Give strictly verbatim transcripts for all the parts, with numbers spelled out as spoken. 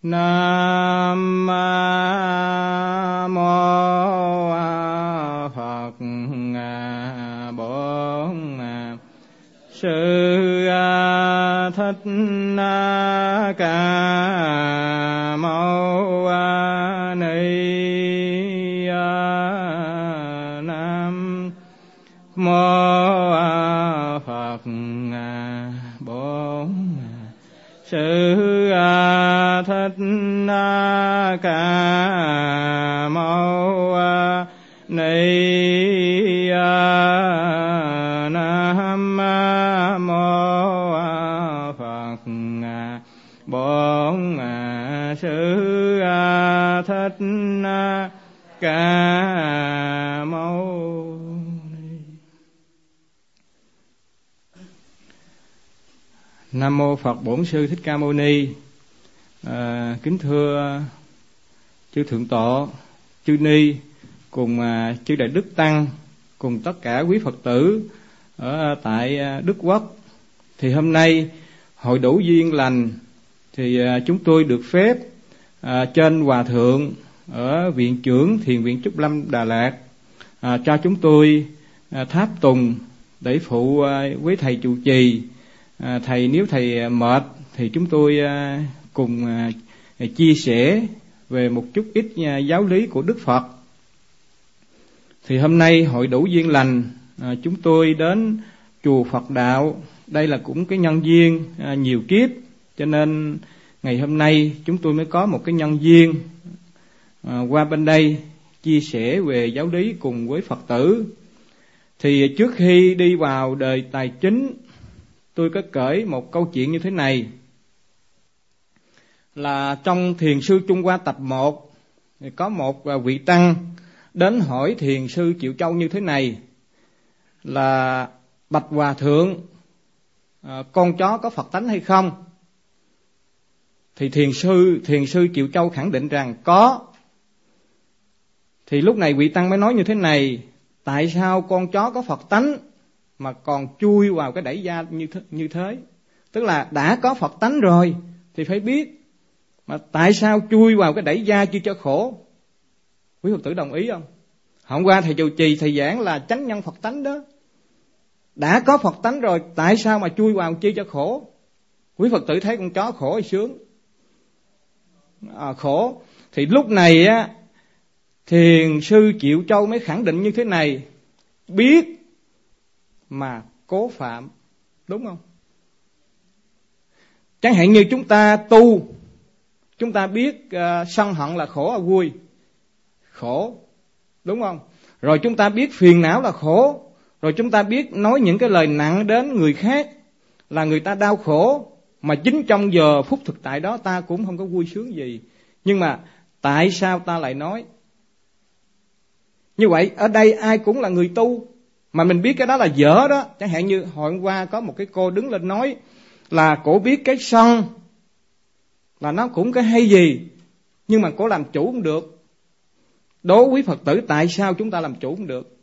Nam mô Phật Bổn Sư Thích Ca Mâu Ni. Nam mô Phật Bổn Sư Thích Ca Mâu Ni. Nam mô Phật Bổn Sư Thích Ca Mâu Ni. Nam mô Phật Bổn Sư Thích Ca Mâu Ni. À, kính thưa chư thượng tọa, chư ni, cùng à, chư đại đức tăng, cùng tất cả quý Phật tử ở tại Đức Quốc. Thì hôm nay hội đủ duyên lành thì à, chúng tôi được phép à, trên hòa thượng ở viện trưởng Thiền viện Trúc Lâm Đà Lạt à, cho chúng tôi à, tháp tùng để phụ à, với thầy trụ trì. À, thầy nếu thầy mệt thì chúng tôi à, cùng à, chia sẻ về một chút ít à, giáo lý của Đức Phật. Thì hôm nay hội đủ duyên lành à, chúng tôi đến chùa Phật Đạo. Đây là cũng cái nhân duyên à, nhiều kiếp, cho nên ngày hôm nay chúng tôi mới có một cái nhân duyên à, qua bên đây chia sẻ về giáo lý cùng với Phật tử. Thì trước khi đi vào đời tài chính, tôi có kể một câu chuyện như thế này. Là trong Thiền sư Trung Hoa tập một, có một vị tăng đến hỏi Thiền sư Triệu Châu như thế này: là bạch hòa thượng, à, con chó có Phật tánh hay không? Thì thiền sư thiền sư Triệu Châu khẳng định rằng có. Thì lúc này vị tăng mới nói như thế này: tại sao con chó có Phật tánh mà còn chui vào cái đẩy da như thế, như thế? Tức là đã có Phật tánh rồi thì phải biết, mà tại sao chui vào cái đẩy da chi cho khổ? Quý Phật tử đồng ý không? Hôm qua thầy trụ trì thầy giảng là chánh nhân Phật tánh đó. Đã có Phật tánh rồi, tại sao mà chui vào chi cho khổ? Quý Phật tử thấy con chó khổ hay sướng? À, khổ. Thì lúc này á, Thiền sư Triệu Châu mới khẳng định như thế này: biết mà cố phạm. Đúng không? Chẳng hạn như chúng ta tu, chúng ta biết uh, sân hận là khổ là vui? Khổ. Đúng không? Rồi chúng ta biết phiền não là khổ. Rồi chúng ta biết nói những cái lời nặng đến người khác là người ta đau khổ, mà chính trong giờ phút thực tại đó ta cũng không có vui sướng gì. Nhưng mà tại sao ta lại nói? Như vậy ở đây ai cũng là người tu, mà mình biết cái đó là dở đó. Chẳng hạn như hồi hôm qua có một cái cô đứng lên nói là cổ biết cái sân là nó cũng cái hay gì, nhưng mà cổ làm chủ không được. Đố quý Phật tử tại sao chúng ta làm chủ không được?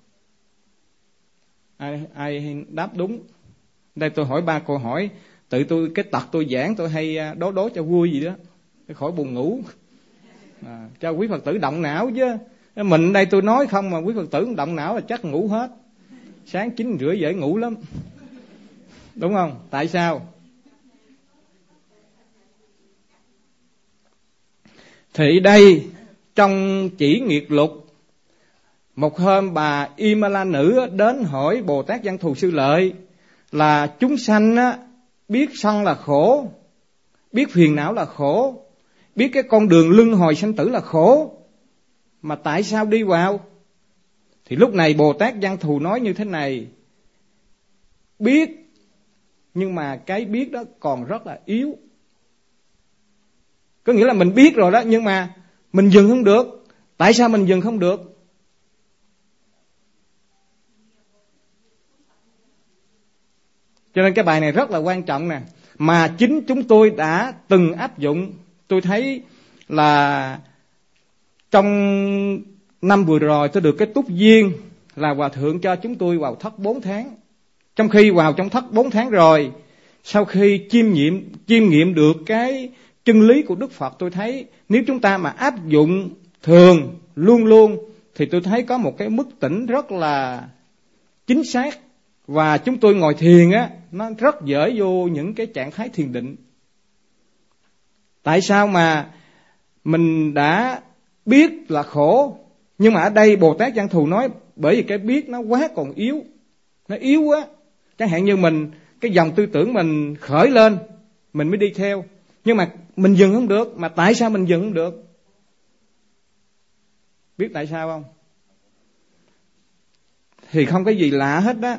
Ai, ai đáp đúng? Đây tôi hỏi ba câu hỏi. Tự tôi cái tật tôi giảng tôi hay đố đố cho vui gì đó, để khỏi buồn ngủ. À, cho quý Phật tử động não chứ. Mình đây tôi nói không mà quý Phật tử động não là chắc ngủ hết. Sáng chín rưỡi dễ ngủ lắm. Đúng không? Tại sao? Thì đây trong Chỉ Nghiệt Lục, một hôm bà Y Ma La Nữ đến hỏi Bồ Tát Văn Thù Sư Lợi là chúng sanh á, biết sân là khổ, biết phiền não là khổ, biết cái con đường luân hồi sanh tử là khổ, mà tại sao đi vào? Thì lúc này Bồ Tát Văn Thù nói như thế này: biết, nhưng mà cái biết đó còn rất là yếu. Có nghĩa là mình biết rồi đó, nhưng mà mình dừng không được. Tại sao mình dừng không được? Cho nên cái bài này rất là quan trọng nè. Mà chính chúng tôi đã từng áp dụng. Tôi thấy là trong năm vừa rồi tôi được cái túc duyên là Hòa Thượng cho chúng tôi vào thất bốn tháng. Trong khi vào trong thất bốn tháng rồi, sau khi chiêm nghiệm, chiêm nghiệm được cái chân lý của Đức Phật, tôi thấy nếu chúng ta mà áp dụng thường luôn luôn thì tôi thấy có một cái mức tỉnh rất là chính xác. Và chúng tôi ngồi thiền á, nó rất dễ vô những cái trạng thái thiền định. Tại sao mà mình đã biết là khổ, nhưng mà ở đây Bồ Tát Văn Thù nói bởi vì cái biết nó quá còn yếu, nó yếu quá. Chẳng hạn như mình, cái dòng tư tưởng mình khởi lên, mình mới đi theo, nhưng mà mình dừng không được. Mà tại sao mình dừng không được? Biết tại sao không? Thì không có gì lạ hết đó.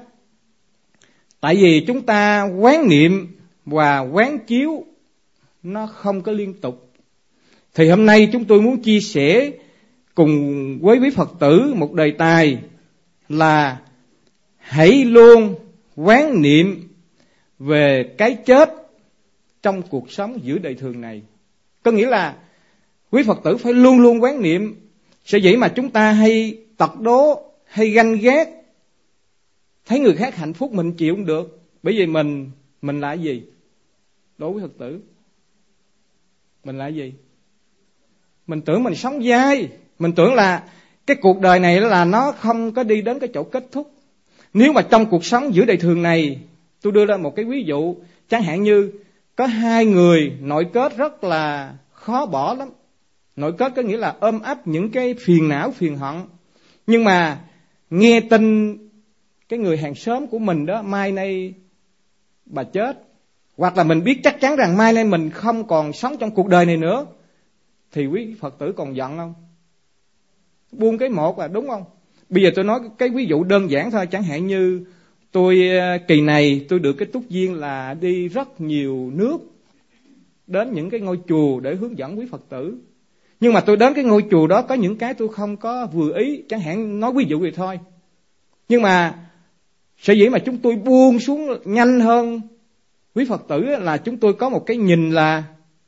Tại vì chúng ta quán niệm và quán chiếu nó không có liên tục. Thì hôm nay chúng tôi muốn chia sẻ cùng với quý Phật tử một đề tài là hãy luôn quán niệm về cái chết trong cuộc sống giữa đời thường này. Có nghĩa là quý Phật tử phải luôn luôn quán niệm. Sở dĩ mà chúng ta hay tật đố, hay ganh ghét, thấy người khác hạnh phúc mình chịu không được. Bởi vì mình Mình là cái gì? Đối với Phật tử, mình là cái gì? Mình tưởng mình sống dai. Mình tưởng là cái cuộc đời này là nó không có đi đến cái chỗ kết thúc. Nếu mà trong cuộc sống giữa đời thường này, tôi đưa ra một cái ví dụ, chẳng hạn như có hai người nội kết rất là khó bỏ lắm. Nội kết có nghĩa là ôm ấp những cái phiền não, phiền hận. Nhưng mà nghe tin cái người hàng xóm của mình đó, mai nay bà chết, hoặc là mình biết chắc chắn rằng mai nay mình không còn sống trong cuộc đời này nữa, thì quý Phật tử còn giận không? Buông cái một là đúng không? Bây giờ tôi nói cái ví dụ đơn giản thôi. Chẳng hạn như tôi kỳ này tôi được cái túc duyên là đi rất nhiều nước, đến những cái ngôi chùa để hướng dẫn quý Phật tử. Nhưng mà tôi đến cái ngôi chùa đó có những cái tôi không có vừa ý. Chẳng hạn nói ví dụ vậy thôi. Nhưng mà sở dĩ mà chúng tôi buông xuống nhanh hơn quý Phật tử là chúng tôi có một cái nhìn là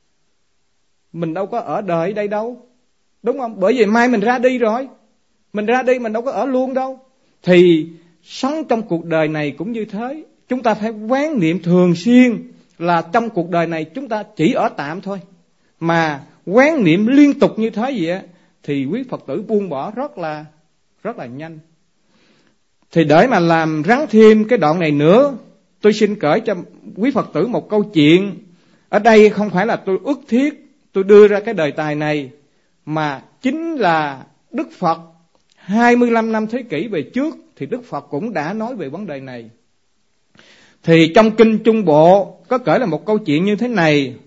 mình đâu có ở đời đây đâu, đúng không? Bởi vì mai mình ra đi rồi, mình ra đi mình đâu có ở luôn đâu. Thì sống trong cuộc đời này cũng như thế. Chúng ta phải quán niệm thường xuyên là trong cuộc đời này chúng ta chỉ ở tạm thôi. Mà quán niệm liên tục như thế vậy á, thì quý Phật tử buông bỏ rất là rất là nhanh. Thì để mà làm rắn thêm cái đoạn này nữa, tôi xin kể cho quý Phật tử một câu chuyện. Ở đây không phải là tôi ước thiết tôi đưa ra cái đề tài này, mà chính là Đức Phật hai mươi lăm năm thế kỷ về trước thì Đức Phật cũng đã nói về vấn đề này. Thì trong Kinh Trung Bộ có kể là một câu chuyện như thế này,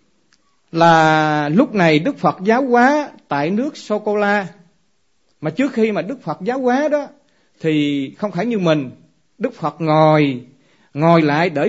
là lúc này Đức Phật giáo hóa tại nước Sô-cô-la. Mà trước khi mà Đức Phật giáo hóa đó thì không phải như mình, Đức Phật ngồi ngồi lại để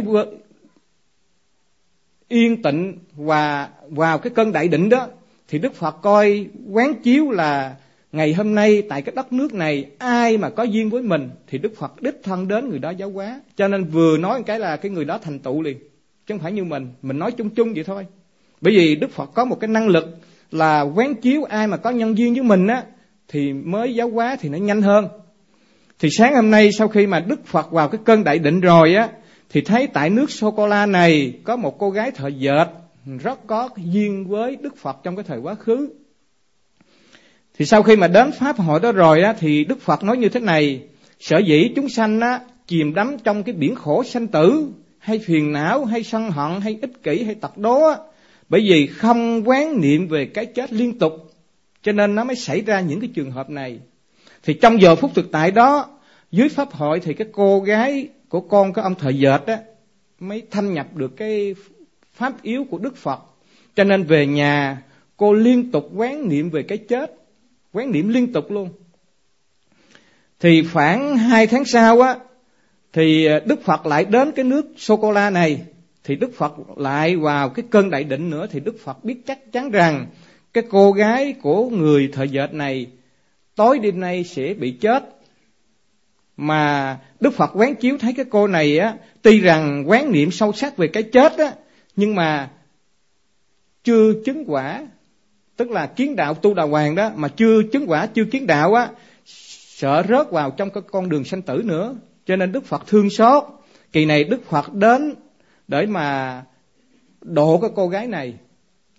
yên tịnh và vào cái cơn đại định đó, thì Đức Phật coi quán chiếu là ngày hôm nay tại cái đất nước này ai mà có duyên với mình thì Đức Phật đích thân đến người đó giáo hóa. Cho nên vừa nói một cái là cái người đó thành tựu liền, chứ không phải như mình, mình nói chung chung vậy thôi. Bởi vì Đức Phật có một cái năng lực là quán chiếu ai mà có nhân duyên với mình á thì mới giáo hóa thì nó nhanh hơn. Thì sáng hôm nay sau khi mà Đức Phật vào cái cơn đại định rồi á, thì thấy tại nước Sô-cô-la này có một cô gái thợ dệt rất có duyên với Đức Phật trong cái thời quá khứ. Thì sau khi mà đến pháp hội đó rồi á, thì Đức Phật nói như thế này: sở dĩ chúng sanh á chìm đắm trong cái biển khổ sanh tử, hay phiền não, hay sân hận, hay ích kỷ, hay tật đố á, bởi vì không quán niệm về cái chết liên tục, cho nên nó mới xảy ra những cái trường hợp này. Thì trong giờ phút thực tại đó, dưới pháp hội thì cái cô gái của con cái ông thợ dệt á mới thâm nhập được cái pháp yếu của Đức Phật. Cho nên về nhà cô liên tục quán niệm về cái chết, quán niệm liên tục luôn. Thì khoảng hai tháng sau á, thì Đức Phật lại đến cái nước Sô-cô-la này. Thì Đức Phật lại vào cái cơn đại định nữa. Thì Đức Phật biết chắc chắn rằng cái cô gái của người thợ dệt này tối đêm nay sẽ bị chết. Mà Đức Phật quán chiếu thấy cái cô này á, tuy rằng quán niệm sâu sắc về cái chết á, nhưng mà chưa chứng quả, tức là kiến đạo tu đà hoàng đó, mà chưa chứng quả, chưa kiến đạo á, sợ rớt vào trong cái con đường sanh tử nữa. Cho nên Đức Phật thương xót. Kỳ này Đức Phật đến để mà độ cái cô gái này.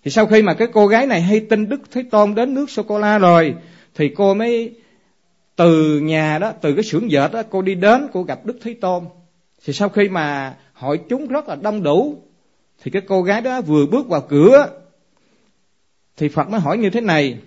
Thì sau khi mà cái cô gái này hay tin Đức Thế Tôn đến nước Sô-cô-la rồi, thì cô mới từ nhà đó, từ cái xưởng dệt đó, cô đi đến, cô gặp Đức Thế Tôn. Thì sau khi mà hội chúng rất là đông đủ, thì cái cô gái đó vừa bước vào cửa, thì Phật mới hỏi như thế này: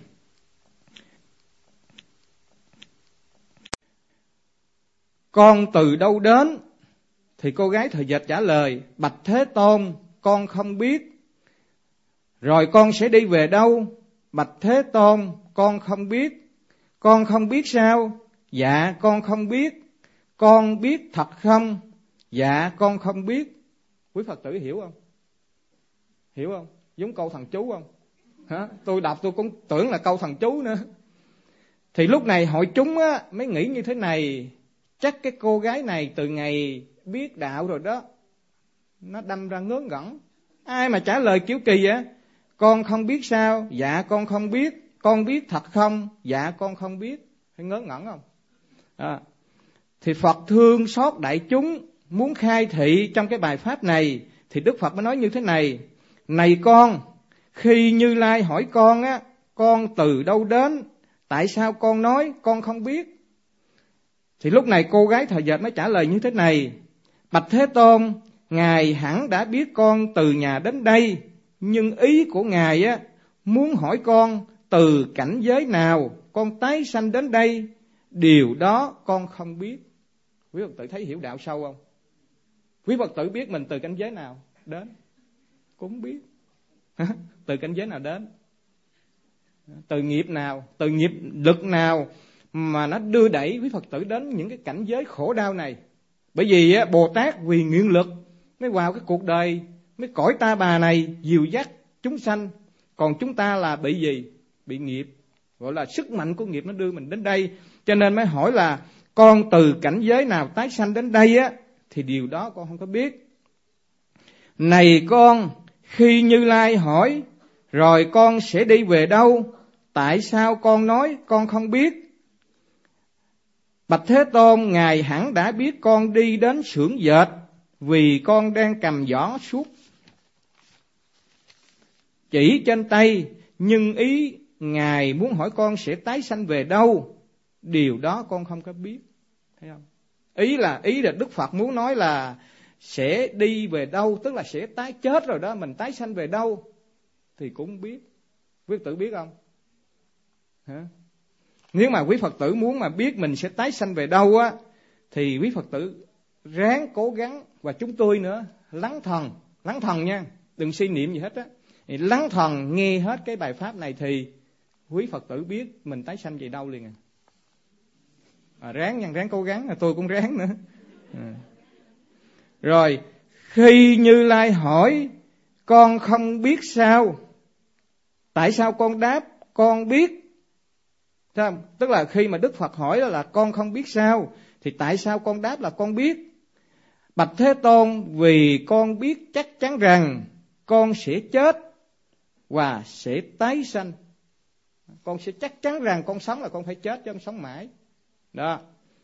con từ đâu đến? Thì cô gái thời dệt trả lời: bạch Thế Tôn, con không biết. Rồi con sẽ đi về đâu? Bạch Thế Tôn, con không biết. Con không biết sao? Dạ con không biết. Con biết thật không? Dạ con không biết. Quý Phật tử hiểu không? Hiểu không? Giống câu thần chú không? Hả? Tôi đọc tôi cũng tưởng là câu thần chú nữa. Thì lúc này hội chúng á, mới nghĩ như thế này: chắc cái cô gái này từ ngày biết đạo rồi đó, nó đâm ra ngớ ngẩn. Ai mà trả lời kiểu kỳ vậy? Con không biết sao? Dạ con không biết. Con biết thật không? Dạ con không biết. Hay ngớ ngẩn không? À, thì Phật thương xót đại chúng, muốn khai thị trong cái bài pháp này, thì Đức Phật mới nói như thế này: này con, khi Như Lai hỏi con á, con từ đâu đến? Tại sao con nói con không biết? Thì lúc này cô gái thời dệt mới trả lời như thế này: bạch Thế Tôn, Ngài hẳn đã biết con từ nhà đến đây, nhưng ý của Ngài á, muốn hỏi con từ cảnh giới nào con tái sanh đến đây, điều đó con không biết. Quý Phật tử thấy hiểu đạo sâu không? Quý Phật tử biết mình từ cảnh giới nào đến? Cũng biết. Từ cảnh giới nào đến? Từ nghiệp nào? Từ nghiệp lực nào mà nó đưa đẩy quý Phật tử đến những cái cảnh giới khổ đau này? Bởi vì á, Bồ Tát vì nguyện lực mới vào cái cuộc đời, mới cõi ta bà này dìu dắt chúng sanh. Còn chúng ta là bị gì? Bị nghiệp. Gọi là sức mạnh của nghiệp nó đưa mình đến đây. Cho nên mới hỏi là con từ cảnh giới nào tái sanh đến đây á, thì điều đó con không có biết. Này con, khi Như Lai hỏi, rồi con sẽ đi về đâu? Tại sao con nói con không biết? Bạch Thế Tôn, Ngài hẳn đã biết con đi đến xưởng dệt, vì con đang cầm giỏ suốt chỉ trên tay, nhưng ý Ngài muốn hỏi con sẽ tái sanh về đâu, điều đó con không có biết. Thấy không? Ý là ý là Đức Phật muốn nói là sẽ đi về đâu, tức là sẽ tái chết rồi đó, mình tái sanh về đâu thì cũng biết. Quý Phật tử biết không? Hả? Nếu mà quý Phật tử muốn mà biết mình sẽ tái sanh về đâu á, thì quý Phật tử ráng cố gắng, và chúng tôi nữa, lắng thần, lắng thần nha, đừng suy niệm gì hết á. Lắng thần nghe hết cái bài pháp này thì quý Phật tử biết mình tái sanh về đâu liền à. À, ráng nha, ráng cố gắng, tôi cũng ráng nữa. À. Rồi, khi Như Lai hỏi, con không biết sao? Tại sao con đáp con biết? Thấy không? Tức là khi mà Đức Phật hỏi là con không biết sao, thì tại sao con đáp là con biết? Bạch Thế Tôn, vì con biết chắc chắn rằng con sẽ chết và sẽ tái sanh. Con sẽ chắc chắn rằng con sống là con phải chết chứ không sống mãi. Đó.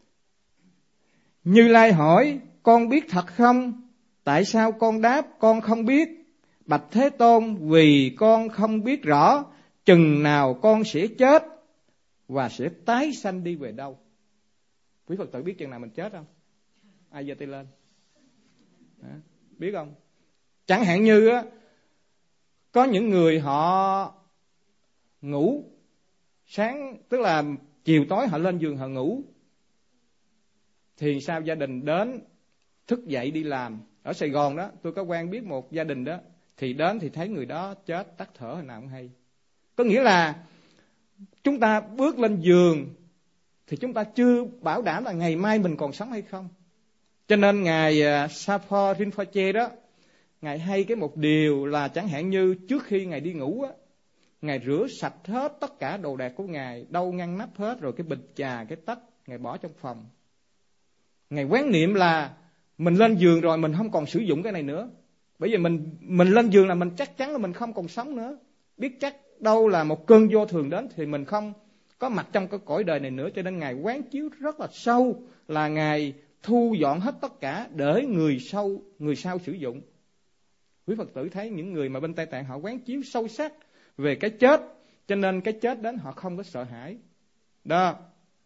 Như Lai hỏi, con biết thật không? Tại sao con đáp con không biết? Bạch Thế Tôn, vì con không biết rõ chừng nào con sẽ chết và sẽ tái sanh đi về đâu. Quý Phật tử biết chừng nào mình chết không? Ai giơ tay lên? À, biết không? Chẳng hạn như á, có những người họ ngủ sáng, tức là chiều tối họ lên giường họ ngủ, thì sao gia đình đến thức dậy đi làm. Ở Sài Gòn đó, tôi có quen biết một gia đình đó, thì đến thì thấy người đó chết tắt thở hồi nào cũng hay. Có nghĩa là chúng ta bước lên giường thì chúng ta chưa bảo đảm là ngày mai mình còn sống hay không. Cho nên Ngài Sapo Rinpoche đó, Ngài hay cái một điều là chẳng hạn như trước khi Ngài đi ngủ á, Ngài rửa sạch hết tất cả đồ đạc của Ngài, đâu ngăn nắp hết, rồi cái bịch trà, cái tách Ngài bỏ trong phòng. Ngài quán niệm là mình lên giường rồi mình không còn sử dụng cái này nữa. Bởi vì mình mình lên giường là mình chắc chắn là mình không còn sống nữa. Biết chắc đâu là một cơn vô thường đến thì mình không có mặt trong cái cõi đời này nữa. Cho nên Ngài quán chiếu rất là sâu, là Ngài thu dọn hết tất cả để người sau người sau sử dụng. Quý Phật tử thấy những người mà bên Tây Tạng họ quán chiếu sâu sắc về cái chết, cho nên cái chết đến họ không có sợ hãi. Đó.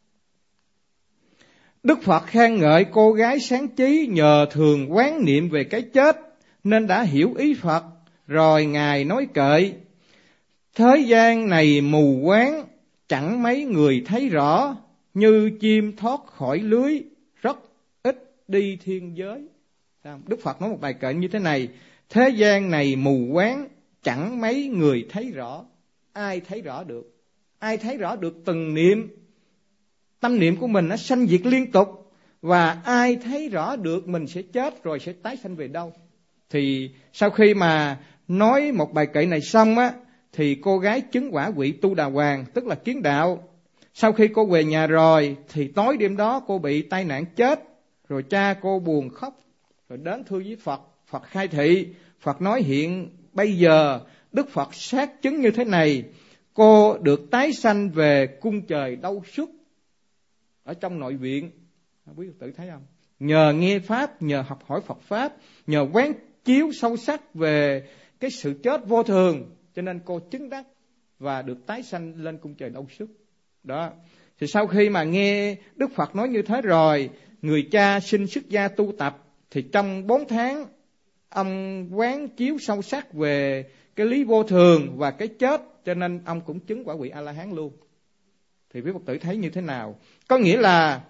Đức Phật khen ngợi cô gái sáng trí nhờ thường quán niệm về cái chết nên đã hiểu ý Phật. Rồi Ngài nói kệ: thế gian này mù quáng, chẳng mấy người thấy rõ, như chim thoát khỏi lưới, rất ít đi thiên giới. Đức Phật nói một bài kệ như thế này: thế gian này mù quáng, chẳng mấy người thấy rõ. Ai thấy rõ được? Ai thấy rõ được từng niệm? Tâm niệm của mình nó sanh diệt liên tục. Và ai thấy rõ được mình sẽ chết rồi sẽ tái sanh về đâu? Thì sau khi mà nói một bài kệ này xong á, thì cô gái chứng quả vị Tu Đà Hoàng, tức là kiến đạo. Sau khi cô về nhà rồi thì tối đêm đó cô bị tai nạn chết. Rồi cha cô buồn khóc, rồi đến thưa với Phật. Phật khai thị, Phật nói hiện bây giờ Đức Phật xác chứng như thế này, cô được tái sanh về cung trời Đâu Xuất ở trong nội viện. Quý Phật tử thấy không? Nhờ nghe Pháp, nhờ học hỏi Phật Pháp, nhờ quán chiếu sâu sắc về cái sự chết vô thường, cho nên cô chứng đắc và được tái sanh lên cung trời Đâu Xuất. Đó. Thì sau khi mà nghe Đức Phật nói như thế rồi, người cha xin xuất gia tu tập. Thì trong bốn tháng, ông quán chiếu sâu sắc về cái lý vô thường và cái chết, cho nên ông cũng chứng quả vị A-la-hán luôn. Thì quý Phật tử thấy như thế nào? Có nghĩa là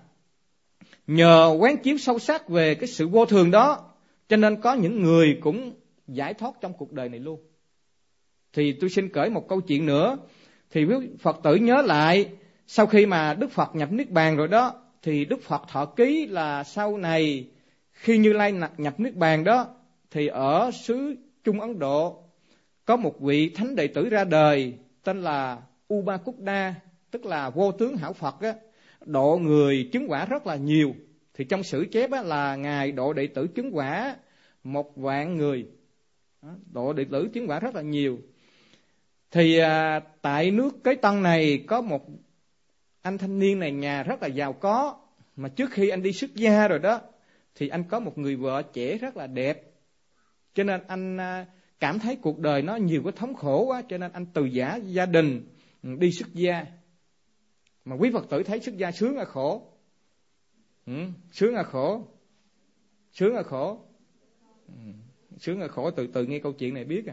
nhờ quán chiếu sâu sắc về cái sự vô thường đó, cho nên có những người cũng giải thoát trong cuộc đời này luôn. Thì tôi xin kể một câu chuyện nữa. Thì quý Phật tử nhớ lại, sau khi mà Đức Phật nhập Niết Bàn rồi đó, thì Đức Phật thọ ký là sau này khi Như Lai nhập Niết Bàn đó, thì ở xứ Trung Ấn Độ có một vị thánh đệ tử ra đời tên là Upakutta, tức là vô tướng hảo Phật á, độ người chứng quả rất là nhiều. Thì trong sử chép á, là Ngài độ đệ tử chứng quả một vạn người, độ đệ tử chứng quả rất là nhiều. Thì à, tại nước Kế Tân này có một anh thanh niên này nhà rất là giàu có, mà trước khi anh đi xuất gia rồi đó, thì anh có một người vợ trẻ rất là đẹp. Cho nên anh à, cảm thấy cuộc đời nó nhiều cái thống khổ quá, cho nên anh từ giã gia đình đi xuất gia. Mà quý Phật tử thấy xuất gia sướng hay khổ? Ừ, sướng hay khổ? Sướng hay khổ? Ừ, sướng hay khổ từ từ nghe câu chuyện này biết à.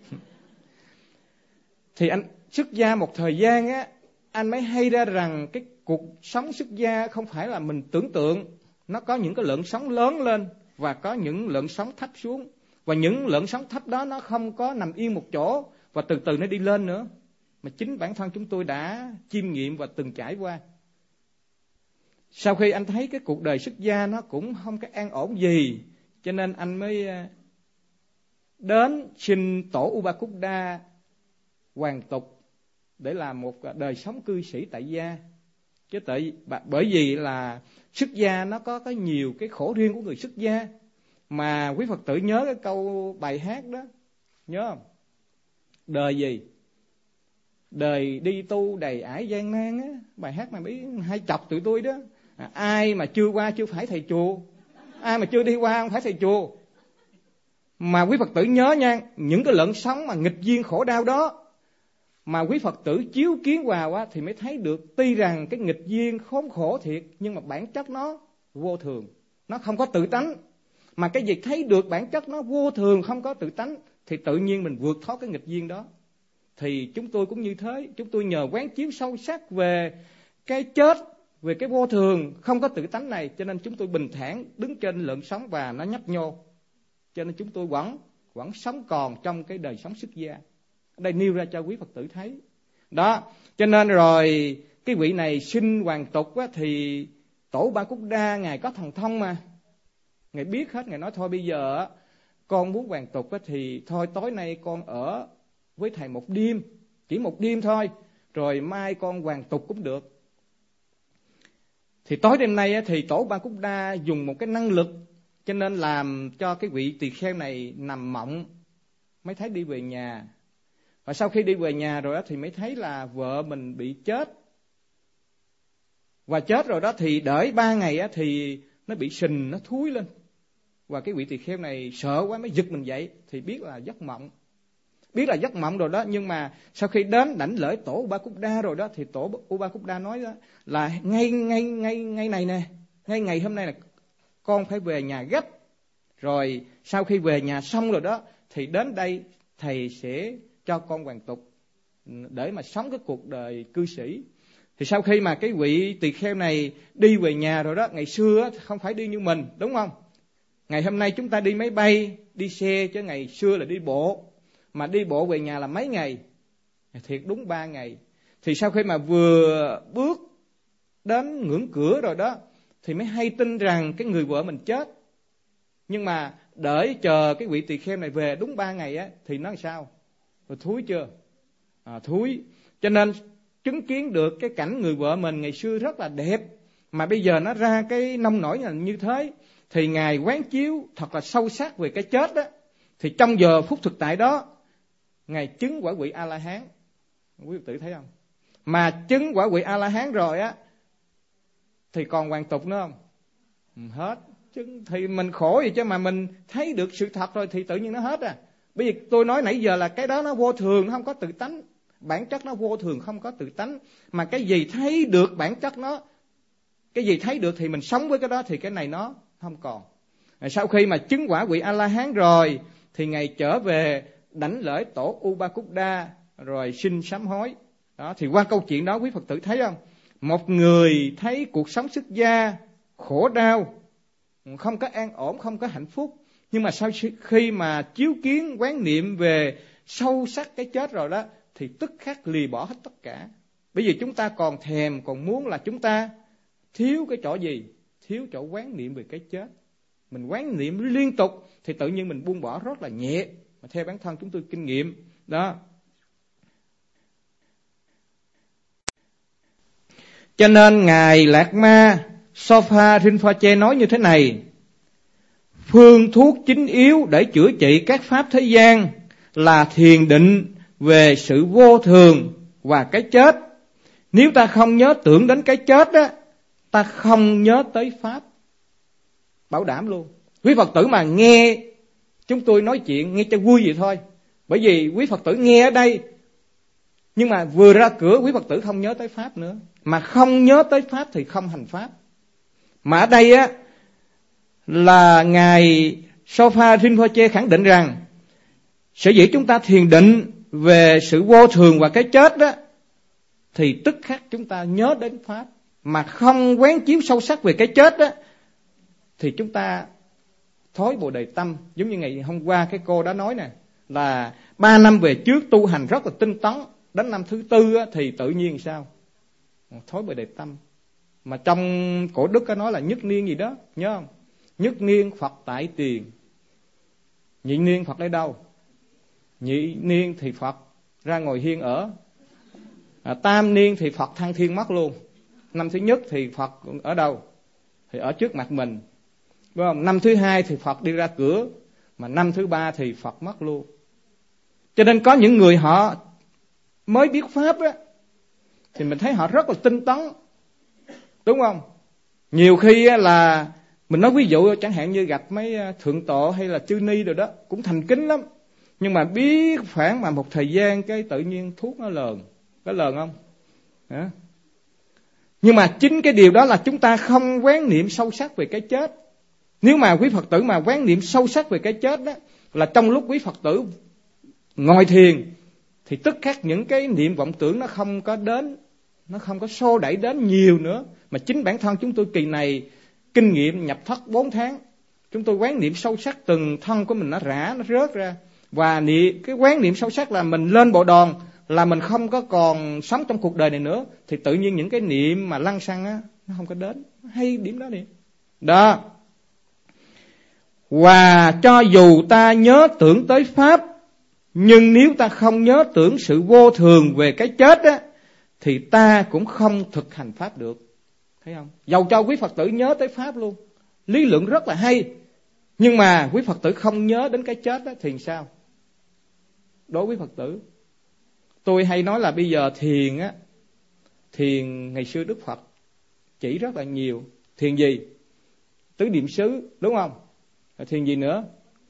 Thì anh xuất gia một thời gian á, anh mới hay ra rằng cái cuộc sống xuất gia không phải là mình tưởng tượng. Nó có những cái lượng sóng lớn lên và có những lượng sóng thấp xuống. Và những lượng sóng thấp đó nó không có nằm yên một chỗ, và từ từ nó đi lên nữa. Mà chính bản thân chúng tôi đã chiêm nghiệm và từng trải qua. Sau khi anh thấy cái cuộc đời xuất gia nó cũng không có an ổn gì, cho nên anh mới đến xin tổ Upakutta hoàn tục để làm một đời sống cư sĩ tại gia. Chứ tại bởi vì là xuất gia nó có cái nhiều cái khổ riêng của người xuất gia. Mà quý Phật tử nhớ cái câu bài hát đó, nhớ không? Đời gì? Đời đi tu đầy ải gian nan á. Bài hát này mới hay chọc tụi tôi đó. À, ai mà chưa qua chưa phải thầy chùa, ai mà chưa đi qua không phải thầy chùa. Mà quý Phật tử nhớ nha, những cái lợn sống mà nghịch duyên khổ đau đó mà quý Phật tử chiếu kiến vào á, thì mới thấy được tuy rằng cái nghịch duyên khốn khổ thiệt, nhưng mà bản chất nó vô thường, nó không có tự tánh. Mà cái việc thấy được bản chất nó vô thường, không có tự tánh, thì tự nhiên mình vượt thoát cái nghịch duyên đó. Thì chúng tôi cũng như thế, chúng tôi nhờ quán chiếu sâu sắc về cái chết, về cái vô thường, không có tự tánh này, cho nên chúng tôi bình thản đứng trên lợn sống và nó nhấp nhô. Cho nên chúng tôi vẫn vẫn sống còn trong cái đời sống xuất gia. Ở đây nêu ra cho quý Phật tử thấy. Đó, cho nên rồi cái vị này xin hoàn tục á, thì tổ Ba Cúc Đa Ngài có thần thông mà. Ngài biết hết, Ngài nói thôi bây giờ con muốn hoàn tục á, thì thôi tối nay con ở với thầy một đêm, chỉ một đêm thôi, rồi mai con hoàn tục cũng được. Thì tối đêm nay á, thì tổ Ba Cúc Đa dùng một cái năng lực, cho nên làm cho cái vị tỳ kheo này nằm mộng, mới thấy đi về nhà. Và sau khi đi về nhà rồi đó, thì mới thấy là vợ mình bị chết. Và chết rồi đó thì đợi ba ngày á, thì nó bị sình, nó thúi lên. Và cái vị tỳ kheo này sợ quá mới giật mình dậy, thì biết là giấc mộng. Biết là giấc mộng rồi đó, nhưng mà sau khi đến đảnh lễ tổ Upakutta rồi đó, thì tổ Upakutta nói đó là ngay ngay ngay ngay này nè, ngay ngày hôm nay là con phải về nhà gấp. Rồi sau khi về nhà xong rồi đó, thì đến đây thầy sẽ cho con hoàn tục để mà sống cái cuộc đời cư sĩ. Thì sau khi mà cái vị tỳ kheo này đi về nhà rồi đó, ngày xưa không phải đi như mình, đúng không? Ngày hôm nay chúng ta đi máy bay, đi xe, chứ ngày xưa là đi bộ. Mà đi bộ về nhà là mấy ngày? Thiệt đúng ba ngày. Thì sau khi mà vừa bước đến ngưỡng cửa rồi đó, thì mới hay tin rằng cái người vợ mình chết. Nhưng mà đợi chờ cái vị tỳ kheo này về đúng ba ngày á, thì nó làm sao? Rồi thúi chưa? À, thúi. Cho nên chứng kiến được cái cảnh người vợ mình ngày xưa rất là đẹp, mà bây giờ nó ra cái nông nổi như thế, thì Ngài quán chiếu thật là sâu sắc về cái chết đó. Thì trong giờ phút thực tại đó, Ngài chứng quả vị A-la-hán. Quý vị tự thấy không? Mà chứng quả vị A-la-hán rồi á, thì còn hoàn tục nữa không? Hết. Chứng thì mình khổ vậy chứ, mà mình thấy được sự thật rồi thì tự nhiên nó hết à. Bây giờ tôi nói nãy giờ là cái đó nó vô thường, nó không có tự tánh. Bản chất nó vô thường, không có tự tánh. Mà cái gì thấy được bản chất nó, cái gì thấy được thì mình sống với cái đó, thì cái này nó không còn. Sau khi mà chứng quả vị A-la-hán rồi, thì Ngài trở về đảnh lễ tổ Upakutta, rồi xin sám hối. Đó, thì qua câu chuyện đó quý Phật tử thấy không? Một người thấy cuộc sống xuất gia khổ đau, không có an ổn, không có hạnh phúc, nhưng mà sau khi mà chiếu kiến quán niệm về sâu sắc cái chết rồi đó, thì tức khắc lìa bỏ hết tất cả. Bởi vì chúng ta còn thèm, còn muốn là chúng ta thiếu cái chỗ gì? Thiếu chỗ quán niệm về cái chết. Mình quán niệm liên tục thì tự nhiên mình buông bỏ rất là nhẹ. Mà theo bản thân chúng tôi kinh nghiệm đó. Cho nên Ngài Lạt Ma Sopa Rinpoche nói như thế này: phương thuốc chính yếu để chữa trị các pháp thế gian là thiền định về sự vô thường và cái chết. Nếu ta không nhớ tưởng đến cái chết đó, ta không nhớ tới pháp. Bảo đảm luôn. Quý Phật tử mà nghe chúng tôi nói chuyện nghe cho vui vậy thôi. Bởi vì quý Phật tử nghe ở đây, nhưng mà vừa ra cửa quý Phật tử không nhớ tới pháp nữa. Mà không nhớ tới pháp thì không hành pháp. Mà ở đây á là Ngài Sopa Rinpoche khẳng định rằng sở dĩ chúng ta thiền định về sự vô thường và cái chết đó, thì tức khắc chúng ta nhớ đến pháp. Mà không quán chiếu sâu sắc về cái chết đó, thì chúng ta thối bồ đề tâm. Giống như ngày hôm qua cái cô đã nói nè, là ba năm về trước tu hành rất là tinh tấn, đến năm thứ tư á, thì tự nhiên sao? Thối bồ đề tâm. Mà trong cổ đức có nói là nhất niên gì đó, nhớ không? Nhất niên Phật tại tiền. Nhị niên Phật ở đâu? Nhị niên thì Phật ra ngồi hiên ở. À, tam niên thì Phật thăng thiên mất luôn. Năm thứ nhất thì Phật ở đâu? Thì ở trước mặt mình. Đúng không? Năm thứ hai thì Phật đi ra cửa. Mà năm thứ ba thì Phật mất luôn. Cho nên có những người họ mới biết pháp á, thì mình thấy họ rất là tinh tấn. Đúng không? Nhiều khi là mình nói ví dụ chẳng hạn như gặp mấy thượng tọa hay là chư ni rồi đó, cũng thành kính lắm. Nhưng mà biết phản mà một thời gian cái tự nhiên thuốc nó lờn. Có lờn không? Hả? Nhưng mà chính cái điều đó là chúng ta không quán niệm sâu sắc về cái chết. Nếu mà quý Phật tử mà quán niệm sâu sắc về cái chết đó, là trong lúc quý Phật tử ngồi thiền, thì tức khắc những cái niệm vọng tưởng nó không có đến, nó không có xô đẩy đến nhiều nữa. Mà chính bản thân chúng tôi kỳ này kinh nghiệm nhập thất bốn tháng, chúng tôi quán niệm sâu sắc từng thân của mình nó rã, nó rớt ra. Và niệm, cái quán niệm sâu sắc là mình lên bộ đòn, là mình không có còn sống trong cuộc đời này nữa, thì tự nhiên những cái niệm mà lăng xăng á, nó không có đến. Hay điểm đó đi. Đó. Và cho dù ta nhớ tưởng tới pháp, nhưng nếu ta không nhớ tưởng sự vô thường về cái chết á, thì ta cũng không thực hành pháp được. Thấy không? Dầu cho quý Phật tử nhớ tới pháp luôn, lý luận rất là hay, nhưng mà quý Phật tử không nhớ đến cái chết á, thì sao? Đối với Phật tử, tôi hay nói là bây giờ thiền á, thiền ngày xưa Đức Phật chỉ rất là nhiều. Thiền gì? Tứ niệm xứ, đúng không? Thiền gì nữa?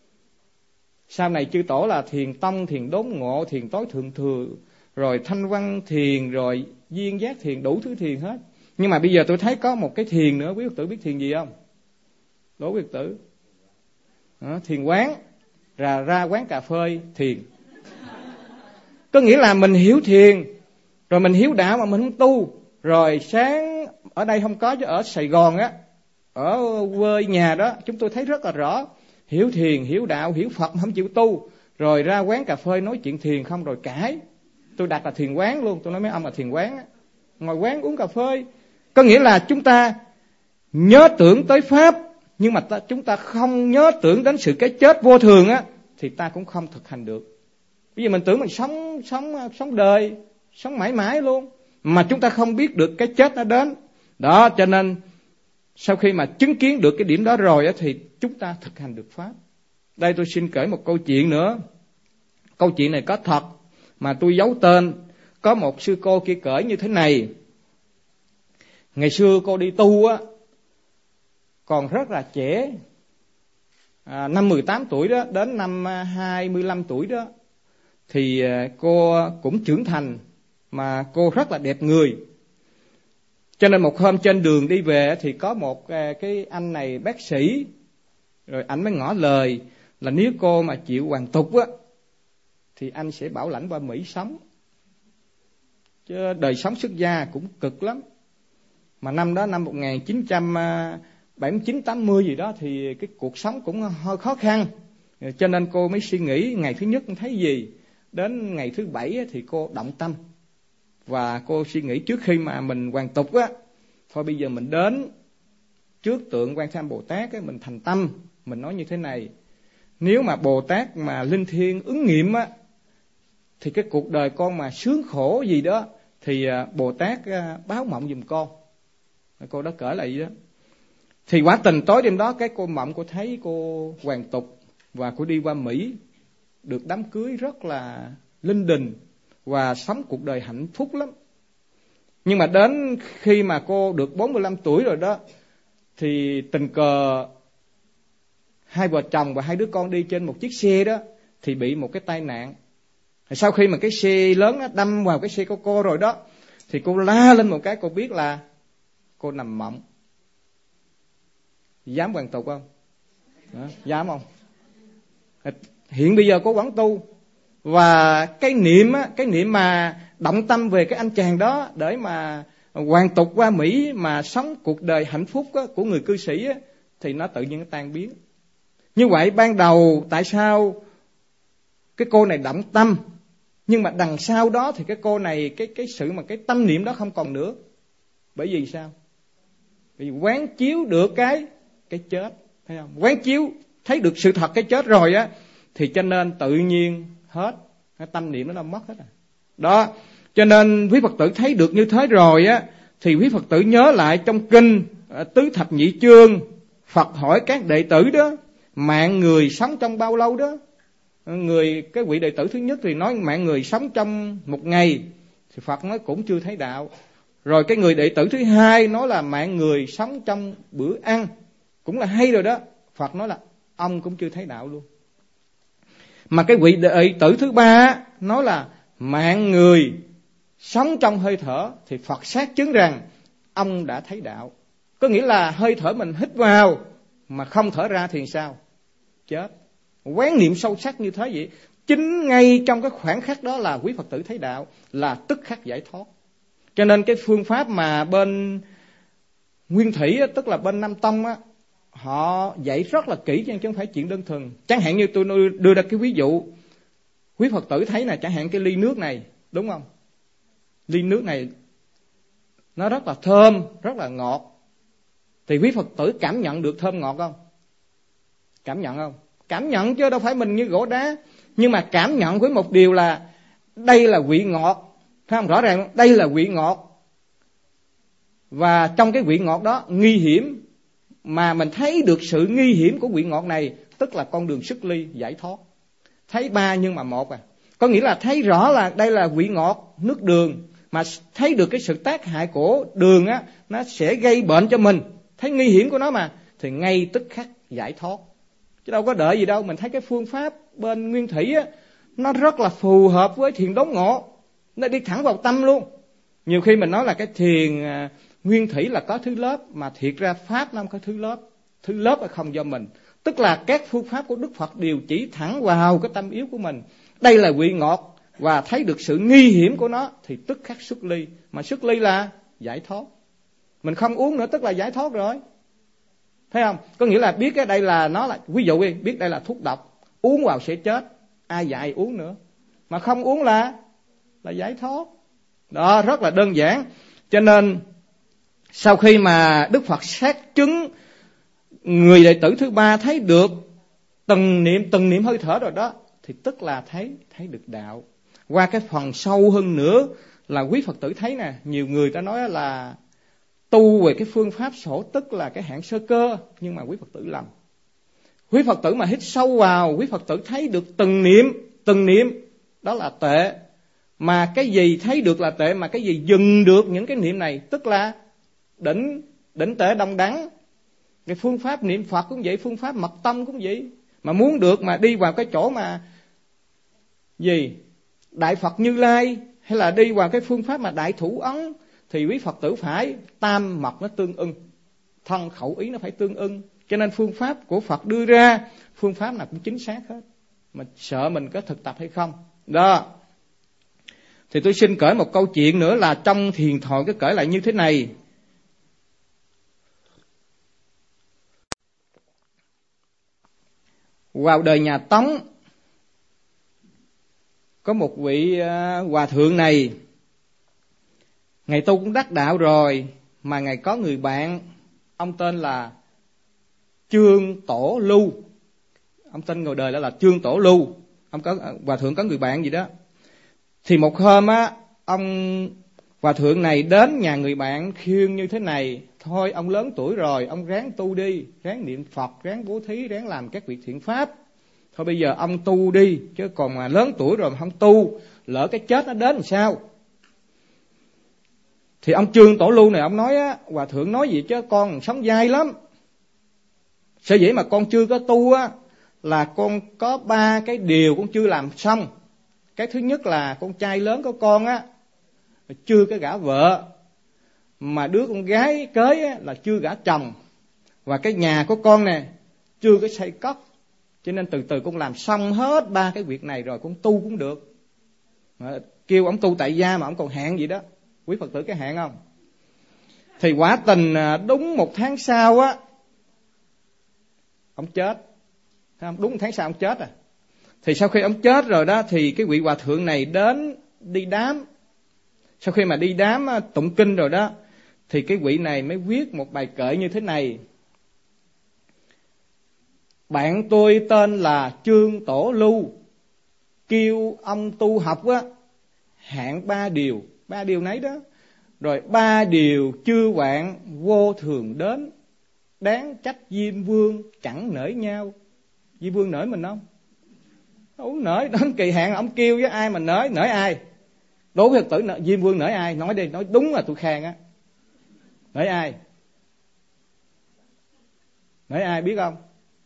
Sau này chư tổ là thiền tông, thiền đốn ngộ, thiền tối thượng thừa, rồi thanh văn thiền, rồi duyên giác thiền, đủ thứ thiền hết. Nhưng mà bây giờ tôi thấy có một cái thiền nữa, quý Phật tử biết thiền gì không? Đố quý Phật tử. À, thiền quán, ra ra quán cà phê thiền. Có nghĩa là mình hiểu thiền, rồi mình hiểu đạo mà mình không tu. Rồi sáng ở đây không có, chứ ở Sài Gòn á, ở quê nhà đó, chúng tôi thấy rất là rõ. Hiểu thiền, hiểu đạo, hiểu Phật mà không chịu tu. Rồi ra quán cà phê nói chuyện thiền không rồi cãi. Tôi đặt là thiền quán luôn, tôi nói mấy ông là thiền quán á. Ngồi quán uống cà phê. Có nghĩa là chúng ta nhớ tưởng tới Pháp, nhưng mà ta, chúng ta không nhớ tưởng đến sự cái chết vô thường á, thì ta cũng không thực hành được. Bây giờ mình tưởng mình sống sống sống đời, sống mãi mãi luôn, mà chúng ta không biết được cái chết nó đến. Đó, cho nên sau khi mà chứng kiến được cái điểm đó rồi á, thì chúng ta thực hành được Pháp. Đây tôi xin kể một câu chuyện nữa. Câu chuyện này có thật mà tôi giấu tên. Có một sư cô kia kể như thế này. Ngày xưa cô đi tu á, còn rất là trẻ, à, năm mười tám tuổi đó, đến năm hai mươi lăm tuổi đó, thì cô cũng trưởng thành, mà cô rất là đẹp người. Cho nên một hôm trên đường đi về thì có một cái anh này bác sĩ, rồi anh mới ngỏ lời là nếu cô mà chịu hoàn tục á, thì anh sẽ bảo lãnh qua Mỹ sống. Chứ đời sống xuất gia cũng cực lắm. Mà năm đó, năm một nghìn chín trăm bảy mươi chín tám mươi gì đó, thì cái cuộc sống cũng hơi khó khăn. Cho nên cô mới suy nghĩ, ngày thứ nhất thấy gì, đến ngày thứ bảy thì cô động tâm. Và cô suy nghĩ trước khi mà mình hoàn tục á, thôi bây giờ mình đến trước tượng Quan Thế Âm Bồ Tát á, mình thành tâm, mình nói như thế này: nếu mà Bồ Tát mà linh thiêng ứng nghiệm á, thì cái cuộc đời con mà sướng khổ gì đó, thì Bồ Tát báo mộng giùm con. Cô đó kể lại vậy đó. Thì quả tình tối đêm đó, cái cô mộng cô thấy cô hoàn tục và cô đi qua Mỹ, được đám cưới rất là linh đình và sống cuộc đời hạnh phúc lắm. Nhưng mà đến khi mà cô được bốn mươi lăm tuổi rồi đó, thì tình cờ hai vợ chồng và hai đứa con đi trên một chiếc xe đó, thì bị một cái tai nạn. Sau khi mà cái xe lớn đó đâm vào cái xe của cô rồi đó, thì cô la lên một cái, cô biết là cô nằm mộng. Dám hoàn tục không? Đó, dám không? Hiện bây giờ cô vẫn tu. Và cái niệm á, cái niệm mà động tâm về cái anh chàng đó để mà hoàn tục qua Mỹ mà sống cuộc đời hạnh phúc á, của người cư sĩ á, thì nó tự nhiên nó tan biến. Như vậy ban đầu tại sao cái cô này động tâm, nhưng mà đằng sau đó thì cái cô này cái cái sự mà cái tâm niệm đó không còn nữa. Bởi vì sao? Vì quán chiếu được cái cái chết, thấy không? Quán chiếu thấy được sự thật cái chết rồi á, thì cho nên tự nhiên hết, cái tâm niệm nó đã mất hết rồi. Đó, cho nên quý Phật tử thấy được như thế rồi á, thì quý Phật tử nhớ lại trong kinh Tứ Thập Nhị Chương, Phật hỏi các đệ tử đó, mạng người sống trong bao lâu đó? Người cái vị đệ tử thứ nhất thì nói mạng người sống trong một ngày, thì Phật nói cũng chưa thấy đạo. Rồi cái người đệ tử thứ hai nói là mạng người sống trong bữa ăn, cũng là hay rồi đó. Phật nói là ông cũng chưa thấy đạo luôn. Mà cái vị đệ tử thứ ba nói là mạng người sống trong hơi thở, thì Phật xác chứng rằng ông đã thấy đạo. Có nghĩa là hơi thở mình hít vào mà không thở ra thì sao? Chết. Quán niệm sâu sắc như thế vậy, chính ngay trong cái khoảng khắc đó là quý Phật tử thấy đạo, là tức khắc giải thoát. Cho nên cái phương pháp mà bên Nguyên Thủy, tức là bên Nam Tông á, họ dạy rất là kỹ chứ không phải chuyện đơn thuần. Chẳng hạn như tôi đưa ra cái ví dụ, quý Phật tử thấy là chẳng hạn cái ly nước này, đúng không? Ly nước này nó rất là thơm, rất là ngọt. Thì quý Phật tử cảm nhận được thơm ngọt không? Cảm nhận không? Cảm nhận chứ đâu phải mình như gỗ đá. Nhưng mà cảm nhận với một điều là đây là vị ngọt. Thấy không? Rõ ràng đây là vị ngọt. Và trong cái vị ngọt đó nguy hiểm, mà mình thấy được sự nguy hiểm của vị ngọt này, tức là con đường xuất ly giải thoát. Thấy ba nhưng mà một à. Có nghĩa là thấy rõ là đây là vị ngọt, nước đường, mà thấy được cái sự tác hại của đường á, nó sẽ gây bệnh cho mình, thấy nguy hiểm của nó mà, thì ngay tức khắc giải thoát. chứ đâu có đợi gì đâu. Mình thấy cái phương pháp bên Nguyên Thủy á, nó rất là phù hợp với thiền đốn ngộ, nó đi thẳng vào tâm luôn. Nhiều khi mình nói là cái thiền à, Nguyên Thủy là có thứ lớp, mà thiệt ra pháp nó không có thứ lớp. Thứ lớp là không do mình. Tức là các phương pháp của Đức Phật đều chỉ thẳng vào cái tâm yếu của mình. Đây là vị ngọt, và thấy được sự nguy hiểm của nó thì tức khắc xuất ly. Mà xuất ly là giải thoát. Mình không uống nữa tức là giải thoát rồi. Thấy không? Có nghĩa là biết cái đây là nó là, ví dụ đi, biết đây là thuốc độc, uống vào sẽ chết, ai dạy uống nữa. Mà không uống là là giải thoát. Đó, rất là đơn giản. Cho nên sau khi mà Đức Phật xác chứng người đệ tử thứ ba thấy được từng niệm từng niệm hơi thở rồi đó, thì tức là thấy thấy được đạo. Qua cái phần sâu hơn nữa là quý Phật tử thấy nè, nhiều người ta nói là tu về cái phương pháp sổ tức là cái hạng sơ cơ, nhưng mà quý Phật tử lầm. Quý Phật tử mà hít sâu vào, quý Phật tử thấy được từng niệm từng niệm đó là tệ. Mà cái gì thấy được là tệ, mà cái gì dừng được những cái niệm này tức là đỉnh đỉnh tệ đồng đẳng. Cái phương pháp niệm Phật cũng vậy, phương pháp mật tâm cũng vậy. Mà muốn được mà đi vào cái chỗ mà gì Đại Phật Như Lai, hay là đi vào cái phương pháp mà Đại Thủ Ấn, thì quý Phật tử phải tam mật nó tương ưng, thân khẩu ý nó phải tương ưng. Cho nên phương pháp của Phật đưa ra, phương pháp nào cũng chính xác hết. Mà sợ mình có thực tập hay không. Đó. Thì tôi xin kể một câu chuyện nữa là trong thiền thoại cái kể lại như thế này. Vào đời nhà Tống, có một vị uh, hòa thượng này, Ngài tu cũng đắc đạo rồi, mà Ngài có người bạn, ông tên là Trương Tổ Lưu. Ông tên ngoài đời đó là Trương Tổ Lưu. Ông có, hòa thượng có người bạn gì đó. Thì một hôm á, ông hòa thượng này đến nhà người bạn khuyên như thế này: thôi ông lớn tuổi rồi, ông ráng tu đi, ráng niệm Phật, ráng bố thí, ráng làm các việc thiện pháp. Thôi bây giờ ông tu đi, chứ còn mà lớn tuổi rồi mà không tu, lỡ cái chết nó đến làm sao? Thì ông Trương Tổ Lưu này ông nói á, hòa thượng nói gì chứ con sống dai lắm. Sở dĩ mà con chưa có tu á, là con có ba cái điều con chưa làm xong. Cái thứ nhất là con trai lớn của con á, chưa có gả vợ, mà đứa con gái cưới á, là chưa gả chồng. Và cái nhà của con nè, chưa có xây cất. Cho nên từ từ con làm xong hết ba cái việc này rồi con tu cũng được. Kêu ông tu tại gia mà ông còn hạn vậy đó. Quý Phật tử cái hạn không? Thì quả tình đúng một tháng sau á, ông chết. Đúng một tháng sau ông chết à. Thì sau khi ông chết rồi đó, thì cái vị hòa thượng này đến đi đám. Sau khi mà đi đám tụng kinh rồi đó, thì cái vị này mới viết một bài kệ như thế này: bạn tôi tên là Trương Tổ Lưu, kêu ông tu học á, hạn ba điều. Ba điều nấy đó. Rồi ba điều chưa vạn vô thường đến, đáng trách Diêm Vương chẳng nể nhau. Diêm Vương nể mình không? Không nể. Đến kỳ hạn ông kêu với ai mà nể, nể ai? Đối với Phật tử Diêm Vương nể ai? Nói đi, nói đúng là tôi khen á. Nể ai? Nể ai biết không?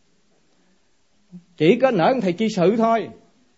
Chỉ có nể ông thầy chi sự thôi.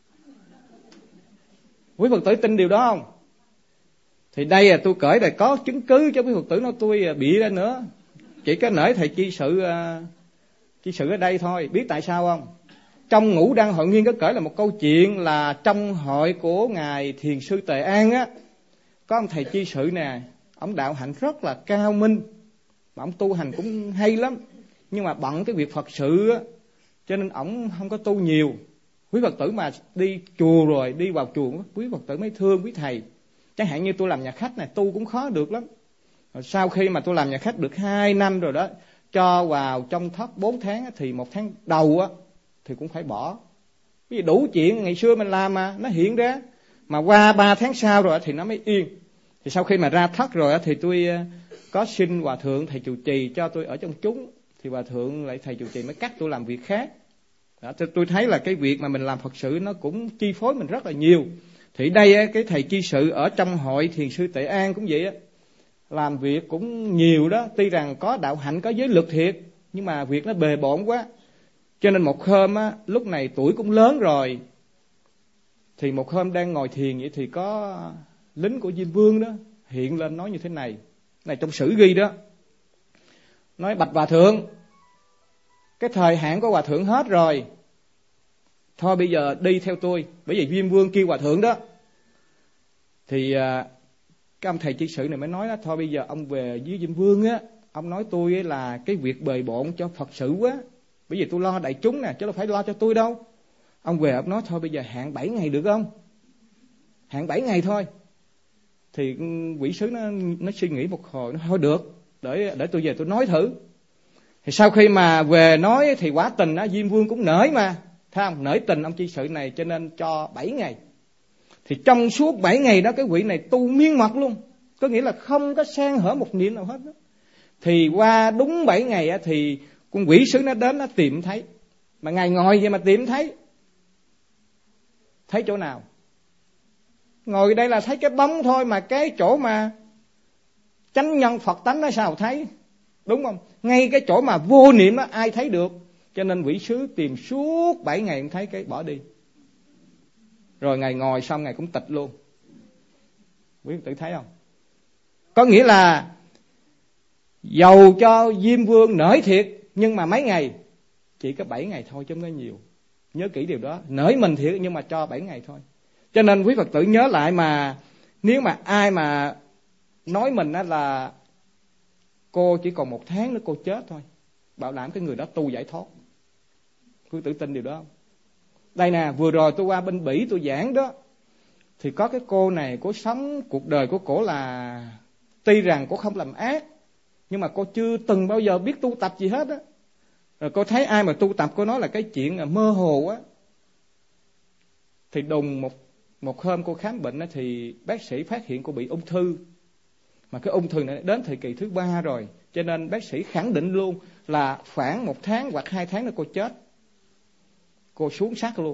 Quý Phật tử tin điều đó không? Thì đây là tôi kể là có chứng cứ cho quý Phật tử nói tôi bị ra nữa. Chỉ có nể thầy chi sự uh, chi sự ở đây thôi. Biết tại sao không? Trong Ngũ Đăng Hội Nguyên có kể là một câu chuyện là trong hội của ngài Thiền sư Tề An á, có ông thầy chi sự nè, ông đạo hạnh rất là cao minh, mà ông tu hành cũng hay lắm, nhưng mà bận cái việc Phật sự á, cho nên ổng không có tu nhiều. Quý Phật tử mà đi chùa rồi, đi vào chùa, quý Phật tử mới thương quý thầy. Chẳng hạn như tôi làm nhà khách này, tu cũng khó được lắm. Rồi sau khi mà tôi làm nhà khách được hai năm rồi đó, cho vào trong thất bốn tháng á, thì một tháng đầu á thì cũng phải bỏ. Vì đủ chuyện ngày xưa mình làm mà nó hiện ra, mà qua ba tháng sau rồi thì nó mới yên. Thì sau khi mà ra thất rồi thì tôi có xin hòa thượng thầy trụ trì cho tôi ở trong chúng, thì hòa thượng lại thầy trụ trì mới cắt tôi làm việc khác. Đó, tôi thấy là cái việc mà mình làm Phật sự nó cũng chi phối mình rất là nhiều. Thì đây cái thầy chi sự ở trong hội Thiền sư Tề An cũng vậy á, làm việc cũng nhiều đó. Tuy rằng có đạo hạnh, có giới lực thiệt, nhưng mà việc nó bề bộn quá. Cho nên một hôm á, lúc này tuổi cũng lớn rồi, thì một hôm đang ngồi thiền vậy thì có lính của Diêm Vương đó hiện lên nói như thế này, này trong sử ghi đó, nói: bạch hòa thượng, cái thời hạn của hòa thượng hết rồi, thôi bây giờ đi theo tôi. Bởi vì Diêm Vương kêu hòa thượng đó. Thì cái ông thầy trị sự này mới nói đó, thôi bây giờ ông về với Diêm Vương á, ông nói tôi ấy là cái việc bề bộn cho Phật sự quá, bởi vì tôi lo đại chúng nè, chứ đâu phải lo cho tôi đâu. Ông về ông nói thôi bây giờ hạn bảy ngày được không? Hạn bảy ngày thôi. Thì quỷ sứ nó nó suy nghĩ một hồi, nó thôi được, để để tôi về tôi nói thử. Thì sau khi mà về nói thì quả tình á, Diêm Vương cũng nể mà, thấy không? Nể tình ông trị sự này cho nên cho bảy ngày. Thì trong suốt bảy ngày đó cái vị này tu miên mật luôn, có nghĩa là không có sang hở một niệm nào hết đó. Thì qua đúng bảy ngày á, thì con quỷ sứ nó đến nó tìm thấy. Mà ngài ngồi vậy mà tìm thấy. Thấy chỗ nào? Ngồi đây là thấy cái bóng thôi, mà cái chỗ mà chánh nhân Phật tánh nó sao thấy? Đúng không? Ngay cái chỗ mà vô niệm đó ai thấy được. Cho nên quỷ sứ tìm suốt bảy ngày không thấy, cái bỏ đi. Rồi ngài ngồi xong ngài cũng tịch luôn. Quý vị tự thấy không? Có nghĩa là dầu cho Diêm Vương nể thiệt, nhưng mà mấy ngày, chỉ có bảy ngày thôi chứ không có nhiều. Nhớ kỹ điều đó. Nể mình thiệt nhưng mà cho bảy ngày thôi. Cho nên quý Phật tử nhớ lại, mà nếu mà ai mà nói mình là cô chỉ còn một tháng nữa cô chết thôi, bảo đảm cái người đó tu giải thoát. Quý tử tin điều đó không? Đây nè, vừa rồi tôi qua bên Bỉ tôi giảng đó, thì có cái cô này, cô sống cuộc đời của cổ là tuy rằng cô không làm ác, nhưng mà cô chưa từng bao giờ biết tu tập gì hết á. Rồi cô thấy ai mà tu tập, cô nói là cái chuyện là mơ hồ á. Thì đùng một một hôm cô khám bệnh á, thì bác sĩ phát hiện cô bị ung thư. Mà cái ung thư này đến thời kỳ thứ ba rồi, cho nên bác sĩ khẳng định luôn là khoảng một tháng hoặc hai tháng nữa cô chết. Cô xuống sắc luôn.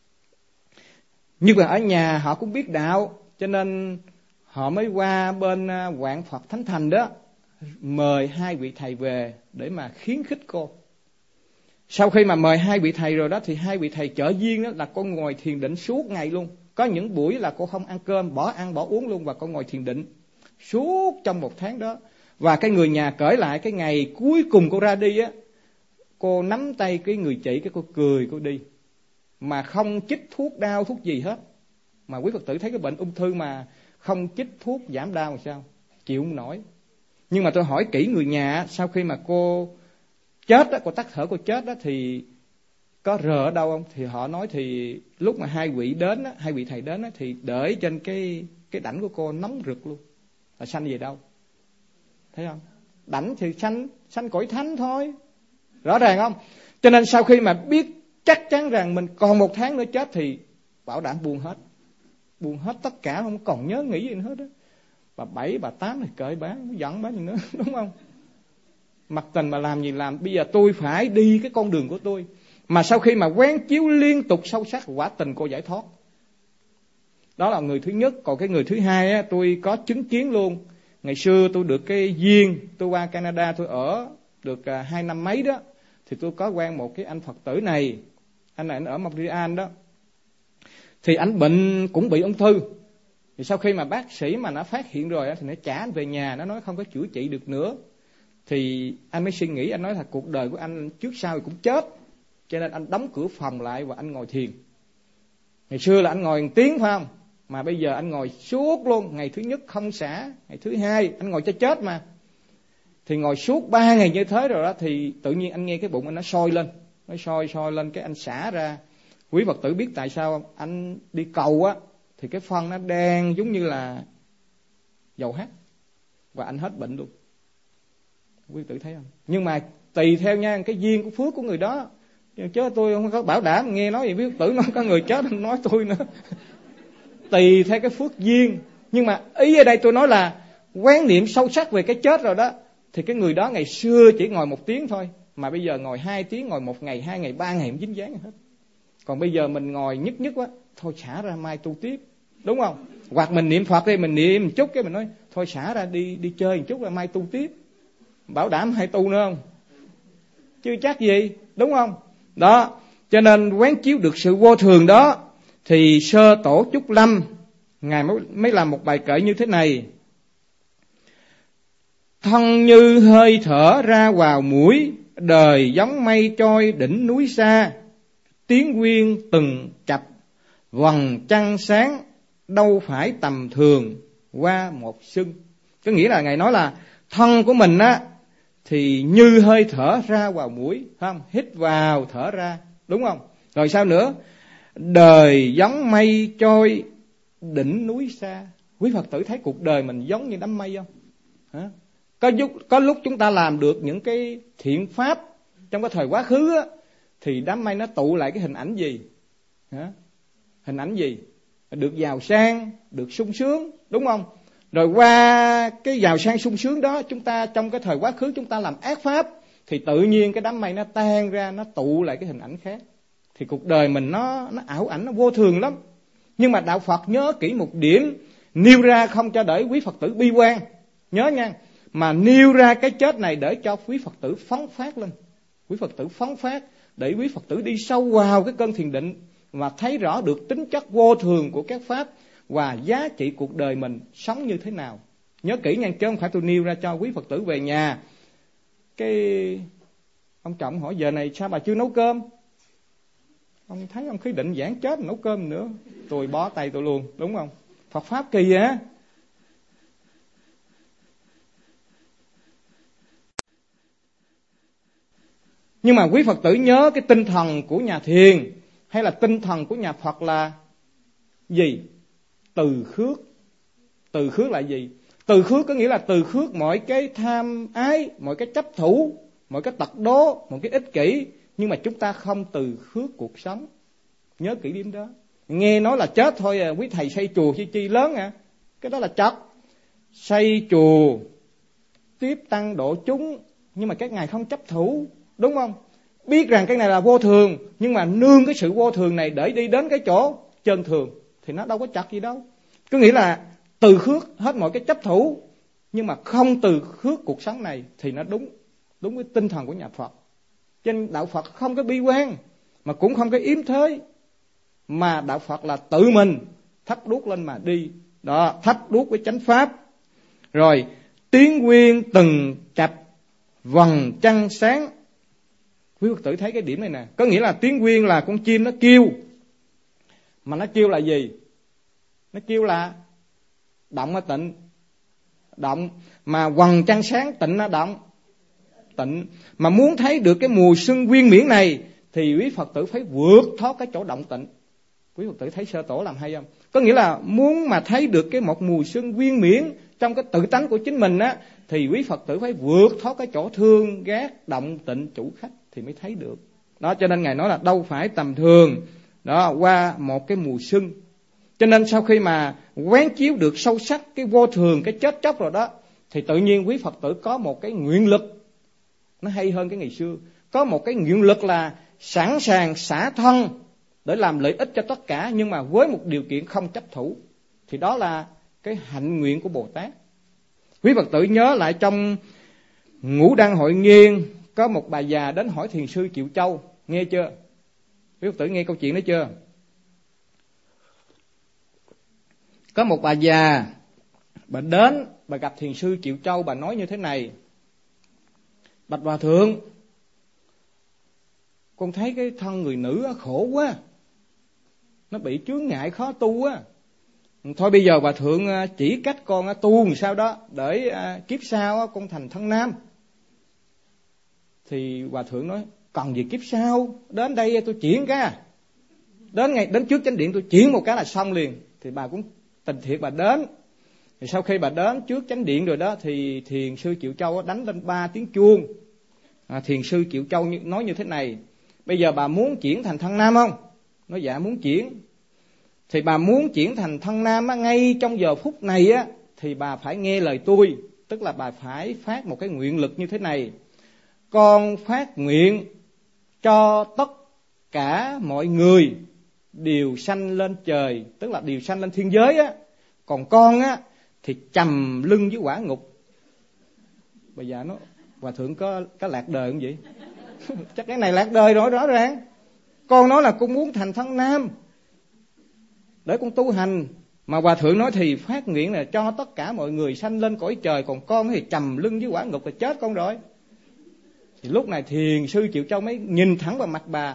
Nhưng mà ở nhà họ cũng biết đạo, cho nên họ mới qua bên Quảng Phật Thánh Thành đó, mời hai vị thầy về để mà khuyến khích cô. Sau khi mà mời hai vị thầy rồi đó, thì hai vị thầy trợ duyên đó là cô ngồi thiền định suốt ngày luôn. Có những buổi là cô không ăn cơm, bỏ ăn bỏ uống luôn, và cô ngồi thiền định suốt trong một tháng đó. Và cái người nhà kể lại cái ngày cuối cùng cô ra đi á, cô nắm tay cái người chị, cái cô cười cô đi, mà không chích thuốc đau thuốc gì hết. Mà quý Phật tử thấy cái bệnh ung thư mà không chích thuốc giảm đau làm sao? Chịu không nổi. Nhưng mà tôi hỏi kỹ người nhà, sau khi mà cô chết đó, cô tắt thở cô chết đó, thì có rờ ở đâu không? Thì họ nói thì lúc mà hai vị đến đó, hai vị thầy đến đó, thì để trên cái cái đảnh của cô nóng rực luôn. Là sanh về đâu? Thấy không? Đảnh thì sanh sanh cõi thánh thôi. Rõ ràng không? Cho nên sau khi mà biết chắc chắn rằng mình còn một tháng nữa chết thì bảo đảm buông hết. Buông hết tất cả, không còn nhớ nghĩ gì nữa hết đó. Bà bảy, bà tám thì cởi bán, giận bán gì nữa, đúng không? Mặc tình mà làm gì làm, bây giờ tôi phải đi cái con đường của tôi. Mà sau khi mà quán chiếu liên tục sâu sắc, quả tình cô giải thoát. Đó là người thứ nhất. Còn cái người thứ hai á, tôi có chứng kiến luôn. Ngày xưa tôi được cái duyên, tôi qua Canada tôi ở được à, hai năm mấy đó, thì tôi có quen một cái anh Phật tử này. Anh này anh ở Montreal đó. Thì anh bệnh cũng bị ung thư. Thì sau khi mà bác sĩ mà nó phát hiện rồi thì nó trả anh về nhà, nó nói không có chữa trị được nữa. Thì anh mới suy nghĩ, anh nói là cuộc đời của anh trước sau cũng chết, cho nên anh đóng cửa phòng lại và anh ngồi thiền. Ngày xưa là anh ngồi một tiếng phải không? Mà bây giờ anh ngồi suốt luôn. Ngày thứ nhất không xả, ngày thứ hai anh ngồi cho chết mà. Thì ngồi suốt ba ngày như thế rồi đó, thì tự nhiên anh nghe cái bụng anh nó sôi lên. Nó sôi sôi lên, cái anh xả ra. Quý Phật tử biết tại sao không? Anh đi cầu á, thì cái phân nó đen giống như là dầu hắt, và anh hết bệnh luôn. Quý Phật tử thấy không? Nhưng mà tùy theo nha, cái duyên của phước của người đó. Chứ tôi không có bảo đảm, nghe nói gì quý Phật tử nói có người chết nói tôi nữa. Tùy theo cái phước duyên. Nhưng mà ý ở đây tôi nói là quán niệm sâu sắc về cái chết rồi đó, thì cái người đó ngày xưa chỉ ngồi một tiếng thôi, mà bây giờ ngồi hai tiếng, ngồi một ngày, hai ngày, ba ngày không dính dáng hết. Còn bây giờ mình ngồi nhất nhất á, thôi xả ra mai tu tiếp, đúng không? Hoặc mình niệm Phật đi, mình niệm một chút cái mình nói thôi xả ra đi đi chơi một chút là mai tu tiếp. Bảo đảm hay tu nữa không? Chứ chắc gì, đúng không? Đó, cho nên quán chiếu được sự vô thường đó, thì Sơ Tổ Trúc Lâm Ngài mới, mới làm một bài kệ như thế này: thân như hơi thở ra vào mũi, đời giống mây trôi đỉnh núi xa, tiếng quyên từng chập vầng trăng sáng, đâu phải tầm thường qua một sưng. Có nghĩa là Ngài nói là thân của mình á thì như hơi thở ra vào mũi, không? Hít vào thở ra, đúng không? Rồi sao nữa? Đời giống mây trôi đỉnh núi xa. Quý Phật tử thấy cuộc đời mình giống như đám mây không? Hả? Có lúc, có lúc chúng ta làm được những cái thiện pháp trong cái thời quá khứ á, thì đám mây nó tụ lại cái hình ảnh gì? Hả? Hình ảnh gì? Được giàu sang, được sung sướng, đúng không? Rồi qua cái giàu sang sung sướng đó, chúng ta trong cái thời quá khứ chúng ta làm ác pháp, thì tự nhiên cái đám mây nó tan ra, nó tụ lại cái hình ảnh khác. Thì cuộc đời mình nó nó ảo ảnh, nó vô thường lắm. Nhưng mà đạo Phật nhớ kỹ một điểm, nêu ra không cho để quý Phật tử bi quan, nhớ nha, mà nêu ra cái chết này để cho quý Phật tử phóng phát lên. Quý Phật tử phóng phát để quý Phật tử đi sâu vào cái cơn thiền định và thấy rõ được tính chất vô thường của các pháp và giá trị cuộc đời mình sống như thế nào. Nhớ kỹ nha, chứ không phải tôi nêu ra cho quý Phật tử về nhà. Cái ông Trọng hỏi giờ này sao bà chưa nấu cơm? Ông thấy ông khí định giảng chết nấu cơm nữa, tôi bó tay tôi luôn, đúng không? Phật pháp kỳ á. Nhưng mà quý Phật tử nhớ cái tinh thần của nhà thiền hay là tinh thần của nhà Phật là gì? Từ khước. Từ khước là gì? Từ khước có nghĩa là từ khước mọi cái tham ái, mọi cái chấp thủ, mọi cái tật đố, mọi cái ích kỷ. Nhưng mà chúng ta không từ khước cuộc sống. Nhớ kỹ điểm đó. Nghe nói là chết thôi à, quý thầy xây chùa chi chi lớn à. Cái đó là chất. Xây chùa, tiếp tăng độ chúng, nhưng mà các ngài không chấp thủ, đúng không? Biết rằng cái này là vô thường, nhưng mà nương cái sự vô thường này để đi đến cái chỗ chân thường, thì nó đâu có chặt gì đâu. Có nghĩa là từ khước hết mọi cái chấp thủ, nhưng mà không từ khước cuộc sống này, thì nó đúng, đúng với tinh thần của nhà Phật. Cho nên đạo Phật không có bi quan, mà cũng không có yếm thế, mà đạo Phật là tự mình thắp đuốc lên mà đi. Đó, thắp đuốc với chánh pháp. Rồi tiếng quyên từng chập vầng trăng sáng. Quý Phật tử thấy cái điểm này nè. Có nghĩa là tiếng quyên là con chim nó kêu. Mà nó kêu là gì? Nó kêu là động hay tịnh? Động. Mà vầng trăng sáng tịnh là động? Tịnh. Mà muốn thấy được cái mùa xuân quyên miễn này thì quý Phật tử phải vượt thoát cái chỗ động tịnh. Quý Phật tử thấy Sơ Tổ làm hay không? Có nghĩa là muốn mà thấy được cái một mùa xuân quyên miễn trong cái tự tánh của chính mình á, thì quý Phật tử phải vượt thoát cái chỗ thương ghét động tịnh chủ khách thì mới thấy được. Đó, cho nên Ngài nói là đâu phải tầm thường. Đó, qua một cái mùa xuân. Cho nên sau khi mà quán chiếu được sâu sắc cái vô thường, cái chết chóc rồi đó, thì tự nhiên quý Phật tử có một cái nguyện lực nó hay hơn cái ngày xưa. Có một cái nguyện lực là sẵn sàng xả thân để làm lợi ích cho tất cả, nhưng mà với một điều kiện không chấp thủ. Thì đó là cái hạnh nguyện của Bồ Tát. Quý Phật tử nhớ lại trong Ngũ Đăng Hội Nghiên, có một bà già đến hỏi thiền sư Triệu Châu. Nghe chưa? Quý Phật tử nghe câu chuyện đó chưa? Có một bà già, bà đến, bà gặp thiền sư Triệu Châu, bà nói như thế này: bạch hòa thượng, con thấy cái thân người nữ khổ quá, nó bị chướng ngại khó tu á. Thôi bây giờ hòa thượng chỉ cách con tu làm sao đó để kiếp sau con thành thân nam. Thì hòa thượng nói: cần gì kiếp sau, đến đây tôi chuyển cái, đến ngày đến trước chánh điện tôi chuyển một cái là xong liền. Thì bà cũng tình thiệt bà đến. Thì sau khi bà đến trước chánh điện rồi đó, thì thiền sư Triệu Châu đánh lên ba tiếng chuông. À, thiền sư Triệu Châu nói như thế này: bây giờ bà muốn chuyển thành thân nam không? Nói dạ muốn chuyển. Thì bà muốn chuyển thành thân nam á, ngay trong giờ phút này á, thì bà phải nghe lời tôi. Tức là bà phải phát một cái nguyện lực như thế này: con phát nguyện cho tất cả mọi người đều sanh lên trời, tức là đều sanh lên thiên giới á, còn con á thì trầm lưng dưới quả ngục. Bây giờ nó hòa thượng có có lạc đời không vậy? Chắc cái này lạc đời rồi, rõ ràng. Con nói là con muốn thành thân nam để con tu hành. Mà Hòa Thượng nói thì phát nguyện là cho tất cả mọi người sanh lên cõi trời, còn con thì trầm lưng dưới quả ngục là chết con rồi. Thì lúc này thiền sư Triệu Châu mới nhìn thẳng vào mặt bà.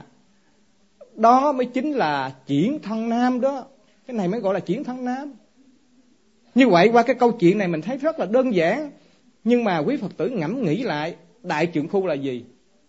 Đó mới chính là chuyển thân nam đó. Cái này mới gọi là chuyển thân nam. Như vậy qua cái câu chuyện này mình thấy rất là đơn giản. Nhưng mà quý Phật tử ngẫm nghĩ lại, đại trượng phu là gì?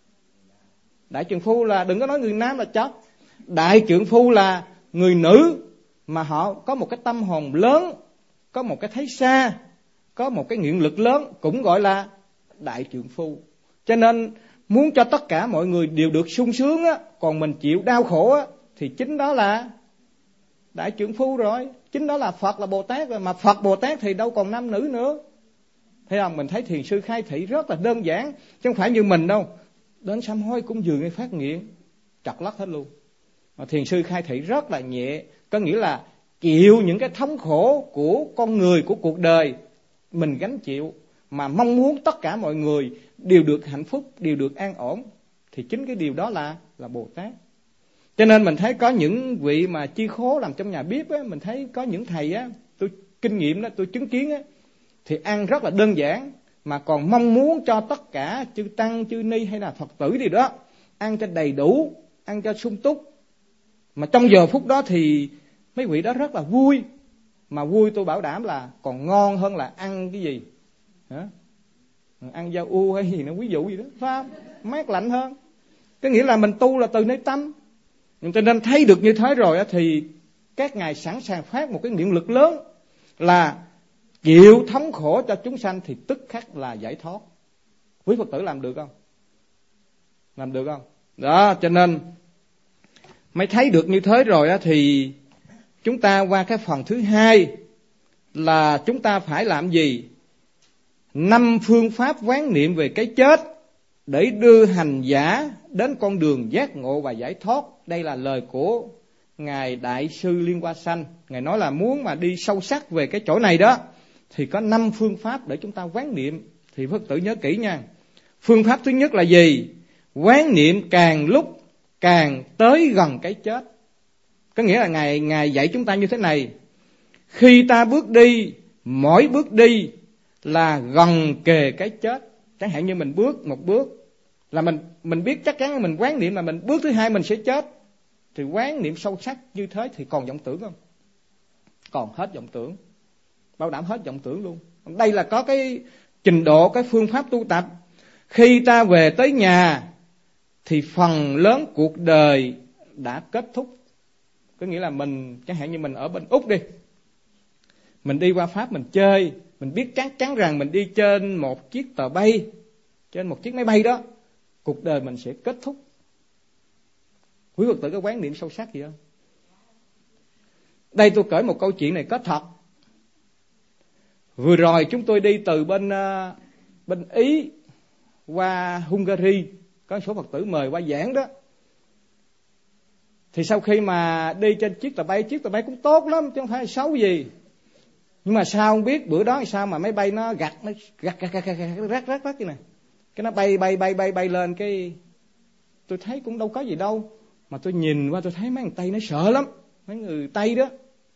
Đại trượng phu là, đừng có nói người nam là chót. Đại trượng phu là người nữ mà họ có một cái tâm hồn lớn, có một cái thấy xa, có một cái nguyện lực lớn, cũng gọi là đại trượng phu. Cho nên muốn cho tất cả mọi người đều được sung sướng á, còn mình chịu đau khổ á, thì chính đó là đại trượng phu rồi. Chính đó là Phật, là Bồ Tát rồi. Mà Phật Bồ Tát thì đâu còn nam nữ nữa. Thấy không? Mình thấy thiền sư khai thị rất là đơn giản, chứ không phải như mình đâu. Đến sám hối cũng dường như phát nguyện, trật lắc hết luôn. Mà thiền sư khai thị rất là nhẹ, có nghĩa là chịu những cái thống khổ của con người, của cuộc đời, mình gánh chịu, mà mong muốn tất cả mọi người đều được hạnh phúc, đều được an ổn, thì chính cái điều đó là là Bồ Tát. Cho nên mình thấy có những vị mà chi khố làm trong nhà bếp á, mình thấy có những thầy á, tôi kinh nghiệm đó, tôi chứng kiến á, thì ăn rất là đơn giản, mà còn mong muốn cho tất cả chư tăng, chư ni hay là Phật tử gì đó ăn cho đầy đủ, ăn cho sung túc. Mà trong giờ phút đó thì mấy vị đó rất là vui. Mà vui tôi bảo đảm là còn ngon hơn là ăn cái gì hả? Ăn da u hay gì nó ví dụ gì đó, phải không? Mát lạnh hơn. Có nghĩa là mình tu là từ nơi tâm. Cho nên thấy được như thế rồi thì các ngài sẵn sàng phát một cái nguyện lực lớn là chịu thống khổ cho chúng sanh, thì tức khắc là giải thoát. Quý Phật tử làm được không? Làm được không? Đó, cho nên mới thấy được như thế rồi thì chúng ta qua cái phần thứ hai là chúng ta phải làm gì? Năm phương pháp quán niệm về cái chết để đưa hành giả đến con đường giác ngộ và giải thoát. Đây là lời của Ngài Đại sư Liên Hoa Sanh. Ngài nói là muốn mà đi sâu sắc về cái chỗ này đó thì có năm phương pháp để chúng ta quán niệm. Thì Phật tử nhớ kỹ nha. Phương pháp thứ nhất là gì? Quán niệm càng lúc càng tới gần cái chết. Có nghĩa là Ngài, Ngài dạy chúng ta như thế này. Khi ta bước đi, mỗi bước đi là gần kề cái chết. Chẳng hạn như mình bước một bước là mình mình biết chắc chắn mình quán niệm là mình bước thứ hai mình sẽ chết. Thì quán niệm sâu sắc như thế thì còn vọng tưởng không? Còn hết vọng tưởng. Bảo đảm hết vọng tưởng luôn. Đây là có cái trình độ, cái phương pháp tu tập. Khi ta về tới nhà thì phần lớn cuộc đời đã kết thúc. Có nghĩa là mình, chẳng hạn như mình ở bên Úc đi, mình đi qua Pháp mình chơi, mình biết chắc chắn rằng mình đi trên một chiếc tàu bay, trên một chiếc máy bay đó, cuộc đời mình sẽ kết thúc. Quý Phật tử có quán niệm sâu sắc gì không? Đây tôi kể một câu chuyện này có thật. Vừa rồi chúng tôi đi từ bên uh, bên Ý qua Hungary, có số Phật tử mời qua giảng đó. Thì sau khi mà đi trên chiếc tàu bay, chiếc tàu bay cũng tốt lắm chứ không phải xấu gì. Nhưng mà sao không biết bữa đó sao mà máy bay nó gặt, nó gặt gặt gặt gặt rắc rắc rắc như này. Cái nó bay bay bay bay bay lên, cái tôi thấy cũng đâu có gì đâu. Mà tôi nhìn qua tôi thấy mấy người Tây nó sợ lắm, mấy người Tây đó.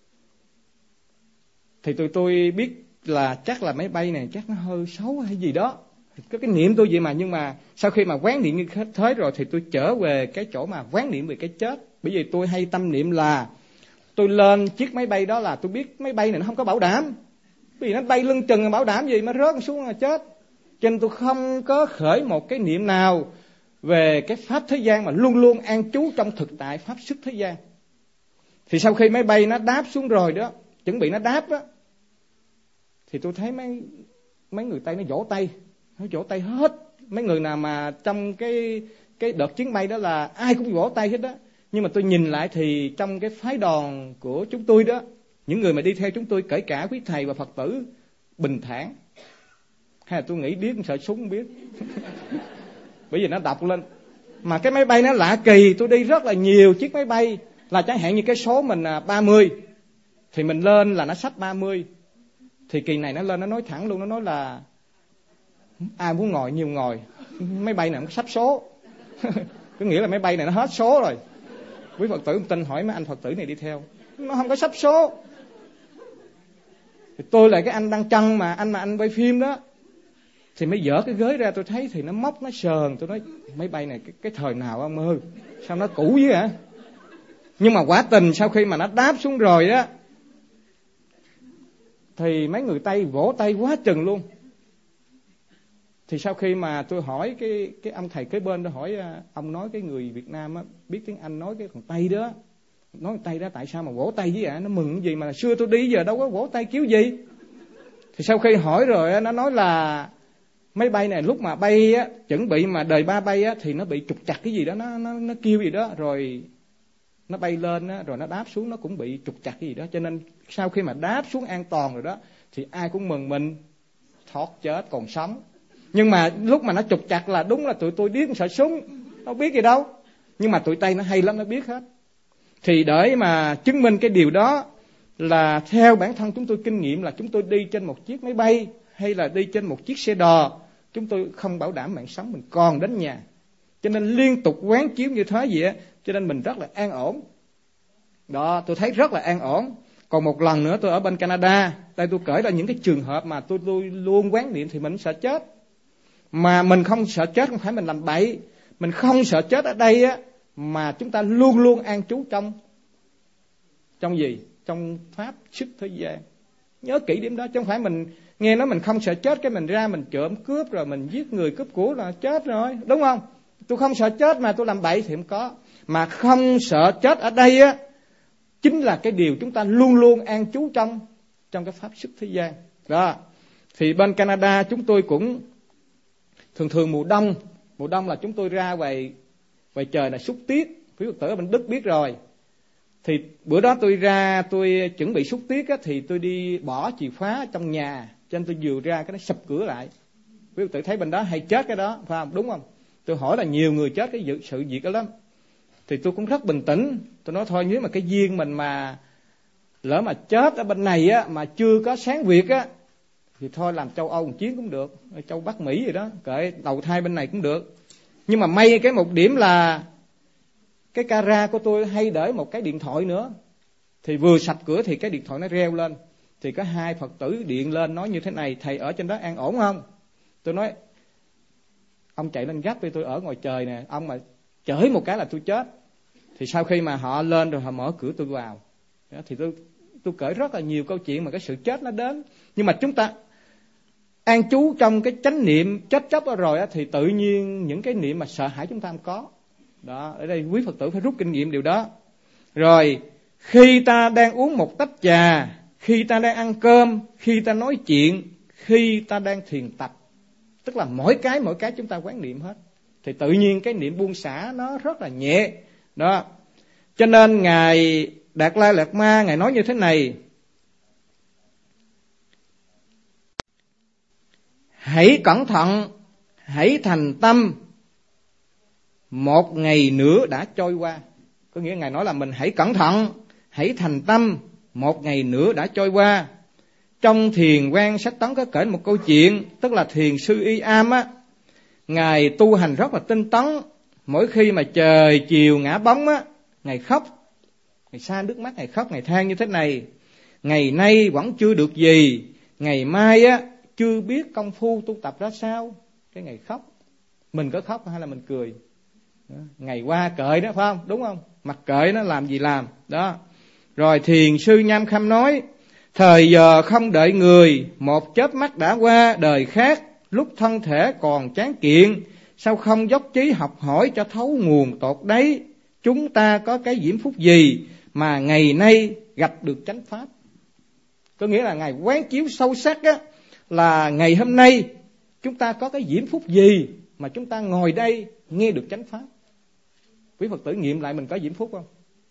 Thì tôi tôi biết là chắc là máy bay này chắc nó hơi xấu hay gì đó. Có cái niệm tôi vậy mà, nhưng mà sau khi mà quán niệm như thế rồi thì tôi trở về cái chỗ mà quán niệm về cái chết. Bởi vì tôi hay tâm niệm là tôi lên chiếc máy bay đó là tôi biết máy bay này nó không có bảo đảm. Bởi vì nó bay lưng chừng bảo đảm gì mà rớt xuống là chết. Cho nên tôi không có khởi một cái niệm nào về cái pháp thế gian, mà luôn luôn an trú trong thực tại pháp sức thế gian. Thì sau khi máy bay nó đáp xuống rồi đó, chuẩn bị nó đáp đó, thì tôi thấy mấy mấy người Tây nó vỗ tay, nó vỗ tay hết. Mấy người nào mà trong cái cái đợt chuyến bay đó là ai cũng vỗ tay hết đó. Nhưng mà tôi nhìn lại thì trong cái phái đoàn của chúng tôi đó, những người mà đi theo chúng tôi, kể cả quý thầy và Phật tử, bình thản. Hay là tôi nghĩ biết sợ súng không biết. Bởi vì nó đọc lên. Mà cái máy bay nó lạ kỳ, tôi đi rất là nhiều chiếc máy bay, là chẳng hạn như cái số mình là ba mươi, thì mình lên là nó xách ba mươi. Thì kỳ này nó lên nó nói thẳng luôn, nó nói là ai muốn ngồi nhiều ngồi, máy bay này không xách số. Có nghĩa là máy bay này nó hết số rồi. Quý Phật tử không tin hỏi mấy anh Phật tử này đi theo, nó không có sắp số. Thì tôi là cái anh đang chân mà anh mà anh quay phim đó, thì mới dỡ cái ghế ra, tôi thấy thì nó móc, nó sờn. Tôi nói máy bay này cái, cái thời nào ông ơi, sao nó cũ dữ hả? Nhưng mà quả tình sau khi mà nó đáp xuống rồi đó, thì mấy người Tây vỗ tay quá chừng luôn. Thì sau khi mà tôi hỏi cái cái ông thầy kế bên, tôi hỏi ông nói cái người Việt Nam á, biết tiếng Anh nói cái thằng Tây đó, nói thằng Tây đó tại sao mà vỗ tay với ạ? Nó mừng cái gì mà xưa tôi đi giờ đâu có vỗ tay kiểu gì. Thì sau khi hỏi rồi á, nó nói là máy bay này lúc mà bay á, chuẩn bị mà đời ba bay á, thì nó bị trục chặt cái gì đó, nó nó nó kêu gì đó, rồi nó bay lên á, rồi nó đáp xuống nó cũng bị trục chặt cái gì đó. Cho nên sau khi mà đáp xuống an toàn rồi đó, thì ai cũng mừng mình thoát chết còn sống. Nhưng mà lúc mà nó trục chặt là đúng là tụi tôi điếc sợ súng, đâu biết gì đâu. Nhưng mà tụi Tây nó hay lắm, nó biết hết. Thì để mà chứng minh cái điều đó là theo bản thân chúng tôi kinh nghiệm là chúng tôi đi trên một chiếc máy bay hay là đi trên một chiếc xe đò, chúng tôi không bảo đảm mạng sống mình còn đến nhà. Cho nên liên tục quán chiếu như thế vậy á, cho nên mình rất là an ổn. Đó, tôi thấy rất là an ổn. Còn một lần nữa tôi ở bên Canada, đây tôi kể ra những cái trường hợp mà tôi, tôi luôn quán niệm thì mình sợ chết. Mà mình không sợ chết không phải mình làm bậy, mình không sợ chết ở đây á, mà chúng ta luôn luôn an trú trong trong gì? Trong pháp sức thế gian. Nhớ kỹ điểm đó, chứ không phải mình nghe nói mình không sợ chết cái mình ra mình trộm cướp rồi mình giết người cướp của là chết rồi, đúng không? Tôi không sợ chết mà tôi làm bậy thì không có. Mà không sợ chết ở đây á, chính là cái điều chúng ta luôn luôn an trú trong trong cái pháp sức thế gian. Đó. Thì bên Canada chúng tôi cũng thường thường mùa đông, mùa đông là chúng tôi ra ngoài ngoài trời là xúc tuyết. Quý Phật tử ở bên Đức biết rồi. Thì bữa đó tôi ra tôi chuẩn bị xúc tuyết á, thì tôi đi bỏ chìa khóa trong nhà, cho nên tôi vừa ra cái nó sập cửa lại. Quý Phật tử thấy bên đó hay chết cái đó, phải không? Đúng không? Tôi hỏi là nhiều người chết cái sự việc đó lắm. Thì tôi cũng rất bình tĩnh. Tôi nói thôi, nếu mà cái duyên mình mà lỡ mà chết ở bên này á, mà chưa có sáng Việt á, thì thôi làm châu Âu một chuyến cũng được, châu Bắc Mỹ gì đó, kệ đầu thai bên này cũng được. Nhưng mà may cái một điểm là cái cara của tôi hay để một cái điện thoại nữa. Thì vừa sập cửa thì cái điện thoại nó reo lên. Thì có hai Phật tử điện lên nói như thế này: thầy ở trên đó an ổn không? Tôi nói ông chạy lên gấp đi, tôi ở ngoài trời nè, ông mà chửi một cái là tôi chết. Thì sau khi mà họ lên rồi họ mở cửa tôi vào. Thì tôi tôi kể rất là nhiều câu chuyện mà cái sự chết nó đến. Nhưng mà chúng ta an trú trong cái chánh niệm chết chóc đó rồi á, thì tự nhiên những cái niệm mà sợ hãi chúng ta không có. Đó, ở đây quý Phật tử phải rút kinh nghiệm điều đó. Rồi, khi ta đang uống một tách trà, khi ta đang ăn cơm, khi ta nói chuyện, khi ta đang thiền tập, tức là mỗi cái mỗi cái chúng ta quán niệm hết, thì tự nhiên cái niệm buông xả nó rất là nhẹ. Đó. Cho nên Ngài Đạt Lai Lạt Ma Ngài nói như thế này: hãy cẩn thận, hãy thành tâm, một ngày nữa đã trôi qua. Có nghĩa Ngài nói là mình hãy cẩn thận, hãy thành tâm, một ngày nữa đã trôi qua. Trong Thiền Quan Sách Tấn có kể một câu chuyện, tức là thiền sư Y Am á, Ngài tu hành rất là tinh tấn. Mỗi khi mà trời chiều ngã bóng á, Ngài khóc, Ngài xa nước mắt, Ngài khóc, Ngài than như thế này: ngày nay vẫn chưa được gì, ngày mai á chưa biết công phu tu tập ra sao. Cái Ngài khóc. Mình có khóc hay là mình cười? Ngày qua cởi đó, phải không? Đúng không? Mặc kệ nó làm gì làm. Đó. Rồi Thiền sư Nham Khâm nói: thời giờ không đợi người, một chớp mắt đã qua đời khác. Lúc thân thể còn tráng kiện, sao không dốc chí học hỏi cho thấu nguồn tột đấy. Chúng ta có cái diễm phúc gì mà ngày nay gặp được chánh pháp? Có nghĩa là Ngài quán chiếu sâu sắc á, là ngày hôm nay chúng ta có cái diễm phúc gì mà chúng ta ngồi đây nghe được chánh pháp. Quý Phật tử nghiệm lại mình có diễm phúc không?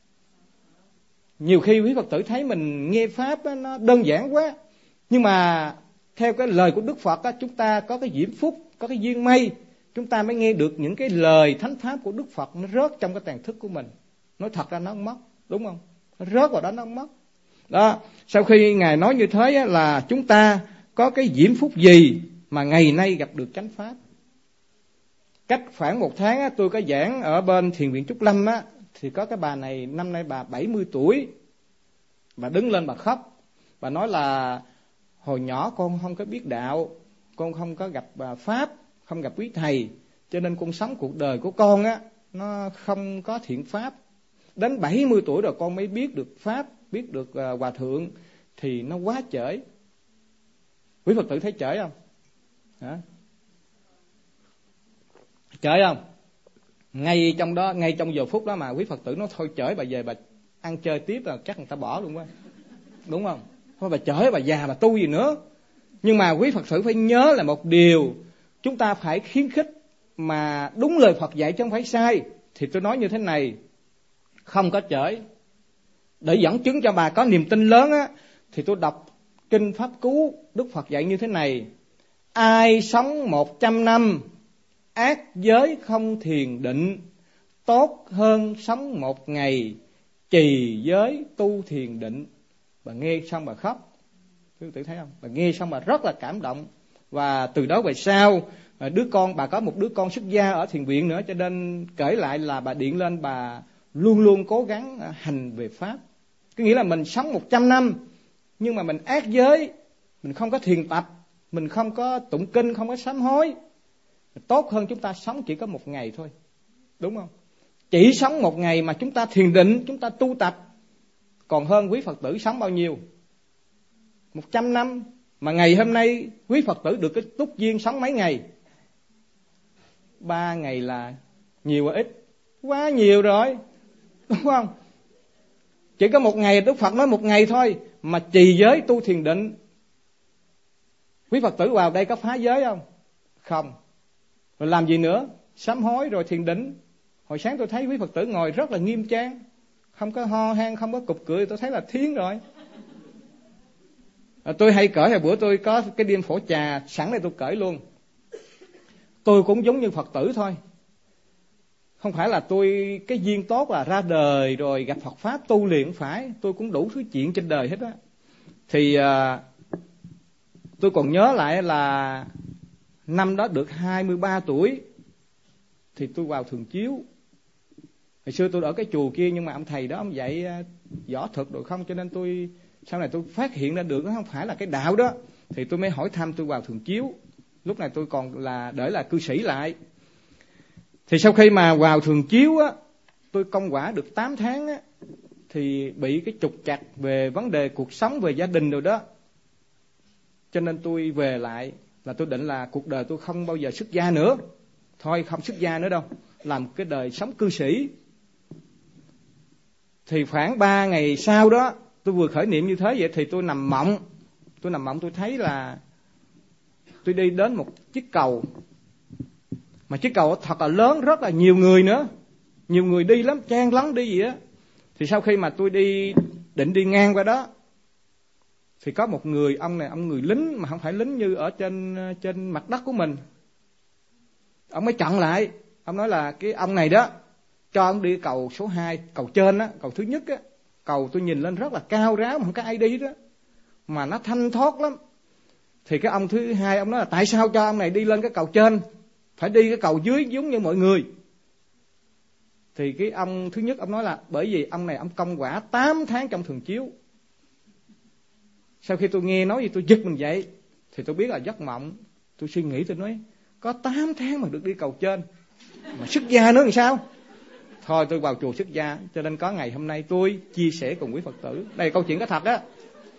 Nhiều khi quý Phật tử thấy mình nghe pháp á, nó đơn giản quá, nhưng mà theo cái lời của Đức Phật á, chúng ta có cái diễm phúc, có cái duyên may, chúng ta mới nghe được những cái lời thánh pháp của Đức Phật nó rớt trong cái tàn thức của mình. Nói thật ra nó không mất, đúng không? Nó rớt vào đó nó không mất. Đó, sau khi Ngài nói như thế á, là chúng ta có cái diễm phúc gì mà ngày nay gặp được chánh pháp. cách khoảng một tháng á, tôi có giảng ở bên thiền viện Trúc Lâm á, thì có cái bà này năm nay bà bảy mươi tuổi, bà đứng lên bà khóc, bà nói là hồi nhỏ con không có biết đạo, con không có gặp pháp, không gặp quý thầy, cho nên con sống cuộc đời của con á nó không có thiện pháp. Đến bảy mươi tuổi rồi con mới biết được pháp, biết được uh, hòa thượng, thì nó quá trễ. Quý Phật tử thấy trễ không? Hả? Trễ không? Ngay trong đó, ngay trong giờ phút đó mà quý Phật tử nói thôi trễ, bà về bà ăn chơi tiếp là chắc người ta bỏ luôn quá, đúng không? Thôi bà trễ, bà già bà tu gì nữa. Nhưng mà quý Phật tử phải nhớ là một điều, chúng ta phải khuyến khích mà đúng lời Phật dạy chứ không phải sai. Thì tôi nói như thế này, không có trễ. Để dẫn chứng cho bà có niềm tin lớn á, thì tôi đọc kinh Pháp Cú, Đức Phật dạy như thế này: ai sống một trăm năm ác giới không thiền định, tốt hơn sống một ngày trì giới tu thiền định. Bà nghe xong bà khóc, quý vị thấy không? Bà nghe xong bà rất là cảm động. Và từ đó về sau, đứa con bà có một đứa con xuất gia ở thiền viện nữa, cho nên kể lại là bà điện lên, bà luôn luôn cố gắng hành về pháp. Có nghĩa là mình sống một trăm năm nhưng mà mình ác giới, mình không có thiền tập, mình không có tụng kinh, không có sám hối, tốt hơn chúng ta sống chỉ có một ngày thôi, đúng không? Chỉ sống một ngày mà chúng ta thiền định, chúng ta tu tập, còn hơn quý Phật tử sống bao nhiêu? Một trăm năm. Mà ngày hôm nay quý Phật tử được cái túc duyên sống mấy ngày? Ba ngày là nhiều hay ít? Quá nhiều rồi, đúng không? Chỉ có một ngày, Đức Phật nói một ngày thôi mà trì giới tu thiền định. Quý Phật tử vào đây có phá giới không? Không. Rồi làm gì nữa? Sám hối rồi thiền định. Hồi sáng tôi thấy quý Phật tử ngồi rất là nghiêm trang, không có ho han, không có cục cười, tôi thấy là thiến rồi. À, tôi hay cởi, hồi bữa tôi có cái đêm phổ trà, sẵn đây tôi cởi luôn. Tôi cũng giống như Phật tử thôi. Không phải là tôi cái duyên tốt là ra đời rồi gặp Phật Pháp tu liền, phải. Tôi cũng đủ thứ chuyện trên đời hết á. Thì à, tôi còn nhớ lại là năm đó được hai mươi ba tuổi thì tôi vào thường chiếu. Hồi xưa tôi ở cái chùa kia, nhưng mà ông thầy đó ông dạy võ thuật rồi không, cho nên tôi sau này tôi phát hiện ra được nó không phải là cái đạo đó, thì tôi mới hỏi thăm, tôi vào thường chiếu. Lúc này tôi còn là để là cư sĩ lại. Thì sau khi mà vào thường chiếu á, tôi công quả được tám tháng á, thì bị cái trục trặc về vấn đề cuộc sống, về gia đình rồi đó. Cho nên tôi về lại, là tôi định là cuộc đời tôi không bao giờ xuất gia nữa. Thôi không xuất gia nữa đâu, làm cái đời sống cư sĩ. Thì khoảng ba ngày sau đó, tôi vừa khởi niệm như thế vậy thì tôi nằm mộng. Tôi nằm mộng tôi thấy là tôi đi đến một chiếc cầu. Mà chiếc cầu thật là lớn, rất là nhiều người nữa. Nhiều người đi lắm, chen lấn đi vậy á. Thì sau khi mà tôi đi định đi ngang qua đó, thì có một người, ông này ông người lính mà không phải lính như ở trên trên mặt đất của mình. Ông mới chặn lại, ông nói là cái ông này đó cho ông đi cầu số hai, cầu trên á, cầu thứ nhất á. Cầu tôi nhìn lên rất là cao ráo mà không có ai đi đó, mà nó thanh thoát lắm. Thì cái ông thứ hai ông nói là tại sao cho ông này đi lên cái cầu trên, phải đi cái cầu dưới giống như mọi người. Thì cái ông thứ nhất ông nói là bởi vì ông này ông công quả tám tháng trong thường chiếu. Sau khi tôi nghe nói gì tôi giật mình dậy, thì tôi biết là giấc mộng. Tôi suy nghĩ, tôi nói có tám tháng mà được đi cầu trên, mà xuất gia nữa làm sao? Thôi tôi vào chùa xuất gia. Cho nên có ngày hôm nay tôi chia sẻ cùng quý Phật tử. Đây câu chuyện có thật á.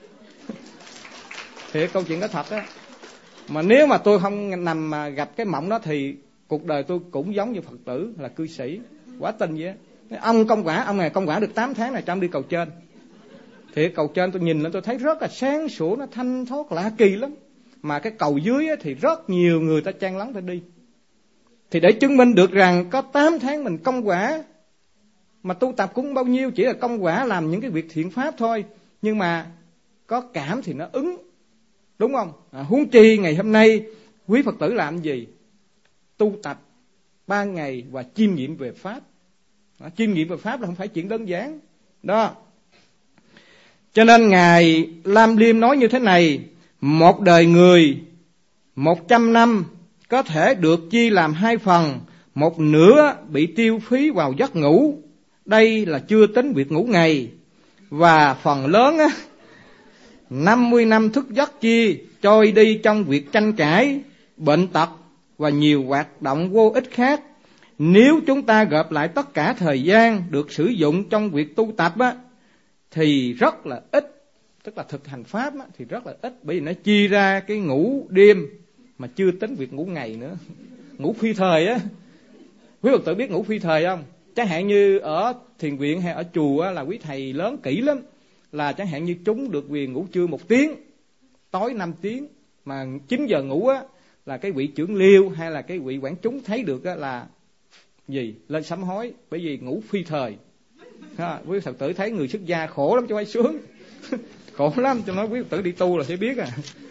Thiệt, câu chuyện có thật á. Mà nếu mà tôi không nằm mà gặp cái mộng đó thì cuộc đời tôi cũng giống như Phật tử, là cư sĩ. Quá tin vậy á. Ông công quả, ông này công quả được tám tháng này cho ông đi cầu trên. Thì cầu trên tôi nhìn lên tôi thấy rất là sáng sủa, nó thanh thoát lạ kỳ lắm. Mà cái cầu dưới thì rất nhiều người ta chen lấn ta đi. Thì để chứng minh được rằng có tám tháng mình công quả, mà tu tập cũng bao nhiêu, chỉ là công quả làm những cái việc thiện pháp thôi. Nhưng mà có cảm thì nó ứng, đúng không? À, huống chi ngày hôm nay quý Phật tử làm gì? Tu tập ba ngày và chiêm nghiệm về pháp. À, chiêm nghiệm về pháp là không phải chuyện đơn giản đó. Cho nên Ngài Lam Liêm nói như thế này: một đời người một trăm năm có thể được chia làm hai phần. một nửa bị tiêu phí vào giấc ngủ. Đây là chưa tính việc ngủ ngày. Và phần lớn á, năm mươi năm thức giấc kia trôi đi trong việc tranh cãi, bệnh tật và nhiều hoạt động vô ích khác. Nếu chúng ta gộp lại tất cả thời gian được sử dụng trong việc tu tập á, thì rất là ít, tức là thực hành pháp á, thì rất là ít, bởi vì nó chia ra cái ngủ đêm mà chưa tính việc ngủ ngày nữa. Ngủ phi thời á, quý Phật tử biết ngủ phi thời không? Chẳng hạn như ở thiền viện hay ở chùa á, là quý thầy lớn kỹ lắm, là chẳng hạn như chúng được quyền ngủ trưa một tiếng, tối năm tiếng, mà chín giờ ngủ á, là cái vị trưởng liêu hay là cái vị quản chúng thấy được á, là gì lên sám hối, bởi vì ngủ phi thời. Ha, quý Phật tử thấy người xuất gia khổ lắm cho phải sướng. Khổ lắm, cho nói quý Phật tử đi tu là sẽ biết à.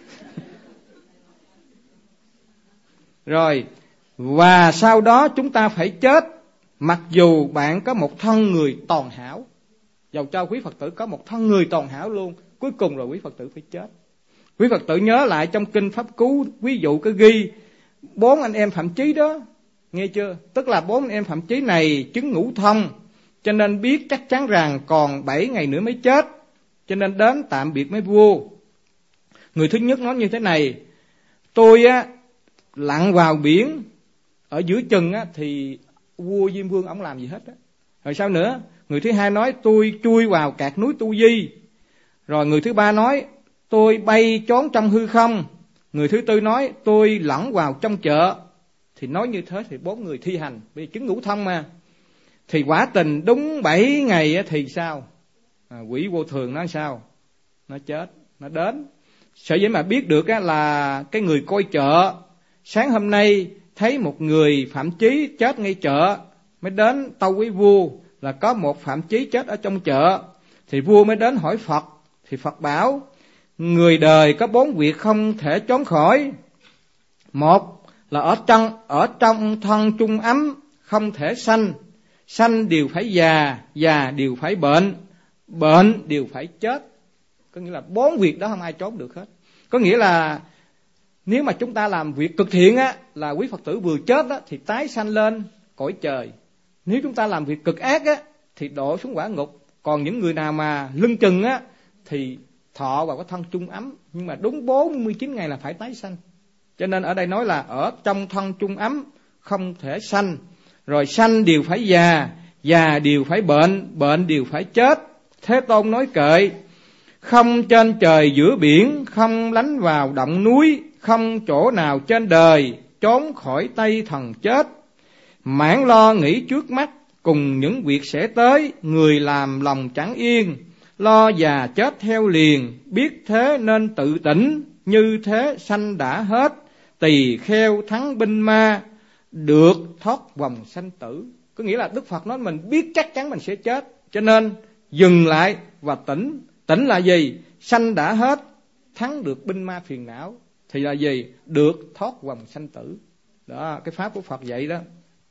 Rồi, và sau đó chúng ta phải chết, mặc dù bạn có một thân người toàn hảo. Dầu cho quý Phật tử có một thân người toàn hảo luôn, cuối cùng rồi quý Phật tử phải chết. Quý Phật tử nhớ lại trong kinh Pháp Cú, ví dụ có ghi bốn anh em Phạm Chí đó, nghe chưa? Tức là bốn anh em Phạm Chí này chứng ngũ thông, cho nên biết chắc chắn rằng còn bảy ngày nữa mới chết, cho nên đến tạm biệt với vua. Người thứ nhất nói như thế này: tôi á lặn vào biển, ở giữa chừng á thì vua Diêm Vương ông làm gì hết á. Rồi sao nữa? Người thứ hai nói tôi chui vào cát núi Tu Di. Rồi người thứ ba nói tôi bay trốn trong hư không. Người thứ tư nói tôi lẫn vào trong chợ. Thì nói như thế thì bốn người thi hành, vì chứng ngũ thông mà. Thì quả tình đúng bảy ngày thì sao? À, quỷ vô thường nó sao? Nó chết, nó đến. Sở dĩ mà biết được là cái người coi chợ, sáng hôm nay thấy một người Phạm Chí chết ngay chợ, mới đến tâu với vua là có một Phạm Chí chết ở trong chợ. Thì vua mới đến hỏi Phật. Thì Phật bảo người đời có bốn việc không thể trốn khỏi. Một là ở trong, ở trong thân chung ấm không thể sanh. Sanh đều phải già, già đều phải bệnh, bệnh đều phải chết. Có nghĩa là bốn việc đó không ai trốn được hết. Có nghĩa là nếu mà chúng ta làm việc cực thiện á, là quý Phật tử vừa chết á, thì tái sanh lên cõi trời. Nếu chúng ta làm việc cực ác á, thì đổ xuống quả ngục. Còn những người nào mà lưng chừng á, thì thọ vào cái thân chung ấm. Nhưng mà đúng bốn mươi chín ngày là phải tái sanh. Cho nên ở đây nói là ở trong thân chung ấm không thể sanh. Rồi sanh đều phải già, già đều phải bệnh, bệnh đều phải chết. Thế Tôn nói kệ: không trên trời giữa biển, không lánh vào động núi, không chỗ nào trên đời trốn khỏi tay thần chết. Mãn lo nghĩ trước mắt cùng những việc sẽ tới, người làm lòng chẳng yên, lo già chết theo liền, biết thế nên tự tỉnh, như thế sanh đã hết, tỳ kheo thắng binh ma, được thoát vòng sanh tử. Có nghĩa là Đức Phật nói mình biết chắc chắn mình sẽ chết, cho nên dừng lại và tỉnh. Tỉnh là gì? Sanh đã hết, thắng được binh ma phiền não, thì là gì? Được thoát vòng sanh tử. Đó, cái pháp của Phật vậy đó.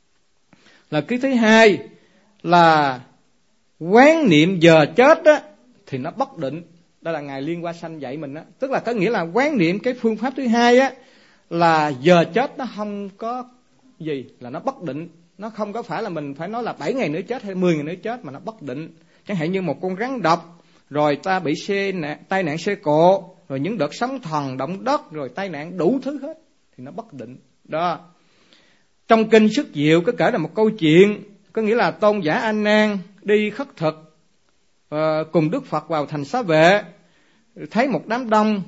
Là cái thứ hai là quán niệm giờ chết á, thì nó bất định. Đó là Ngài Liên Hoa Sanh dạy mình á. Tức là có nghĩa là quán niệm cái phương pháp thứ hai á, là giờ chết nó không có gì, là nó bất định. Nó không có phải là mình phải nói là bảy ngày nữa chết hay mười ngày nữa chết, mà nó bất định. Chẳng hạn như một con rắn độc, rồi ta bị xe nạn, tai nạn xe cộ, rồi những đợt sóng thần, động đất, rồi tai nạn đủ thứ hết, thì nó bất định. Đó. Trong kinh Sức Diệu có kể là một câu chuyện, có nghĩa là Tôn giả A Nan đi khất thực uh, cùng Đức Phật vào thành Xá Vệ, thấy một đám đông,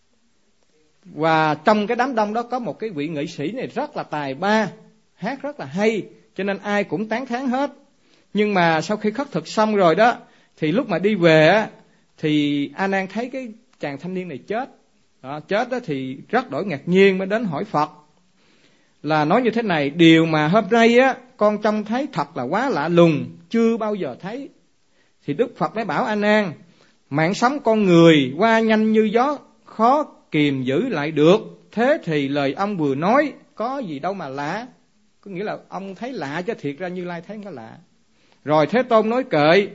và trong cái đám đông đó có một cái vị nghệ sĩ này rất là tài ba, hát rất là hay, cho nên ai cũng tán thán hết. Nhưng mà sau khi khất thực xong rồi đó, thì lúc mà đi về á, thì A Nan thấy cái chàng thanh niên này chết. Đó, chết đó thì rất đổi ngạc nhiên, mới đến hỏi Phật là nói như thế này: điều mà hôm nay á con trông thấy thật là quá lạ lùng, chưa bao giờ thấy. Thì Đức Phật mới bảo A Nan: mạng sống con người qua nhanh như gió, khó kìm giữ lại được. Thế thì lời ông vừa nói có gì đâu mà lạ. Có nghĩa là ông thấy lạ chứ thiệt ra Như Lai thấy không có lạ. Rồi Thế Tôn nói kệ: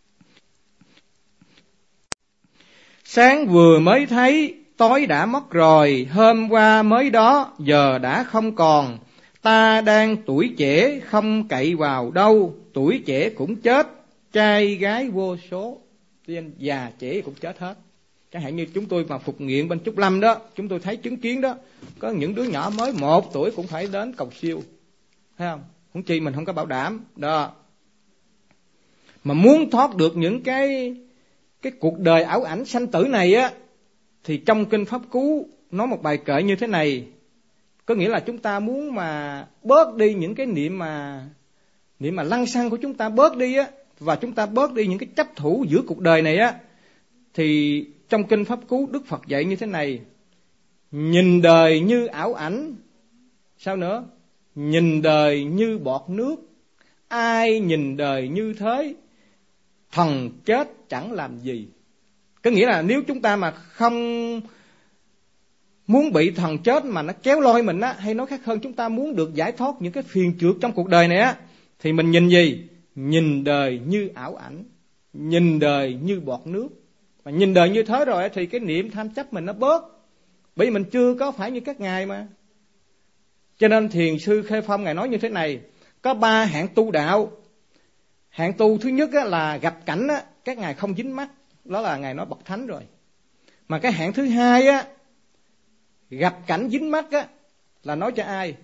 sáng vừa mới thấy, tối đã mất rồi, hôm qua mới đó, giờ đã không còn. Ta đang tuổi trẻ không cậy vào đâu, tuổi trẻ cũng chết, trai gái vô số, nên già trẻ cũng chết hết. Chẳng hạn như chúng tôi mà phục nguyện bên Trúc Lâm đó, chúng tôi thấy chứng kiến đó, có những đứa nhỏ mới một tuổi cũng phải đến cầu siêu, thấy không? Huống chi mình không có bảo đảm đó. Mà muốn thoát được những cái cái cuộc đời ảo ảnh sanh tử này á, thì trong kinh Pháp Cú nói một bài kệ như thế này. Có nghĩa là chúng ta muốn mà bớt đi những cái niệm mà niệm mà lăng xăng của chúng ta bớt đi á, và chúng ta bớt đi những cái chấp thủ giữa cuộc đời này á, thì trong kinh Pháp Cú Đức Phật dạy như thế này: nhìn đời như ảo ảnh, sao nữa? Nhìn đời như bọt nước, ai nhìn đời như thế, thần chết chẳng làm gì. Có nghĩa là nếu chúng ta mà không muốn bị thần chết mà nó kéo lôi mình á, hay nói khác hơn, chúng ta muốn được giải thoát những cái phiền trượt trong cuộc đời này á, thì mình nhìn gì? Nhìn đời như ảo ảnh, nhìn đời như bọt nước. Mà nhìn đời như thế rồi thì cái niệm tham chấp mình nó bớt, bởi vì mình chưa có phải như các ngài mà. Cho nên Thiền sư Khê Phong ngài nói như thế này: có ba hạng tu đạo. Hạng tu thứ nhất á, là gặp cảnh á, các ngài không dính mắc, đó là ngài nói bậc thánh rồi. Mà cái hạng thứ hai á, gặp cảnh dính mắc á, là nói cho ai?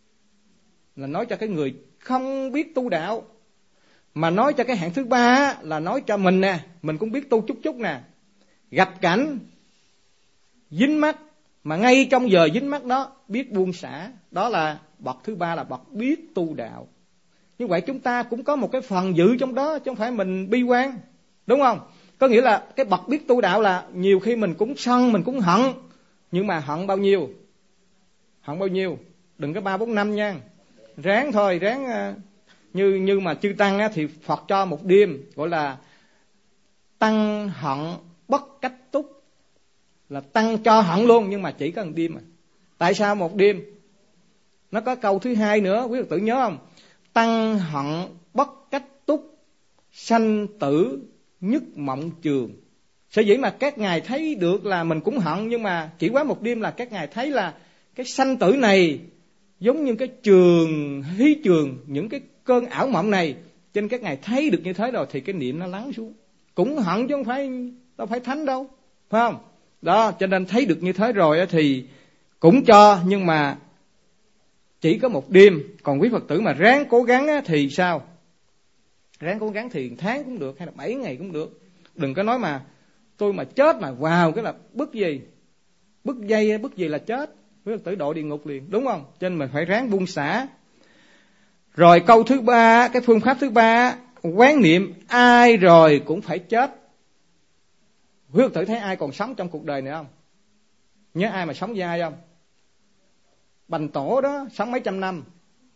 Là nói cho cái người không biết tu đạo. Mà nói cho cái hạng thứ ba á, là nói cho mình nè, mình cũng biết tu chút chút nè. Gặp cảnh dính mắc mà ngay trong giờ dính mắc đó biết buông xả, đó là bậc thứ ba, là bậc biết tu đạo. Như vậy chúng ta cũng có một cái phần dự trong đó, chứ không phải mình bi quan, đúng không? Có nghĩa là cái bậc biết tu đạo là nhiều khi mình cũng sân, mình cũng hận, nhưng mà hận bao nhiêu? Hận bao nhiêu? Đừng có ba bốn năm nha, ráng thôi, ráng. Như như mà chư tăng á, thì Phật cho một đêm gọi là tăng hận bất cách túc, là tăng cho hận luôn, nhưng mà chỉ có một đêm mà. Tại sao một đêm? Nó có câu thứ hai nữa, quý Phật tử nhớ không? Tăng hận bất cách túc, sanh tử nhất mộng trường. Sở dĩ mà các ngài thấy được là mình cũng hận, nhưng mà chỉ quá một đêm là các ngài thấy là cái sanh tử này giống như cái trường hí trường, những cái cơn ảo mộng này. Cho nên các ngài thấy được như thế rồi thì cái niệm nó lắng xuống. Cũng hận chứ không phải đâu phải thánh đâu, phải không? Đó, cho nên thấy được như thế rồi thì cũng cho, nhưng mà chỉ có một đêm. Còn quý Phật tử mà ráng cố gắng thì sao? Ráng cố gắng thì tháng cũng được, hay là bảy ngày cũng được. Đừng có nói mà tôi mà chết mà vào cái là bức gì, bức dây bức gì là chết, quý Phật tử độ địa ngục liền, đúng không? Cho nên mình phải ráng buông xả. Rồi câu thứ ba, cái phương pháp thứ ba, quán niệm ai rồi cũng phải chết. Quý Phật tử thấy ai còn sống trong cuộc đời này không? Nhớ ai mà sống với ai không? Bành Tổ đó sống mấy trăm năm,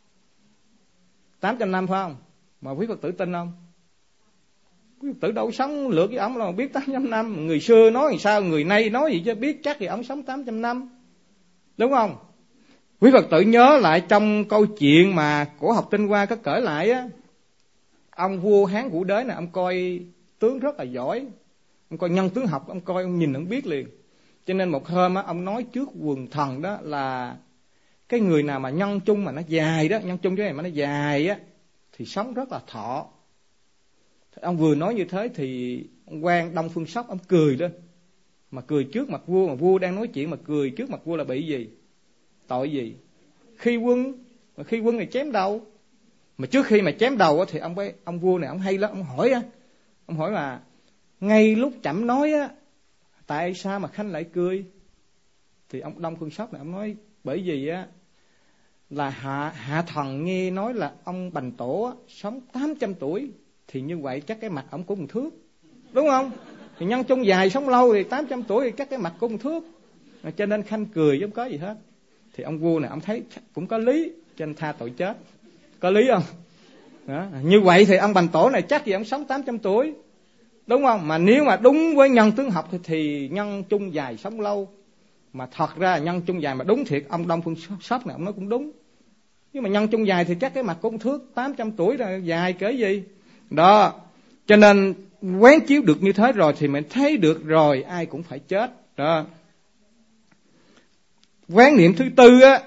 tám trăm năm phải không? Mà quý Phật tử tin không? Quý Phật tử đâu sống lượt với ông là biết tám trăm năm. Người xưa nói làm sao, người nay nói gì chứ biết chắc thì ông sống tám trăm năm, đúng không? Quý Phật tử nhớ lại trong câu chuyện mà Cổ Học Tinh Hoa có kể lại á, ông vua Hán Vũ Đế này, ông coi tướng rất là giỏi, ông coi nhân tướng học, ông coi ông nhìn ông biết liền. Cho nên một hôm á, ông nói trước quần thần đó là cái người nào mà nhân chung mà nó dài đó, nhân chung cái này mà nó dài á, thì sống rất là thọ. Ông vừa nói như thế thì ông quan Đông Phương Sóc ông cười lên, mà cười trước mặt vua, mà vua đang nói chuyện mà cười trước mặt vua là bị gì? Tội gì? Khi quân, mà khi quân này chém đầu. Mà trước khi mà chém đầu thì ông ông vua này ông hay lắm, ông hỏi á, ông hỏi là ngay lúc chậm nói á, tại sao mà Khanh lại cười? Thì ông Đông Phương Sóc này ông nói bởi vì á là hạ hạ thần nghe nói là ông Bành Tổ á, sống tám trăm tuổi, thì như vậy chắc cái mặt ông cũng một thước, đúng không? Thì nhân chung dài sống lâu thì tám trăm tuổi thì chắc cái mặt cũng một thước, cho nên Khanh cười chứ không có gì hết. Thì ông vua này ông thấy cũng có lý, cho nên tha tội chết. Có lý không? Đó. Như vậy thì ông Bành Tổ này chắc gì ông sống tám trăm tuổi, đúng không? Mà nếu mà đúng với nhân tướng học thì, thì nhân chung dài sống lâu. Mà thật ra nhân chung dài mà đúng thiệt, ông Đông Phương Sóc này ông nói cũng đúng. Nhưng mà nhân chung dài thì chắc cái mặt cũng thước, tám trăm tuổi rồi dài cỡ gì. Đó, cho nên quán chiếu được như thế rồi thì mình thấy được rồi ai cũng phải chết. Đó. Quán niệm thứ tư á,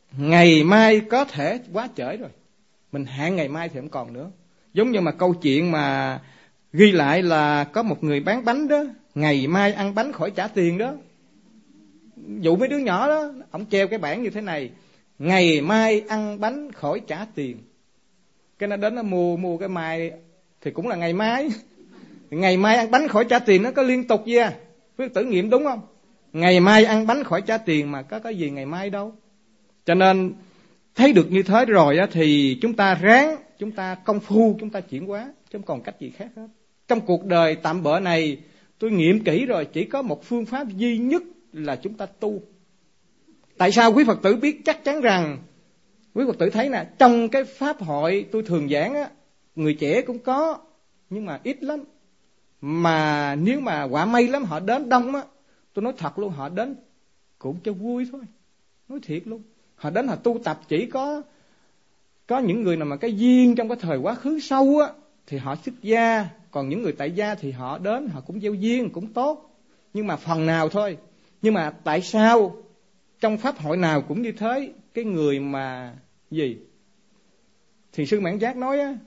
ngày mai có thể quá trễ rồi. Mình hẹn ngày mai thì không còn nữa. Giống như mà câu chuyện mà ghi lại là có một người bán bánh đó, ngày mai ăn bánh khỏi trả tiền đó. Dụ mấy đứa nhỏ đó, ông treo cái bảng như thế này: ngày mai ăn bánh khỏi trả tiền. Cái nó đến nó mua mua cái mai thì cũng là ngày mai. Ngày mai ăn bánh khỏi trả tiền nó có liên tục gì à? Quý Phật tử nghiệm đúng không? Ngày mai ăn bánh khỏi trả tiền mà có cái gì ngày mai đâu. Cho nên thấy được như thế rồi á, thì chúng ta ráng, chúng ta công phu, chúng ta chuyển hóa, chứ không còn cách gì khác hết. Trong cuộc đời tạm bợ này, tôi nghiệm kỹ rồi, chỉ có một phương pháp duy nhất là chúng ta tu. Tại sao quý Phật tử biết chắc chắn rằng, quý Phật tử thấy nè, trong cái pháp hội tôi thường giảng á, người trẻ cũng có, nhưng mà ít lắm. Mà nếu mà quả may lắm họ đến đông á, tôi nói thật luôn, họ đến cũng cho vui thôi. Nói thiệt luôn. Họ đến họ tu tập chỉ có có những người nào mà cái duyên trong cái thời quá khứ sâu á thì họ xuất gia, còn những người tại gia thì họ đến họ cũng gieo duyên cũng tốt, nhưng mà phần nào thôi. Nhưng mà tại sao trong pháp hội nào cũng như thế, cái người mà gì Thiền sư Mãn Giác nói á,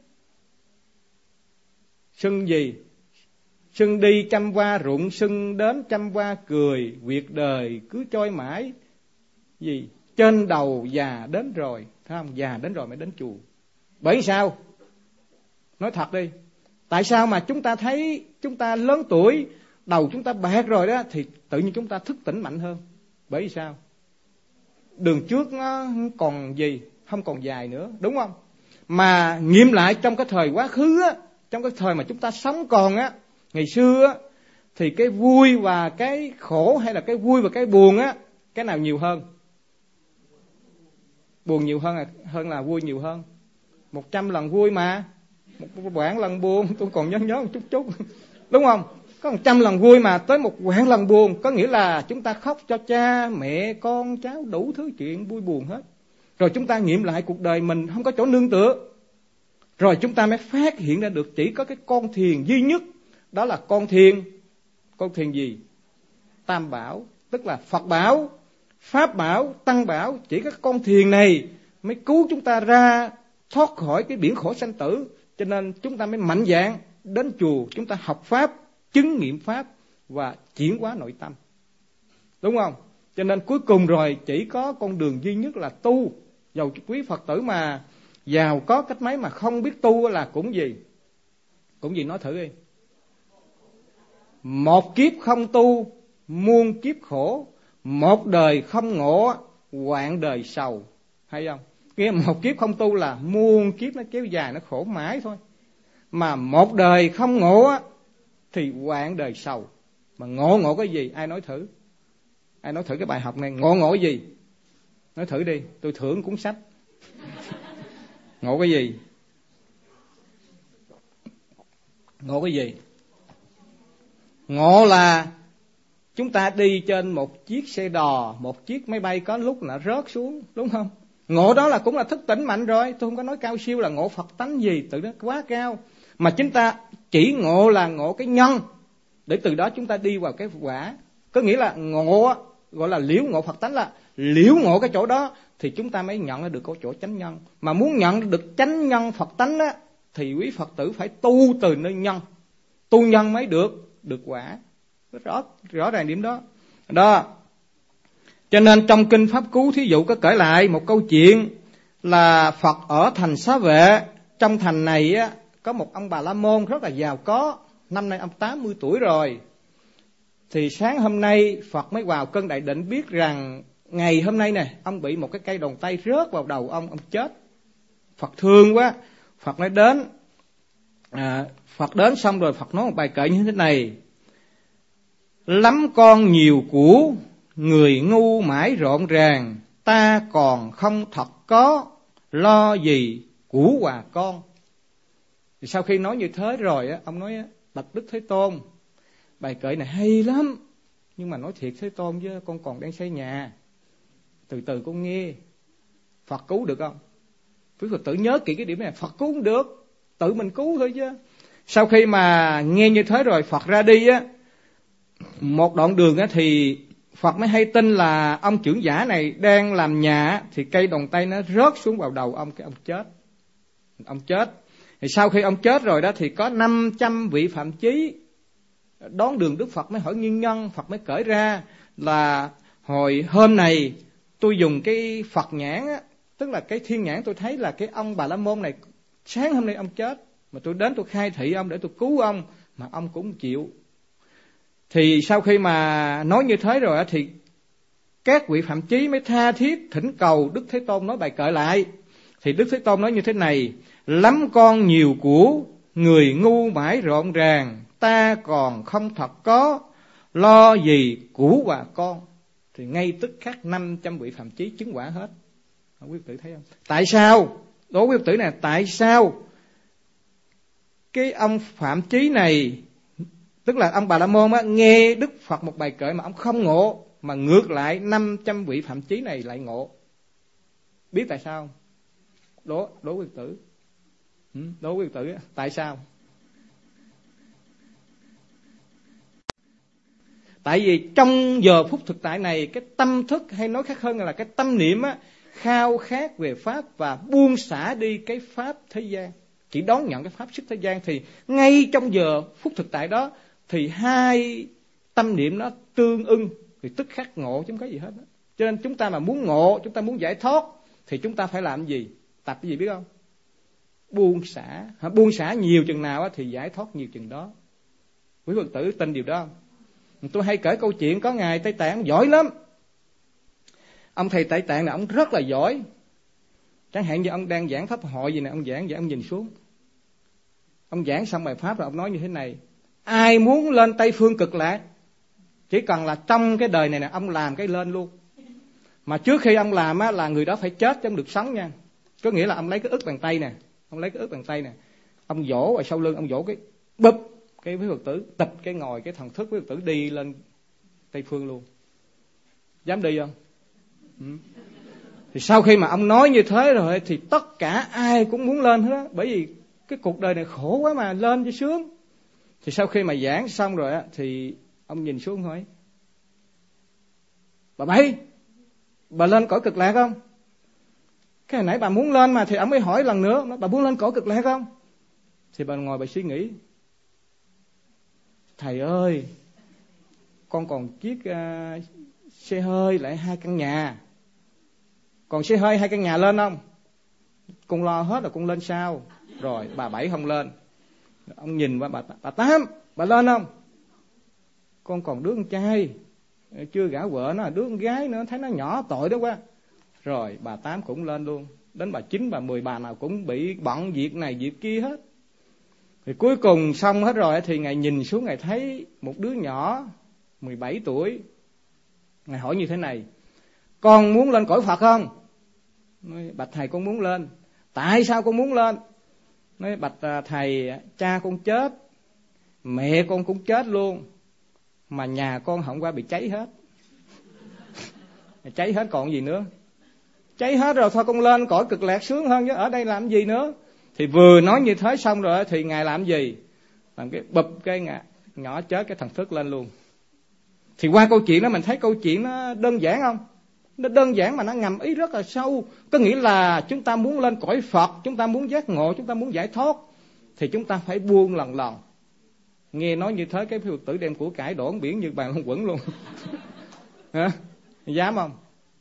sưng gì sưng đi trăm hoa rụng, sưng đến trăm hoa cười, việc đời cứ trôi mãi gì trên đầu già đến rồi. Thấy không? Già đến rồi mới đến chùa. Bởi sao? Nói thật đi, tại sao mà chúng ta thấy chúng ta lớn tuổi, đầu chúng ta bạc rồi đó, thì tự nhiên chúng ta thức tỉnh mạnh hơn? Bởi sao? Đường trước nó còn gì, không còn dài nữa, đúng không? Mà nghiệm lại trong cái thời quá khứ á, trong cái thời mà chúng ta sống còn á, ngày xưa á, thì cái vui và cái khổ, hay là cái vui và cái buồn á, cái nào nhiều hơn? Buồn nhiều hơn hơn là vui nhiều hơn. Một trăm lần vui mà một vạn lần buồn, tôi còn nhớ nhớ một chút chút, đúng không? Có một trăm lần vui mà tới một vạn lần buồn, có nghĩa là chúng ta khóc cho cha mẹ con cháu đủ thứ chuyện vui buồn hết. Rồi chúng ta nghiệm lại cuộc đời mình không có chỗ nương tựa, rồi chúng ta mới phát hiện ra được chỉ có cái con thiền duy nhất, đó là con thiền. Con thiền gì? Tam bảo, tức là Phật bảo, Pháp bảo, Tăng bảo. Chỉ có con thiền này mới cứu chúng ta ra thoát khỏi cái biển khổ sanh tử. Cho nên chúng ta mới mạnh dạn đến chùa, chúng ta học Pháp, chứng nghiệm Pháp và chuyển hóa nội tâm, đúng không? Cho nên cuối cùng rồi chỉ có con đường duy nhất là tu. Dầu quý Phật tử mà giàu có cách mấy mà không biết tu là cũng gì? Cũng gì, nói thử đi. Một kiếp không tu, muôn kiếp khổ. Một đời không ngộ, vạn đời sầu. Hay không? Nghĩa một kiếp không tu là muôn kiếp nó kéo dài, nó khổ mãi thôi. Mà một đời không ngộ thì vạn đời sầu. Mà ngộ ngộ cái gì? Ai nói thử? Ai nói thử cái bài học này? Ngộ ngộ cái gì? Nói thử đi, tôi thưởng cuốn sách. Ngộ cái gì? Ngộ cái gì? Ngộ là chúng ta đi trên một chiếc xe đò, một chiếc máy bay có lúc là rớt xuống, đúng không? Ngộ đó là cũng là thức tỉnh mạnh rồi. Tôi không có nói cao siêu là ngộ Phật tánh gì, tự nó quá cao. Mà chúng ta chỉ ngộ là ngộ cái nhân, để từ đó chúng ta đi vào cái quả. Có nghĩa là ngộ, gọi là liễu ngộ Phật tánh, là liễu ngộ cái chỗ đó thì chúng ta mới nhận ra được cái chỗ chánh nhân. Mà muốn nhận được chánh nhân Phật tánh á, thì quý Phật tử phải tu từ nơi nhân. Tu nhân mới được được quả. Rõ rõ ràng điểm đó. Đó. Cho nên trong kinh Pháp Cú thí dụ có kể lại một câu chuyện là Phật ở thành Xá Vệ. Trong thành này á, có một ông Bà La Môn rất là giàu có, năm nay ông tám mươi tuổi rồi. Thì sáng hôm nay Phật mới vào cơn đại định, biết rằng ngày hôm nay nè, ông bị một cái cây đòn tay rớt vào đầu ông, ông chết. Phật thương quá, Phật nói đến. À, Phật đến xong rồi Phật nói một bài kệ như thế này: lắm con nhiều của, người ngu mãi rộn ràng, ta còn không thật có, lo gì của hòa con. Thì sau khi nói như thế rồi á, ông nói: bạch Đức Thế Tôn, bài kệ này hay lắm, nhưng mà nói thiệt Thế Tôn chứ con còn đang xây nhà, từ từ con nghe. Phật cứu được không? Quý Phật tử nhớ kỹ cái điểm này, Phật cứu không được, tự mình cứu thôi chứ. Sau khi mà nghe như thế rồi Phật ra đi á, một đoạn đường á thì Phật mới hay tin là ông trưởng giả này đang làm nhà, thì cây đòn tay nó rớt xuống vào đầu ông, cái ông chết. Ông chết. Thì sau khi ông chết rồi đó, thì có năm trăm vị phạm chí đón đường Đức Phật, mới hỏi nguyên nhân. Phật mới cởi ra là hồi hôm này tôi dùng cái Phật nhãn á, tức là cái thiên nhãn, tôi thấy là cái ông Bà La Môn này sáng hôm nay ông chết, mà tôi đến tôi khai thị ông để tôi cứu ông, mà ông cũng chịu. Thì sau khi mà nói như thế rồi thì các vị phạm chí mới tha thiết thỉnh cầu Đức Thế Tôn nói bài kệ lại. Thì Đức Thế Tôn nói như thế này: lắm con nhiều của, người ngu mãi rộn ràng, ta còn không thật có, lo gì của và con. Thì ngay tức khắc năm trăm vị phạm chí chứng quả hết. Quý Phật tử thấy không? Tại sao? Đố quý Phật tử này, tại sao cái ông phạm chí này, tức là ông Bà La Môn á, nghe Đức Phật một bài kệ mà ông không ngộ, mà ngược lại năm trăm vị phạm chí này lại ngộ? Biết tại sao không? Đố, đố quý Phật tử. Ừ, đố quý Phật tử, tại sao? Tại vì trong giờ phút thực tại này, cái tâm thức, hay nói khác hơn là cái tâm niệm á, khao khát về Pháp và buông xả đi cái Pháp thế gian, chỉ đón nhận cái Pháp sức thế gian. Thì ngay trong giờ phút thực tại đó, thì hai tâm niệm nó tương ưng, thì tức khắc ngộ chứ không có gì hết đó. Cho nên chúng ta mà muốn ngộ, chúng ta muốn giải thoát, thì chúng ta phải làm gì? Tập cái gì biết không? Buông xả. Buông xả nhiều chừng nào thì giải thoát nhiều chừng đó. Quý Phật tử tin điều đó không? Tôi hay kể câu chuyện, có ngài Tây Tạng giỏi lắm. Ông thầy Tây Tạng này ông rất là giỏi. Chẳng hạn như ông đang giảng pháp hội gì nè, ông giảng vậy, ông nhìn xuống, ông giảng xong bài pháp rồi ông nói như thế này: ai muốn lên Tây Phương Cực Lạc, chỉ cần là trong cái đời này nè, ông làm cái lên luôn. Mà trước khi ông làm á, là người đó phải chết chứ không được sống nha. Có nghĩa là ông lấy cái ức bàn tay nè, ông lấy cái ức bàn tay nè, ông vỗ vào sau lưng, ông vỗ cái bụp, cái quý Phật tử tịch cái ngồi, cái thần thức quý Phật tử đi lên Tây Phương luôn. Dám đi không? Ừ. Thì sau khi mà ông nói như thế rồi thì tất cả ai cũng muốn lên hết á, bởi vì cái cuộc đời này khổ quá mà, lên cho sướng. Thì sau khi mà giảng xong rồi á, thì ông nhìn xuống hỏi: bà Bảy, bà lên cõi Cực Lạc không? Cái hồi nãy bà muốn lên mà, thì ông mới hỏi lần nữa: bà muốn lên cõi Cực Lạc không? Thì bà ngồi bà suy nghĩ: thầy ơi, con còn chiếc uh, xe hơi lại hai căn nhà, còn xe hơi hai căn nhà lên không? Con lo hết rồi, con lên sao? Rồi bà Bảy không lên. Ông nhìn qua bà, bà Tám, bà lên không? Con còn đứa con trai chưa gả vợ, nó là đứa con gái nữa, thấy nó nhỏ tội đó quá. Rồi bà Tám cũng lên luôn. Đến bà Chín, bà Mười, bà nào cũng bị bận việc này việc kia hết. Thì cuối cùng xong hết rồi thì ngài nhìn xuống, ngài thấy một đứa nhỏ mười bảy tuổi. Ngài hỏi như thế này: con muốn lên cõi Phật không? Nói: bạch thầy, con muốn lên. Tại sao con muốn lên? Nói: bạch thầy, cha con chết, mẹ con cũng chết luôn, mà nhà con hôm qua bị cháy hết. Cháy hết còn gì nữa? Cháy hết rồi, thôi con lên cõi Cực Lạc sướng hơn chứ ở đây làm gì nữa. Thì vừa nói như thế xong rồi thì ngài làm gì? Làm cái bụp cái nhỏ chết, cái thần thức lên luôn. Thì qua câu chuyện đó mình thấy câu chuyện nó đơn giản không? Nó đơn giản mà nó ngầm ý rất là sâu. Có nghĩa là chúng ta muốn lên cõi Phật, chúng ta muốn giác ngộ, chúng ta muốn giải thoát, thì chúng ta phải buông lần lần. Nghe nói như thế, cái Phật tử đem của cải đổ biển như bàn long quẩn luôn. Hả? Dám không?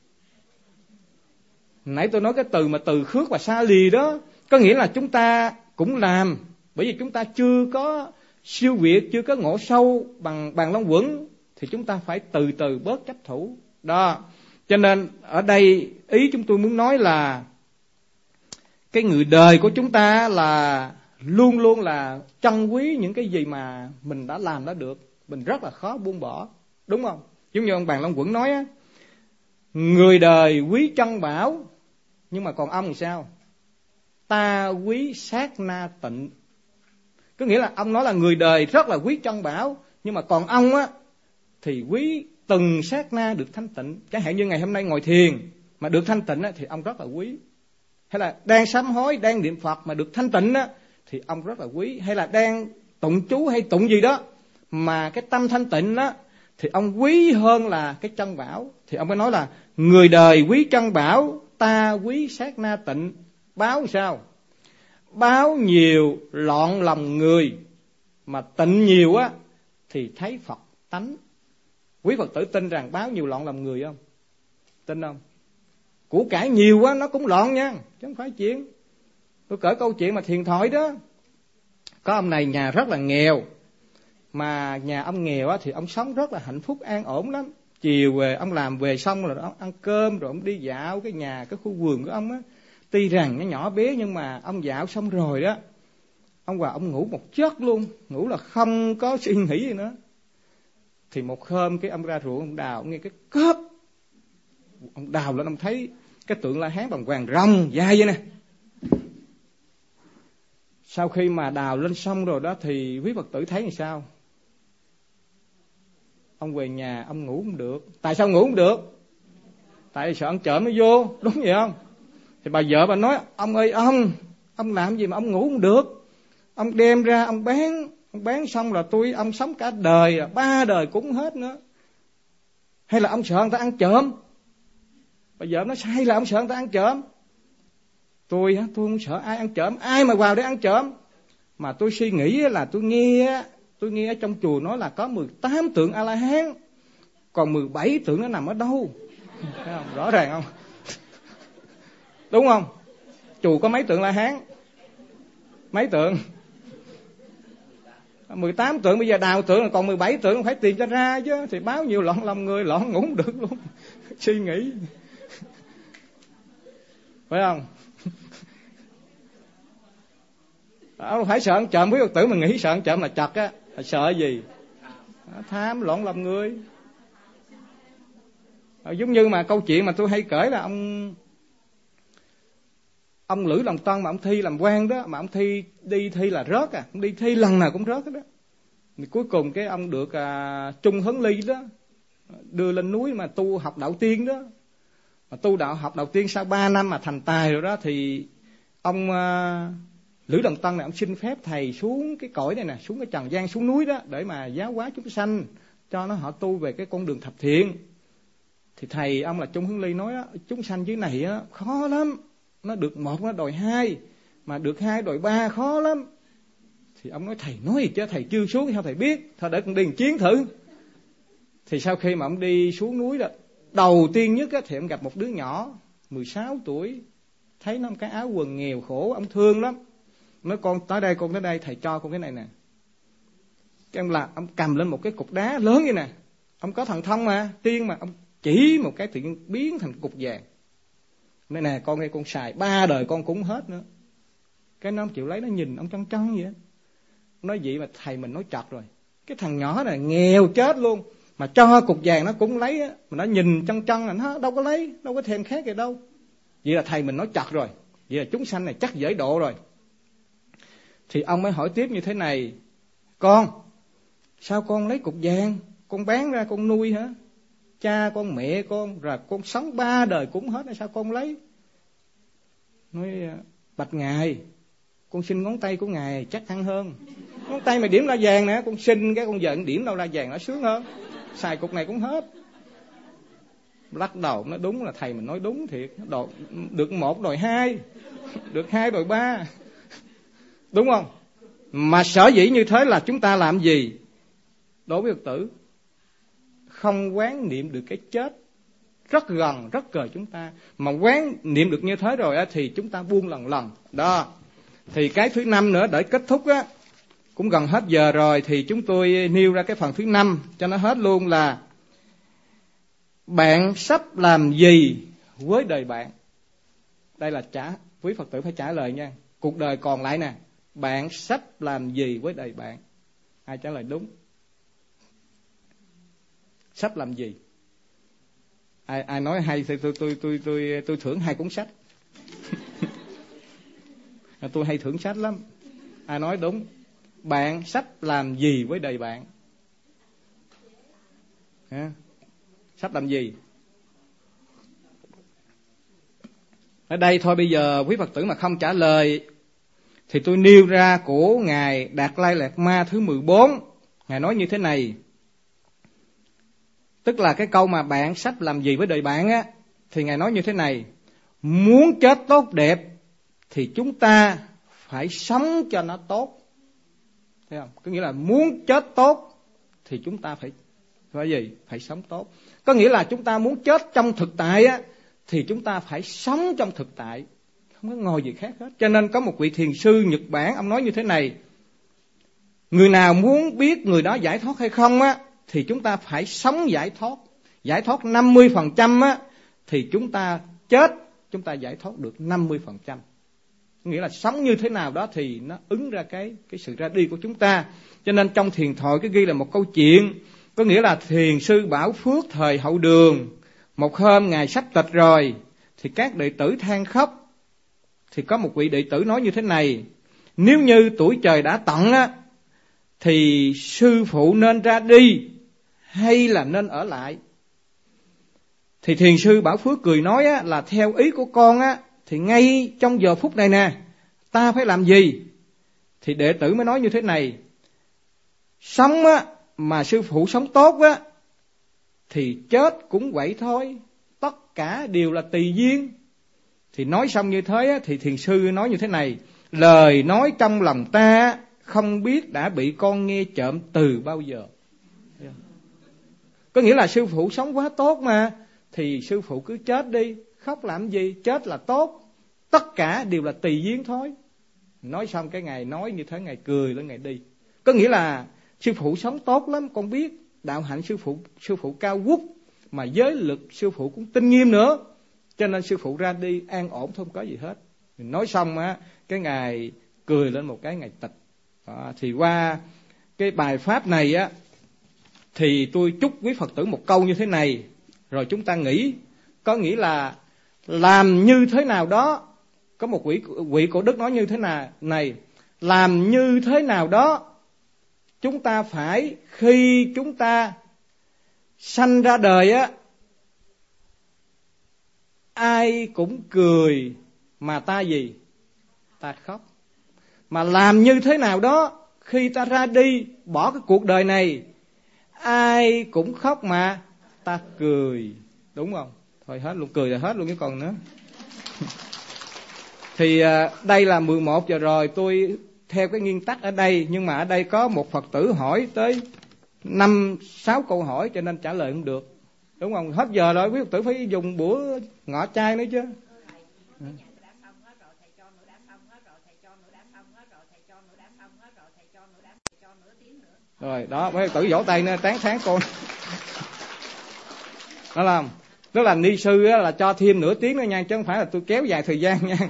Nãy tôi nói cái từ mà từ khước và xa lìa đó, có nghĩa là chúng ta cũng làm, bởi vì chúng ta chưa có siêu việt, chưa có ngộ sâu bằng bàn long quẩn, thì chúng ta phải từ từ bớt chấp thủ đó. Cho nên ở đây ý chúng tôi muốn nói là cái người đời của chúng ta là luôn luôn là trân quý những cái gì mà mình đã làm đã được, mình rất là khó buông bỏ, đúng không? Giống như ông Bàn Long Quẩn nói á, người đời quý trân bảo, nhưng mà còn ông thì sao? Ta quý sát na tịnh. Có nghĩa là ông nói là người đời rất là quý trân bảo, nhưng mà còn ông á thì quý từng sát na được thanh tịnh. Chẳng hạn như ngày hôm nay ngồi thiền mà được thanh tịnh á, thì ông rất là quý. Hay là đang sám hối, đang niệm Phật mà được thanh tịnh á, thì ông rất là quý. Hay là đang tụng chú hay tụng gì đó mà cái tâm thanh tịnh á, thì ông quý hơn là cái chân bảo. Thì ông mới nói là người đời quý chân bảo, ta quý sát na tịnh. Báo sao? Báo nhiều loạn lòng người, mà tịnh nhiều á thì thấy Phật tánh. Quý Phật tử tin rằng báo nhiều loạn lòng người không? Tin không? Của cải nhiều quá nó cũng loạn nha, chứ không phải chuyện. Tôi kể câu chuyện mà thiền thoại đó. Có ông này nhà rất là nghèo, mà nhà ông nghèo á thì ông sống rất là hạnh phúc an ổn lắm. Chiều về ông làm về xong rồi ông ăn cơm rồi ông đi dạo cái nhà, cái khu vườn của ông á. Tuy rằng nó nhỏ bé nhưng mà ông dạo xong rồi đó, ông vào ông ngủ một giấc luôn, ngủ là không có suy nghĩ gì nữa. Thì một hôm cái ông ra ruộng ông đào, ông nghe cái cớp, ông đào lên ông thấy cái tượng La Hán bằng vàng rồng dài vậy nè. Sau khi mà đào lên xong rồi đó thì quý Phật tử thấy làm sao? Ông về nhà ông ngủ không được. Tại sao ngủ không được? Tại vì sợ ông trộm nó vô, đúng vậy không? Thì bà vợ bà nói, ông ơi ông, ông làm gì mà ông ngủ không được? Ông đem ra ông bán, ông bán xong là tôi ông sống cả đời, ba đời cũng hết nữa. Hay là ông sợ người ta ăn trộm? Bà vợ nói hay là ông sợ người ta ăn trộm? Tôi hả, tôi không sợ ai ăn trộm, ai mà vào để ăn trộm. Mà tôi suy nghĩ là tôi nghe, tôi nghe ở trong chùa nói là có mười tám tượng A-la-hán, còn mười bảy tượng nó nằm ở đâu? Thấy không? Rõ ràng không? Đúng không? Chùa có mấy tượng La-hán? Mấy tượng? mười tám tượng, bây giờ đào tượng còn mười bảy tượng, phải tìm cho ra chứ. Thì báo nhiều loạn lòng người, loạn ngủ không được luôn. Suy nghĩ. Phải không? Ông phải sợ ăn trộm, quý Phật tử mà nghĩ sợ ăn trộm là chật á, là sợ gì? Tham loạn lòng người. À, giống như mà câu chuyện mà tôi hay kể là ông ông Lữ Lòng Tân mà ông thi làm quan đó, mà ông thi đi thi là rớt à, ông đi thi lần nào cũng rớt đó. Thì cuối cùng cái ông được à, Trung Hấn Ly đó đưa lên núi mà tu học đạo tiên đó. Mà tu đạo học đạo tiên sau ba năm mà thành tài rồi đó thì ông à, Lữ Đồng Tân này ông xin phép thầy xuống cái cõi này nè, xuống cái trần gian, xuống núi đó để mà giáo hóa chúng sanh, cho nó họ tu về cái con đường thập thiện. Thì thầy ông là Trung Hưng Ly nói á, chúng sanh dưới này á khó lắm, nó được một nó đòi hai, mà được hai đòi ba khó lắm. Thì ông nói thầy nói gì chứ, thầy chưa xuống sao thầy biết, thôi để con đi một chuyến thử. Thì sau khi mà ông đi xuống núi đó, đầu tiên nhất á, thì ông gặp một đứa nhỏ mười sáu tuổi, thấy nó một cái áo quần nghèo khổ, ông thương lắm. Nói con tới đây, con tới đây, thầy cho con cái này nè. Cái ông là ông cầm lên một cái cục đá lớn như nè, ông có thần thông mà, tiên mà, ông chỉ một cái tự nhiên biến thành cục vàng. Nói nè con đây con xài ba đời con cũng hết nữa. Cái nó không chịu lấy, nó nhìn ông trân trân vậy. Nói vậy mà thầy mình nói trật rồi. Cái thằng nhỏ này nghèo chết luôn, mà cho cục vàng nó cũng lấy á, mà nó nhìn trân trân là nó đâu có lấy, đâu có thèm khác gì đâu. Vậy là thầy mình nói trật rồi, vậy là chúng sanh này chắc dễ độ rồi. Thì ông mới hỏi tiếp như thế này: con, sao con lấy cục vàng, con bán ra con nuôi hả? Cha con mẹ con rồi con sống ba đời cũng hết, sao con lấy? Nói bạch ngài, con xin ngón tay của ngài chắc ăn hơn. Ngón tay mày điểm la vàng nè, con xin cái con giận điểm đâu la vàng nó sướng hơn, xài cục này cũng hết. Lắc đầu, nó đúng là thầy mình nói đúng thiệt, đòi, được một đòi hai, được hai đòi ba, đúng không? Mà sở dĩ như thế là chúng ta làm gì? Đối với Phật tử không quán niệm được cái chết rất gần, rất gần chúng ta. Mà quán niệm được như thế rồi á, thì chúng ta buông lần lần. Đó. Thì cái thứ năm nữa để kết thúc á, cũng gần hết giờ rồi, thì chúng tôi nêu ra cái phần thứ năm cho nó hết luôn là: bạn sắp làm gì với đời bạn? Đây là trả, quý Phật tử phải trả lời nha. Cuộc đời còn lại nè, bạn sắp làm gì với đời bạn? Ai trả lời đúng? Sắp làm gì? Ai ai nói hay thì tôi tôi tôi tôi tôi thưởng hai cuốn sách. Tôi hay thưởng sách lắm. Ai nói đúng? Bạn sắp làm gì với đời bạn? Hả? Sắp làm gì? Ở đây thôi, bây giờ quý Phật tử mà không trả lời thì tôi nêu ra của Ngài Đạt Lai Lạt Ma thứ mười bốn. Ngài nói như thế này: Tức là cái câu mà bạn sắp làm gì với đời bạn á, thì Ngài nói như thế này: muốn chết tốt đẹp thì chúng ta phải sống cho nó tốt. Thấy không? Có nghĩa là muốn chết tốt thì chúng ta phải phải gì? Phải sống tốt. Có nghĩa là chúng ta muốn chết trong thực tại á, thì chúng ta phải sống trong thực tại, không có ngồi gì khác hết. Cho nên có một vị thiền sư Nhật Bản, ông nói như thế này: người nào muốn biết người đó giải thoát hay không á, thì chúng ta phải sống giải thoát. Giải thoát năm mươi phần trăm á, thì chúng ta chết, chúng ta giải thoát được năm mươi phần trăm. Nghĩa là sống như thế nào đó thì nó ứng ra cái, cái sự ra đi của chúng ta. Cho nên trong thiền thoại cái ghi là một câu chuyện. Có nghĩa là thiền sư Bảo Phước thời Hậu Đường, một hôm Ngài sắp tịch rồi, thì các đệ tử than khóc. Thì có một vị đệ tử nói như thế này: nếu như tuổi trời đã tận á, thì sư phụ nên ra đi hay là nên ở lại? Thì thiền sư Bảo Phước cười nói á, là theo ý của con á, thì ngay trong giờ phút này nè, ta phải làm gì? Thì đệ tử mới nói như thế này: sống á, mà sư phụ sống tốt á, thì chết cũng vậy thôi, tất cả đều là tùy duyên. Thì nói xong như thế á, thì thiền sư nói như thế này: lời nói trong lòng ta không biết đã bị con nghe trộm từ bao giờ. Có nghĩa là sư phụ sống quá tốt mà, thì sư phụ cứ chết đi, khóc làm gì, chết là tốt, tất cả đều là tùy duyên thôi. Nói xong cái Ngài nói như thế, Ngài cười lên Ngài đi. Có nghĩa là sư phụ sống tốt lắm, con biết đạo hạnh sư phụ sư phụ cao quốc, mà giới lực sư phụ cũng tinh nghiêm nữa, cho nên sư phụ ra đi an ổn không có gì hết. Nói xong á, cái Ngài cười lên một cái, Ngài tịch. À, thì qua cái bài pháp này á, thì tôi chúc quý Phật tử một câu như thế này, rồi chúng ta nghĩ. Có nghĩa là làm như thế nào đó. Có một vị, vị cổ đức nói như thế nào này: làm như thế nào đó, chúng ta phải khi chúng ta sanh ra đời á, ai cũng cười mà ta gì? Ta khóc. Mà làm như thế nào đó, khi ta ra đi bỏ cái cuộc đời này, ai cũng khóc mà ta cười. Đúng không? Thôi hết luôn, cười là hết luôn cái còn nữa. Thì đây là mười một giờ rồi, tôi theo cái nguyên tắc ở đây, nhưng mà ở đây có một Phật tử hỏi tới năm sáu câu hỏi, cho nên trả lời không được. Đúng không? Hết giờ rồi, quý Phật tử phải dùng bữa ngọ chay nữa chứ. Rồi đó, mấy Phật tử vỗ tay nữa, tán thán con. Đó làm. Tức là ni sư á, là cho thêm nửa tiếng nữa nha, chứ không phải là tôi kéo dài thời gian nha.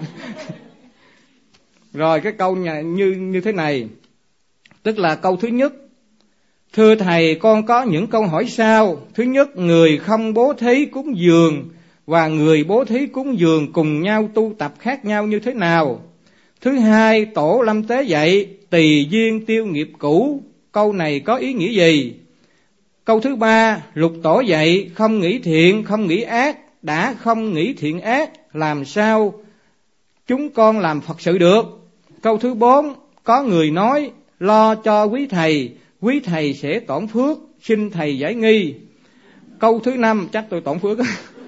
Rồi cái câu nhà như như thế này, tức là câu thứ nhất: thưa thầy, con có những câu hỏi sau. Thứ nhất, người không bố thí cúng dường và người bố thí cúng dường cùng nhau tu tập khác nhau như thế nào? Thứ hai, tổ lâm tế dạy tùy duyên tiêu nghiệp cũ, câu này có ý nghĩa gì? Câu thứ ba, lục tổ dạy không nghĩ thiện không nghĩ ác, đã không nghĩ thiện ác làm sao chúng con làm Phật sự được? Câu thứ bốn, có người nói lo cho quý thầy, quý thầy sẽ tổn phước, xin thầy giải nghi. Câu thứ năm, chắc tôi tổn phước.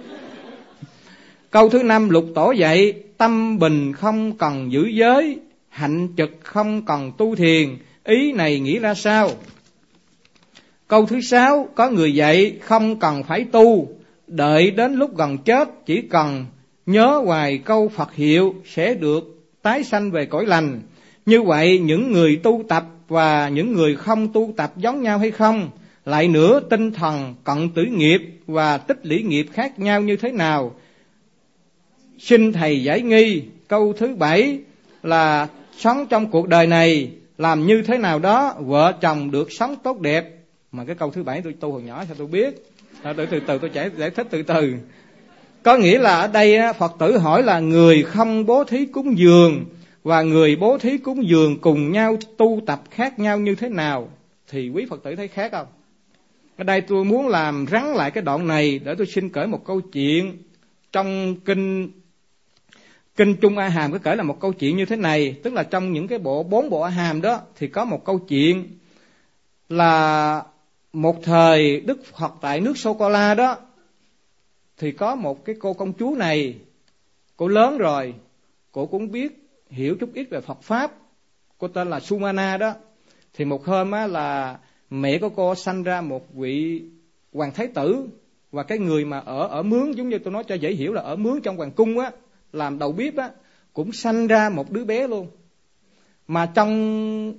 Câu thứ năm, lục tổ dạy tâm bình không cần giữ giới, hạnh trực không cần tu thiền, ý này nghĩ ra sao? Câu thứ sáu, có người dạy không cần phải tu, đợi đến lúc gần chết chỉ cần nhớ hoài câu Phật hiệu sẽ được tái sanh về cõi lành. Như vậy những người tu tập và những người không tu tập giống nhau hay không? Lại nữa, tinh thần cận tử nghiệp và tích lũy nghiệp khác nhau như thế nào? Xin thầy giải nghi. Câu thứ bảy là sống trong cuộc đời này làm như thế nào đó vợ chồng được sống tốt đẹp. Mà cái câu thứ bảy tôi tu hồi nhỏ sao tôi biết? À, từ từ từ tôi giải, giải thích từ từ. Có nghĩa là ở đây Phật tử hỏi là người không bố thí cúng dường và người bố thí cúng dường cùng nhau tu tập khác nhau như thế nào? Thì quý Phật tử thấy khác không? Ở đây tôi muốn làm rắn lại cái đoạn này để tôi xin kể một câu chuyện. Trong kinh Kinh Trung A Hàm có kể là một câu chuyện như thế này. Tức là trong những cái bộ bốn bộ A Hàm đó thì có một câu chuyện là một thời Đức Phật tại nước Sô-cô-la đó, thì có một cái cô công chúa này, cô lớn rồi, cô cũng biết hiểu chút ít về Phật Pháp, cô tên là Sumana đó. Thì một hôm á, là mẹ của cô sanh ra một vị hoàng thái tử, và cái người mà ở ở mướn, giống như tôi nói cho dễ hiểu là ở mướn trong hoàng cung á, làm đầu bếp á, cũng sanh ra một đứa bé luôn. Mà trong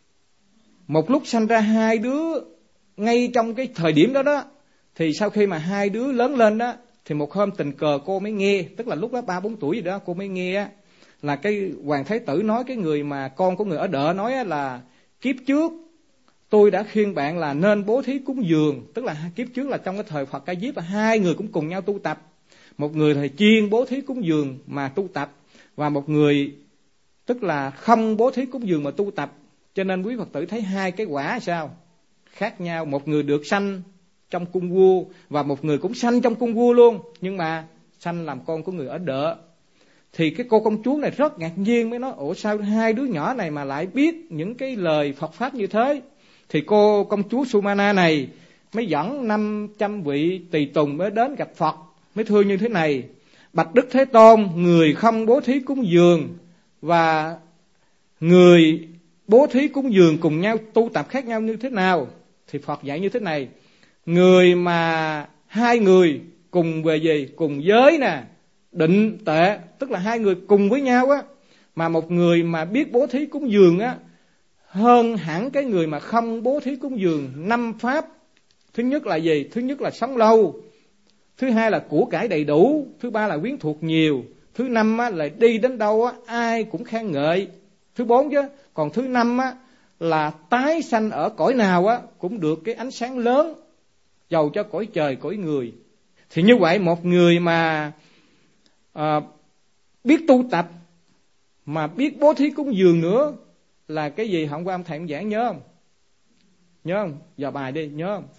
một lúc sanh ra hai đứa ngay trong cái thời điểm đó đó, thì sau khi mà hai đứa lớn lên đó, thì một hôm tình cờ cô mới nghe, tức là lúc đó ba bốn tuổi gì đó, cô mới nghe á, là cái hoàng thái tử nói, cái người mà con của người ở đợ nói á, là kiếp trước tôi đã khuyên bạn là nên bố thí cúng dường. Tức là kiếp trước là trong cái thời Phật Ca Diếp, hai người cũng cùng nhau tu tập. Một người thì chuyên bố thí cúng dường mà tu tập, và một người tức là không bố thí cúng dường mà tu tập. Cho nên quý Phật tử thấy hai cái quả sao khác nhau. Một người được sanh trong cung vua, và một người cũng sanh trong cung vua luôn, nhưng mà sanh làm con của người ở đợ. Thì cái cô công chúa này rất ngạc nhiên, mới nói ủa sao hai đứa nhỏ này mà lại biết những cái lời Phật Pháp như thế. Thì cô công chúa Sumana này mới dẫn năm trăm vị tùy tùng mới đến gặp Phật, mới thưa như thế này: bạch Đức Thế Tôn, người không bố thí cúng dường và người bố thí cúng dường cùng nhau tu tập khác nhau như thế nào? Thì Phật dạy như thế này: người mà hai người cùng về gì? Cùng giới nè, định tệ, tức là hai người cùng với nhau á, mà một người mà biết bố thí cúng dường á, hơn hẳn cái người mà không bố thí cúng dường năm pháp. Thứ nhất là gì? Thứ nhất là sống lâu, thứ hai là của cải đầy đủ, thứ ba là quyến thuộc nhiều, thứ năm á, là đi đến đâu á, ai cũng khen ngợi, thứ bốn chứ, còn thứ năm á, là tái sanh ở cõi nào á, cũng được cái ánh sáng lớn, dầu cho cõi trời cõi người. Thì như vậy một người mà à, biết tu tập mà biết bố thí cúng dường nữa là cái gì? Hôm qua ông thầy ông giảng nhớ không? Nhớ không? Giờ bài đi, nhớ không?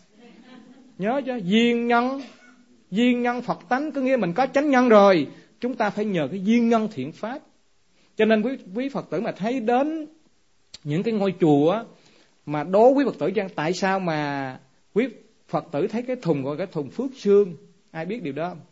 Nhớ chứ. Duyên nhân, duyên nhân Phật tánh, có nghĩa mình có chánh nhân rồi, chúng ta phải nhờ cái duyên nhân thiện pháp. Cho nên quý, quý Phật tử mà thấy đến những cái ngôi chùa á, mà đố quý Phật tử rằng tại sao mà quý Phật tử thấy cái thùng gọi cái thùng phước sương, ai biết điều đó không?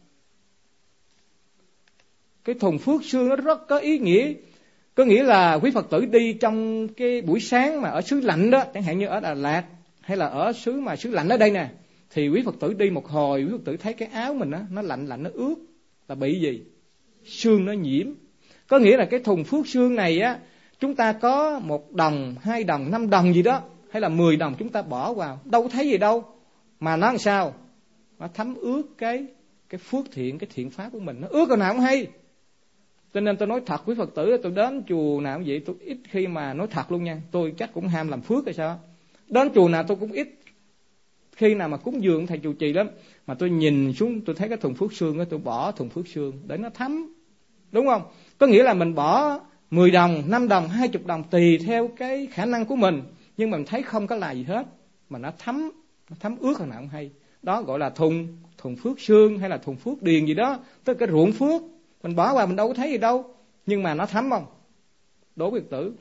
Cái thùng phước sương nó rất có ý nghĩa. Có nghĩa là quý Phật tử đi trong cái buổi sáng mà ở xứ lạnh đó, chẳng hạn như ở Đà Lạt hay là ở xứ mà xứ lạnh ở đây nè, thì quý Phật tử đi một hồi, quý Phật tử thấy cái áo mình á, nó lạnh lạnh, nó ướt, là bị gì? Sương nó nhiễm. Có nghĩa là cái thùng phước sương này á, chúng ta có một đồng, hai đồng, năm đồng gì đó, hay là mười đồng chúng ta bỏ vào, đâu có thấy gì đâu, mà nó làm sao? Nó thấm ướt cái cái phước thiện, cái thiện pháp của mình, nó ướt còn nào không hay. Cho nên tôi nói thật quý Phật tử, tôi đến chùa nào cũng vậy, tôi ít khi mà nói thật luôn nha, tôi chắc cũng ham làm phước hay sao. Đến chùa nào tôi cũng ít khi nào mà cúng dường thầy trụ trì lắm, mà tôi nhìn xuống tôi thấy cái thùng phước sương đó, tôi bỏ thùng phước sương để nó thấm, đúng không? Có nghĩa là mình bỏ mười đồng, năm đồng, hai mươi đồng tùy theo cái khả năng của mình, nhưng mà mình thấy không có là gì hết, mà nó thấm, nó thấm ướt hồi nào không hay. Đó gọi là thùng thùng phước sương hay là thùng phước điền gì đó, tức là cái ruộng phước. Mình bỏ vào mình đâu có thấy gì đâu, nhưng mà nó thấm không? Đố Phật tử.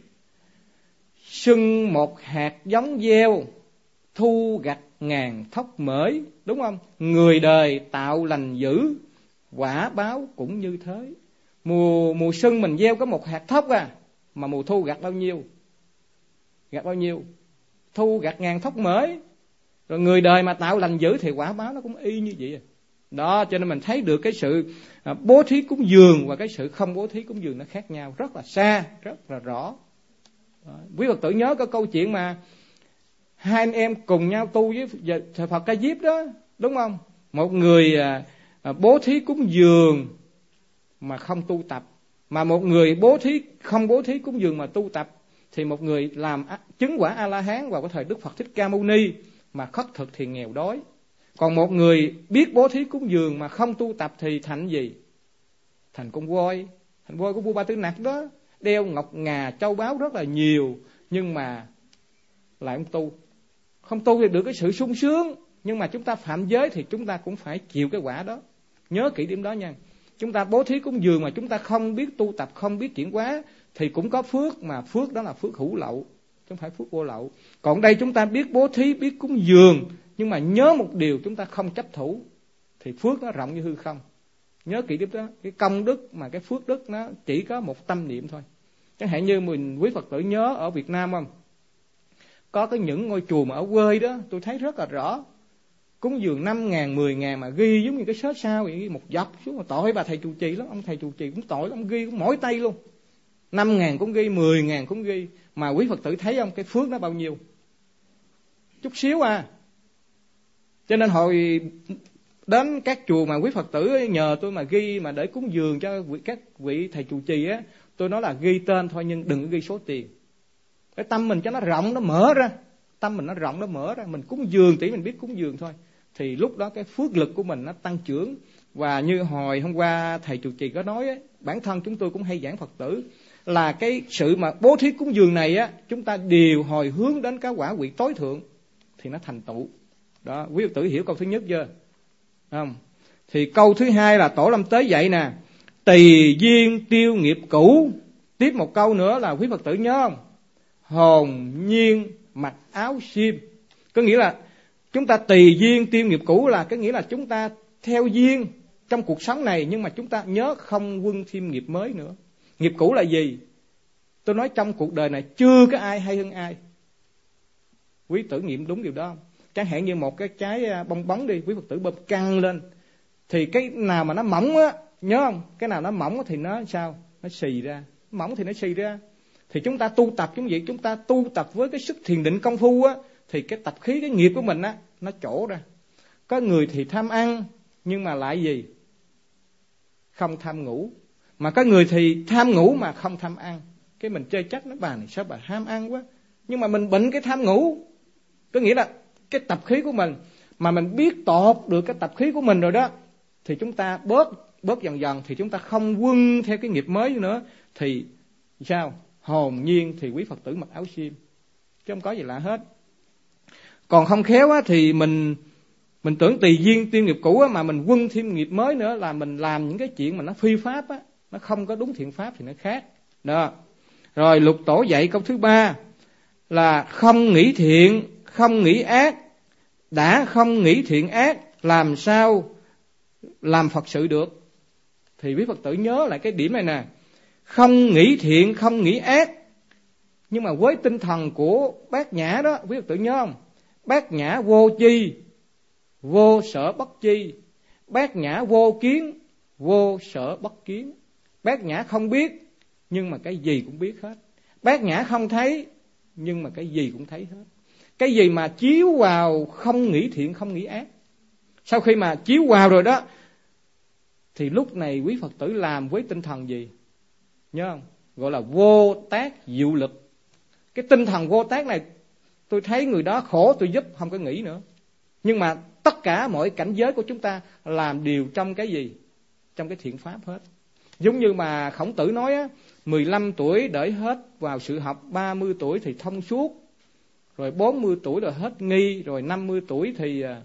Sưng một hạt giống gieo, thu gặt ngàn thóc mới, đúng không? Người đời tạo lành dữ, quả báo cũng như thế. Mùa mùa xuân mình gieo có một hạt thóc à, mà mùa thu gặt bao nhiêu? Gặt bao nhiêu? Thu gặt ngàn thóc mới. Rồi người đời mà tạo lành dữ thì quả báo nó cũng y như vậy à. Đó, cho nên mình thấy được cái sự bố thí cúng dường và cái sự không bố thí cúng dường nó khác nhau rất là xa, rất là rõ. Đó. Quý Phật tử nhớ cái câu chuyện mà hai anh em cùng nhau tu với thầy Phật Ca Diếp đó, đúng không? Một người à, à, bố thí cúng dường mà không tu tập, mà một người bố thí không bố thí cúng dường mà tu tập, thì một người làm chứng quả A La Hán vào cái thời Đức Phật Thích Ca Mâu Ni mà khất thực thì nghèo đói. Còn một người biết bố thí cúng dường mà không tu tập thì thành gì? Thành con voi, thành voi của vua Ba Tư Nặc đó, đeo ngọc ngà châu báu rất là nhiều, nhưng mà lại không tu. Không tu thì được cái sự sung sướng, nhưng mà chúng ta phạm giới thì chúng ta cũng phải chịu cái quả đó. Nhớ kỹ điểm đó nha. Chúng ta bố thí cúng dường mà chúng ta không biết tu tập, không biết chuyển hóa thì cũng có phước, mà phước đó là phước hữu lậu. chứ không phải phước vô lậu. Còn đây chúng ta biết bố thí, biết cúng dường, nhưng mà nhớ một điều chúng ta không chấp thủ, thì phước nó rộng như hư không. Nhớ kỹ điểm đó, cái công đức mà cái phước đức nó chỉ có một tâm niệm thôi. Chẳng hạn như mình quý Phật tử nhớ ở Việt Nam không? Có cái những ngôi chùa mà ở quê đó, tôi thấy rất là rõ. Cúng dường năm ngàn, mười ngàn mà ghi giống như cái sớ sao vậy, một dọc xuống mà tội bà thầy trụ trì lắm, ông thầy trụ trì cũng tội lắm, ghi cũng mỏi tay luôn. Năm ngàn cũng ghi, mười ngàn cũng ghi, mà quý Phật tử thấy không, cái phước nó bao nhiêu? Chút xíu à. Cho nên hồi đến các chùa mà quý Phật tử nhờ tôi mà ghi mà để cúng dường cho các vị thầy trụ trì á, tôi nói là ghi tên thôi nhưng đừng ghi số tiền. Cái tâm mình cho nó rộng, nó mở ra. Tâm mình nó rộng, nó mở ra. Mình cúng dường chỉ mình biết cúng dường thôi. Thì lúc đó cái phước lực của mình nó tăng trưởng. Và như hồi hôm qua thầy trụ trì có nói ấy, bản thân chúng tôi cũng hay giảng Phật tử, là cái sự mà bố thí cúng dường này á, chúng ta đều hồi hướng đến cái quả vị tối thượng thì nó thành tựu. Đó, quý Phật tử hiểu câu thứ nhất chưa? Không? Thì câu thứ hai là Tổ Lâm Tế dạy nè, tỳ duyên tiêu nghiệp cũ. Tiếp một câu nữa là quý Phật tử nhớ không? Hồn nhiên mặc áo xiêm. Có nghĩa là chúng ta tùy duyên tiêu nghiệp cũ, là cái nghĩa là chúng ta theo duyên trong cuộc sống này, nhưng mà chúng ta nhớ không quân thêm nghiệp mới nữa. Nghiệp cũ là gì? Tôi nói trong cuộc đời này chưa có ai hay hơn ai. Quý tử nghiệm đúng điều đó không? Chẳng hạn như một cái trái bong bóng đi, quý Phật tử bơm căng lên, thì cái nào mà nó mỏng á, nhớ không? Cái nào nó mỏng thì nó sao? Nó xì ra. Mỏng thì nó xì ra. Thì chúng ta tu tập giống vậy, chúng ta tu tập với cái sức thiền định công phu á, thì cái tập khí, cái nghiệp của mình á, nó trổ ra. Có người thì tham ăn, nhưng mà lại gì? Không tham ngủ. Mà có người thì tham ngủ mà không tham ăn. Cái mình chê trách nó, bà này sao bà ham ăn quá. Nhưng mà mình bệnh cái tham ngủ. Có nghĩa là cái tập khí của mình, mà mình biết tột được cái tập khí của mình rồi đó, thì chúng ta bớt, bớt dần dần, thì chúng ta không quân theo cái nghiệp mới nữa. Thì sao? Hồn nhiên thì quý Phật tử mặc áo xiêm, chứ không có gì lạ hết. Còn không khéo á, thì mình mình tưởng tùy duyên tiêu nghiệp cũ á, mà mình quân thêm nghiệp mới nữa, là mình làm những cái chuyện mà nó phi pháp á, nó không có đúng thiện pháp thì nó khác. Đó. Rồi Lục Tổ dạy câu thứ ba là không nghĩ thiện, không nghĩ ác. Đã không nghĩ thiện ác, làm sao làm Phật sự được? Thì quý Phật tử nhớ lại cái điểm này nè. Không nghĩ thiện, không nghĩ ác. Nhưng mà với tinh thần của Bát Nhã đó, quý Phật tử nhớ không? Bát Nhã vô chi, vô sở bất chi. Bát Nhã vô kiến, vô sở bất kiến. Bát Nhã không biết, nhưng mà cái gì cũng biết hết. Bát Nhã không thấy, nhưng mà cái gì cũng thấy hết. Cái gì mà chiếu vào không nghĩ thiện, không nghĩ ác. Sau khi mà chiếu vào rồi đó, thì lúc này quý Phật tử làm với tinh thần gì? Nhớ không? Gọi là vô tác diệu lực. Cái tinh thần vô tác này, tôi thấy người đó khổ tôi giúp, không có nghĩ nữa. Nhưng mà tất cả mọi cảnh giới của chúng ta làm điều trong cái gì? Trong cái thiện pháp hết. Giống như mà Khổng Tử nói á, mười lăm tuổi đợi hết vào sự học, ba mươi tuổi thì thông suốt, rồi bốn mươi tuổi rồi hết nghi, rồi năm mươi tuổi thì à,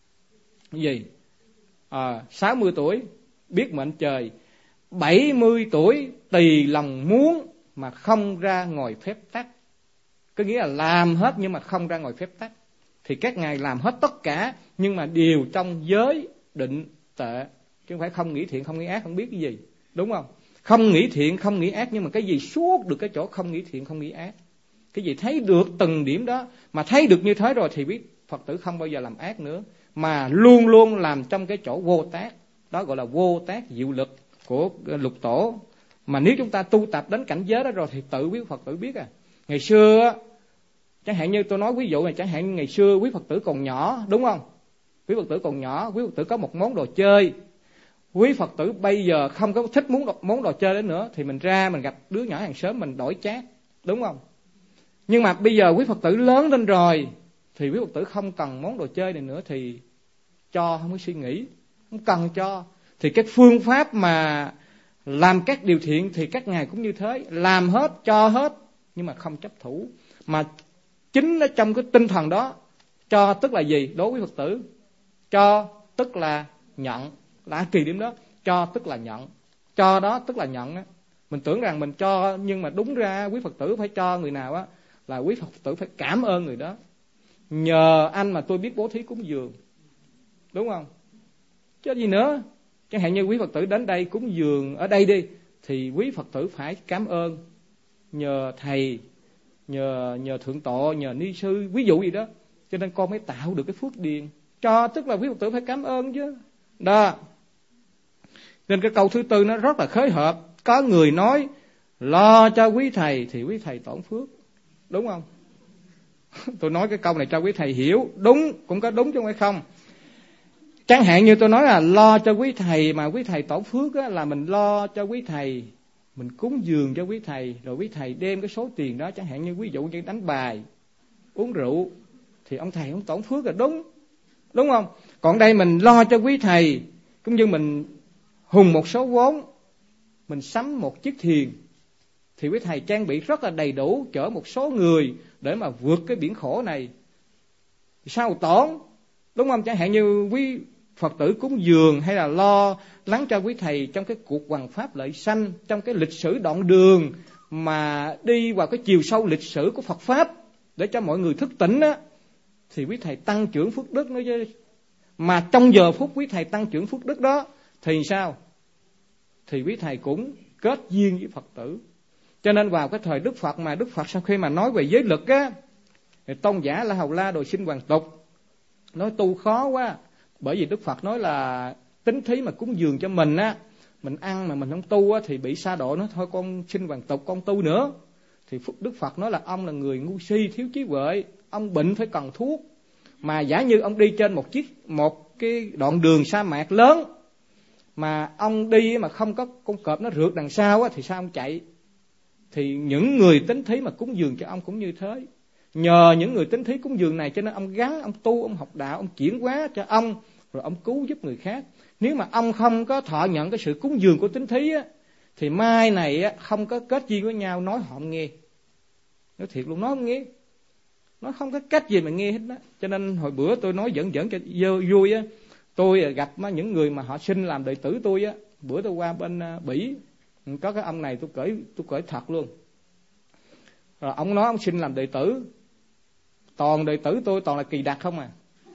gì? À, sáu mươi tuổi biết mệnh trời, bảy mươi tuổi tùy lòng muốn mà không ra ngồi phép tắc. Có nghĩa là làm hết nhưng mà không ra ngồi phép tắc. Thì các ngài làm hết tất cả, nhưng mà đều trong giới định tệ, chứ không phải không nghĩ thiện, không nghĩ ác, không biết cái gì. Đúng không? Không nghĩ thiện, không nghĩ ác, nhưng mà cái gì suốt được cái chỗ không nghĩ thiện, không nghĩ ác. Cái gì thấy được từng điểm đó, mà thấy được như thế rồi thì biết Phật tử không bao giờ làm ác nữa, mà luôn luôn làm trong cái chỗ vô tác. Đó gọi là vô tác diệu lực của Lục Tổ. Mà nếu chúng ta tu tập đến cảnh giới đó rồi thì tự biết Phật tử biết à. Ngày xưa, chẳng hạn như tôi nói ví dụ này, chẳng hạn như ngày xưa quý Phật tử còn nhỏ, đúng không? Quý Phật tử còn nhỏ, quý Phật tử có một món đồ chơi. Quý Phật tử bây giờ không có thích muốn món đồ chơi đó nữa, thì mình ra mình gặp đứa nhỏ hàng xóm mình đổi chác, đúng không? Nhưng mà bây giờ quý Phật tử lớn lên rồi, thì quý Phật tử không cần món đồ chơi này nữa, thì cho, không có suy nghĩ, không cần cho. Thì cái phương pháp mà làm các điều thiện thì các ngài cũng như thế, làm hết, cho hết, nhưng mà không chấp thủ. Mà chính ở trong cái tinh thần đó, cho tức là gì? Đối với Phật tử, cho tức là nhận. Lạ kỳ điểm đó, cho tức là nhận. Cho đó tức là nhận á. Mình tưởng rằng mình cho, nhưng mà đúng ra quý Phật tử phải cho người nào á, là quý Phật tử phải cảm ơn người đó. Nhờ anh mà tôi biết bố thí cúng dường, đúng không? Chứ gì nữa. Chẳng hạn như quý Phật tử đến đây cúng dường ở đây đi, thì quý Phật tử phải cảm ơn, nhờ thầy, nhờ nhờ thượng tọa, nhờ ni sư, ví dụ gì đó. Cho nên con mới tạo được cái phước điền cho, tức là quý Phật tử phải cảm ơn chứ. Đó. Nên cái câu thứ tư nó rất là khế hợp. Có người nói lo cho quý thầy thì quý thầy tổn phước, đúng không? Tôi nói cái câu này cho quý thầy hiểu, đúng cũng có đúng chứ không phải không. Chẳng hạn như tôi nói là lo cho quý thầy mà quý thầy tổn phước á, là mình lo cho quý thầy, mình cúng dường cho quý thầy, rồi quý thầy đem cái số tiền đó, chẳng hạn như ví dụ như đánh bài, uống rượu, thì ông thầy không tổn phước là đúng, đúng không? Còn đây mình lo cho quý thầy, cũng như mình hùng một số vốn, mình sắm một chiếc thuyền, thì quý thầy trang bị rất là đầy đủ, chở một số người để mà vượt cái biển khổ này, sao tổn, đúng không? Chẳng hạn như quý Phật tử cúng dường hay là lo lắng cho quý thầy trong cái cuộc hoằng pháp lợi sanh, trong cái lịch sử đoạn đường mà đi vào cái chiều sâu lịch sử của Phật pháp để cho mọi người thức tỉnh á, thì quý thầy tăng trưởng phước đức nữa chứ. Mà trong giờ phút quý thầy tăng trưởng phước đức đó thì sao? Thì quý thầy cũng kết duyên với Phật tử. Cho nên vào cái thời Đức Phật, mà Đức Phật sau khi mà nói về giới lực á, thì tôn giả La Hầu La đòi xin hoàn tục, nói tu khó quá. Bởi vì Đức Phật nói là tính thí mà cúng dường cho mình á, mình ăn mà mình không tu á, thì bị sa độ. Nó thôi con xin hoàn tục, con tu nữa. Thì Đức Phật nói là ông là người ngu si, thiếu trí huệ, ông bệnh phải cần thuốc. Mà giả như ông đi trên một chiếc một cái đoạn đường sa mạc lớn, mà ông đi mà không có con cọp nó rượt đằng sau á, thì sao ông chạy? Thì những người tín thí mà cúng dường cho ông cũng như thế. Nhờ những người tín thí cúng dường này cho nên ông gắng, ông tu, ông học đạo, ông chuyển hóa cho ông, rồi ông cứu giúp người khác. Nếu mà ông không có thọ nhận cái sự cúng dường của tín thí á, thì mai này á, không có kết duyên với nhau, nói họ không nghe. Nói thiệt luôn, nói không nghe. Nó không có cách gì mà nghe hết đó. Cho nên hồi bữa tôi nói dẫn dẫn cho vui á, tôi gặp những người mà họ xin làm đệ tử tôi á. Bữa tôi qua bên Bỉ, có cái ông này tôi cởi tôi cởi thật luôn. Rồi ông nói ông xin làm đệ tử, toàn đệ tử tôi toàn là Kỳ Đạt không à.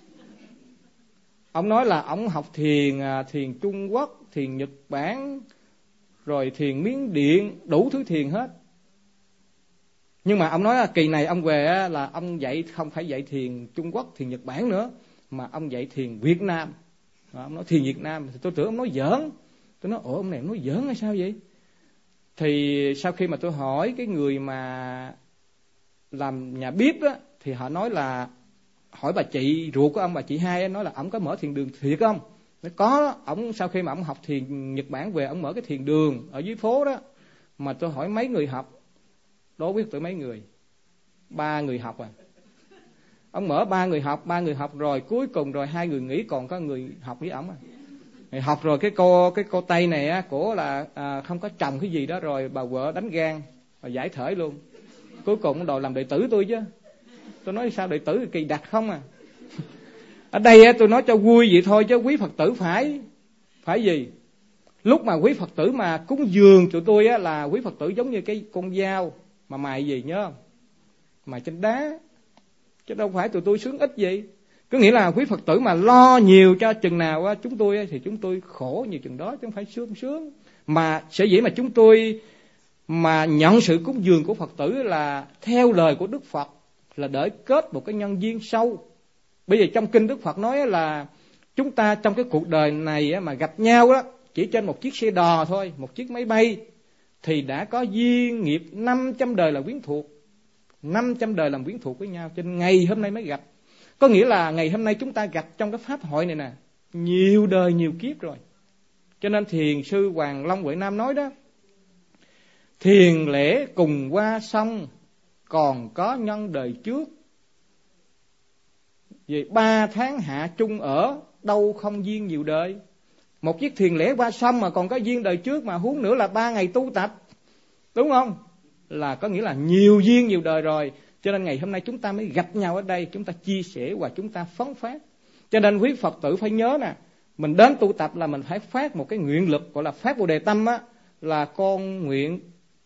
Ông nói là ông học thiền thiền Trung Quốc, thiền Nhật Bản, rồi thiền Miến Điện, đủ thứ thiền hết. Nhưng mà ông nói là kỳ này ông về là ông dạy không phải dạy thiền Trung Quốc, thiền Nhật Bản nữa, mà ông dạy thiền Việt Nam. Rồi ông nói thiền Việt Nam, thì tôi tưởng ông nói giỡn. Tôi nói ủa ông này nói giỡn hay sao vậy? Thì sau khi mà tôi hỏi cái người mà làm nhà bếp á, thì họ nói là, hỏi bà chị ruột của ông, bà chị hai, nói là ông có mở thiền đường thiệt không? Nói có, ông sau khi mà ông học thiền Nhật Bản về, ông mở cái thiền đường ở dưới phố đó. Mà tôi hỏi mấy người học, đố biết tự mấy người? Ba người học à. Ông mở ba người học, ba người học rồi cuối cùng rồi hai người nghỉ, còn có người học với ổng à. Thì học rồi cái cô cái cô Tây này á, cổ là à, không có chồng cái gì đó, rồi bà vợ đánh gan và giải thể luôn. Cuối cùng đòi làm đệ tử tôi chứ. Tôi nói sao đệ tử Kỳ Đạt không à. Ở đây á, tôi nói cho vui vậy thôi, chứ quý Phật tử phải phải gì? Lúc mà quý Phật tử mà cúng dường tụi tôi á, là quý Phật tử giống như cái con dao mà mài gì nhớ không? Mài trên đá, chứ đâu phải tụi tôi sướng ít gì. Có nghĩa là quý Phật tử mà lo nhiều cho chừng nào á, chúng tôi á, thì chúng tôi khổ nhiều chừng đó, chứ không phải sướng sướng. Mà sở dĩ mà chúng tôi mà nhận sự cúng dường của Phật tử là theo lời của Đức Phật, là để kết một cái nhân duyên sâu. Bây giờ trong kinh Đức Phật nói là chúng ta trong cái cuộc đời này mà gặp nhau đó, chỉ trên một chiếc xe đò thôi, một chiếc máy bay, thì đã có duyên nghiệp năm trăm đời là quyến thuộc. năm trăm đời làm quyến thuộc với nhau, cho nên ngày hôm nay mới gặp. Có nghĩa là ngày hôm nay chúng ta gặp trong cái pháp hội này nè, nhiều đời nhiều kiếp rồi. Cho nên thiền sư Hoàng Long Huệ Nam nói đó, thiền lễ cùng qua sông, còn có nhân đời trước. Vì ba tháng hạ chung ở, đâu không duyên nhiều đời. Một chiếc thiền lễ qua sông mà còn có duyên đời trước, mà huống nữa là ba ngày tu tập, đúng không? Là có nghĩa là nhiều duyên nhiều đời rồi. Cho nên ngày hôm nay chúng ta mới gặp nhau ở đây, chúng ta chia sẻ và chúng ta phóng phát. Cho nên quý Phật tử phải nhớ nè, mình đến tu tập là mình phải phát một cái nguyện lực, gọi là phát Bồ Đề Tâm á, là con nguyện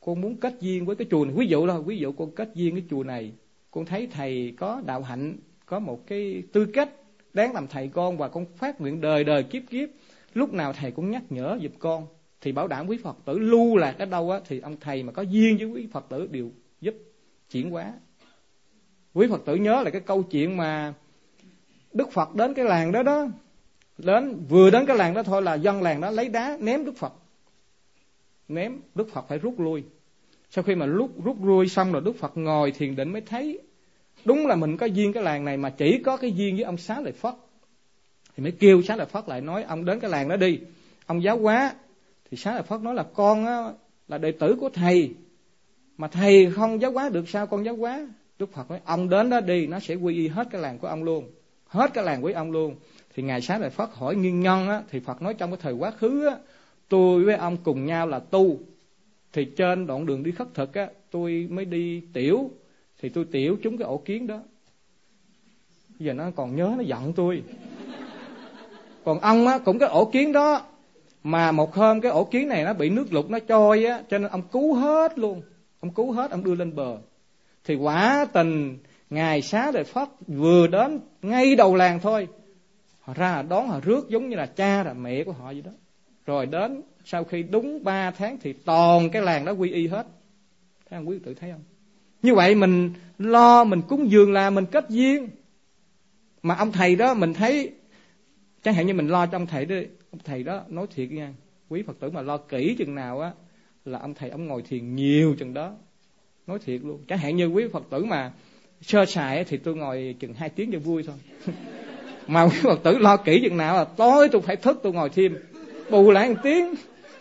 con muốn kết duyên với cái chùa này. Ví dụ là ví dụ con kết duyên cái chùa này, con thấy thầy có đạo hạnh, có một cái tư cách đáng làm thầy con, và con phát nguyện đời đời kiếp kiếp lúc nào thầy cũng nhắc nhở giùm con, thì bảo đảm quý Phật tử lưu lạc ở đâu á, thì ông thầy mà có duyên với quý Phật tử đều giúp chuyển hóa. Quý Phật tử nhớ là cái câu chuyện mà Đức Phật đến cái làng đó đó, đến vừa đến cái làng đó thôi là dân làng đó lấy đá ném Đức Phật, ném Đức Phật phải rút lui. Sau khi mà rút rút lui xong rồi, Đức Phật ngồi thiền định mới thấy đúng là mình có duyên cái làng này, mà chỉ có cái duyên với ông Xá Lợi Phất. Thì mới kêu Xá Lợi Phất lại nói ông đến cái làng đó đi, ông giáo hóa. Thì Xá Lợi Phất nói là con á, là đệ tử của thầy, mà thầy không giáo hóa được sao con giáo hóa. Đức Phật nói ông đến đó đi, nó sẽ quy y hết cái làng của ông luôn, hết cái làng của ông luôn. Thì ngài Xá Lợi Phất hỏi nguyên nhân á, thì Phật nói trong cái thời quá khứ á, tôi với ông cùng nhau là tu, thì trên đoạn đường đi khất thực á, tôi mới đi tiểu, thì tôi tiểu trúng cái ổ kiến đó. Bây giờ nó còn nhớ, nó giận tôi. Còn ông á cũng cái ổ kiến đó, mà một hôm cái ổ kiến này nó bị nước lụt nó trôi á, cho nên ông cứu hết luôn, ông cứu hết, ông đưa lên bờ. Thì quả tình ngài Xá Lợi Phất vừa đến ngay đầu làng thôi, họ ra đón họ rước giống như là cha là mẹ của họ vậy đó. Rồi đến sau khi đúng ba tháng thì toàn cái làng đó quy y hết. Thấy không quý vị tự thấy không? Như vậy mình lo mình cúng dường là mình kết duyên. Mà ông thầy đó mình thấy, chẳng hạn như mình lo cho ông thầy đó, ông thầy đó nói thiệt nha, quý Phật tử mà lo kỹ chừng nào á, là ông thầy ông ngồi thiền nhiều chừng đó. Nói thiệt luôn. Chẳng hạn như quý Phật tử mà sơ sài thì tôi ngồi chừng hai tiếng cho vui thôi. Mà quý Phật tử lo kỹ chừng nào là tối tôi phải thức tôi ngồi thêm, bù lại một tiếng.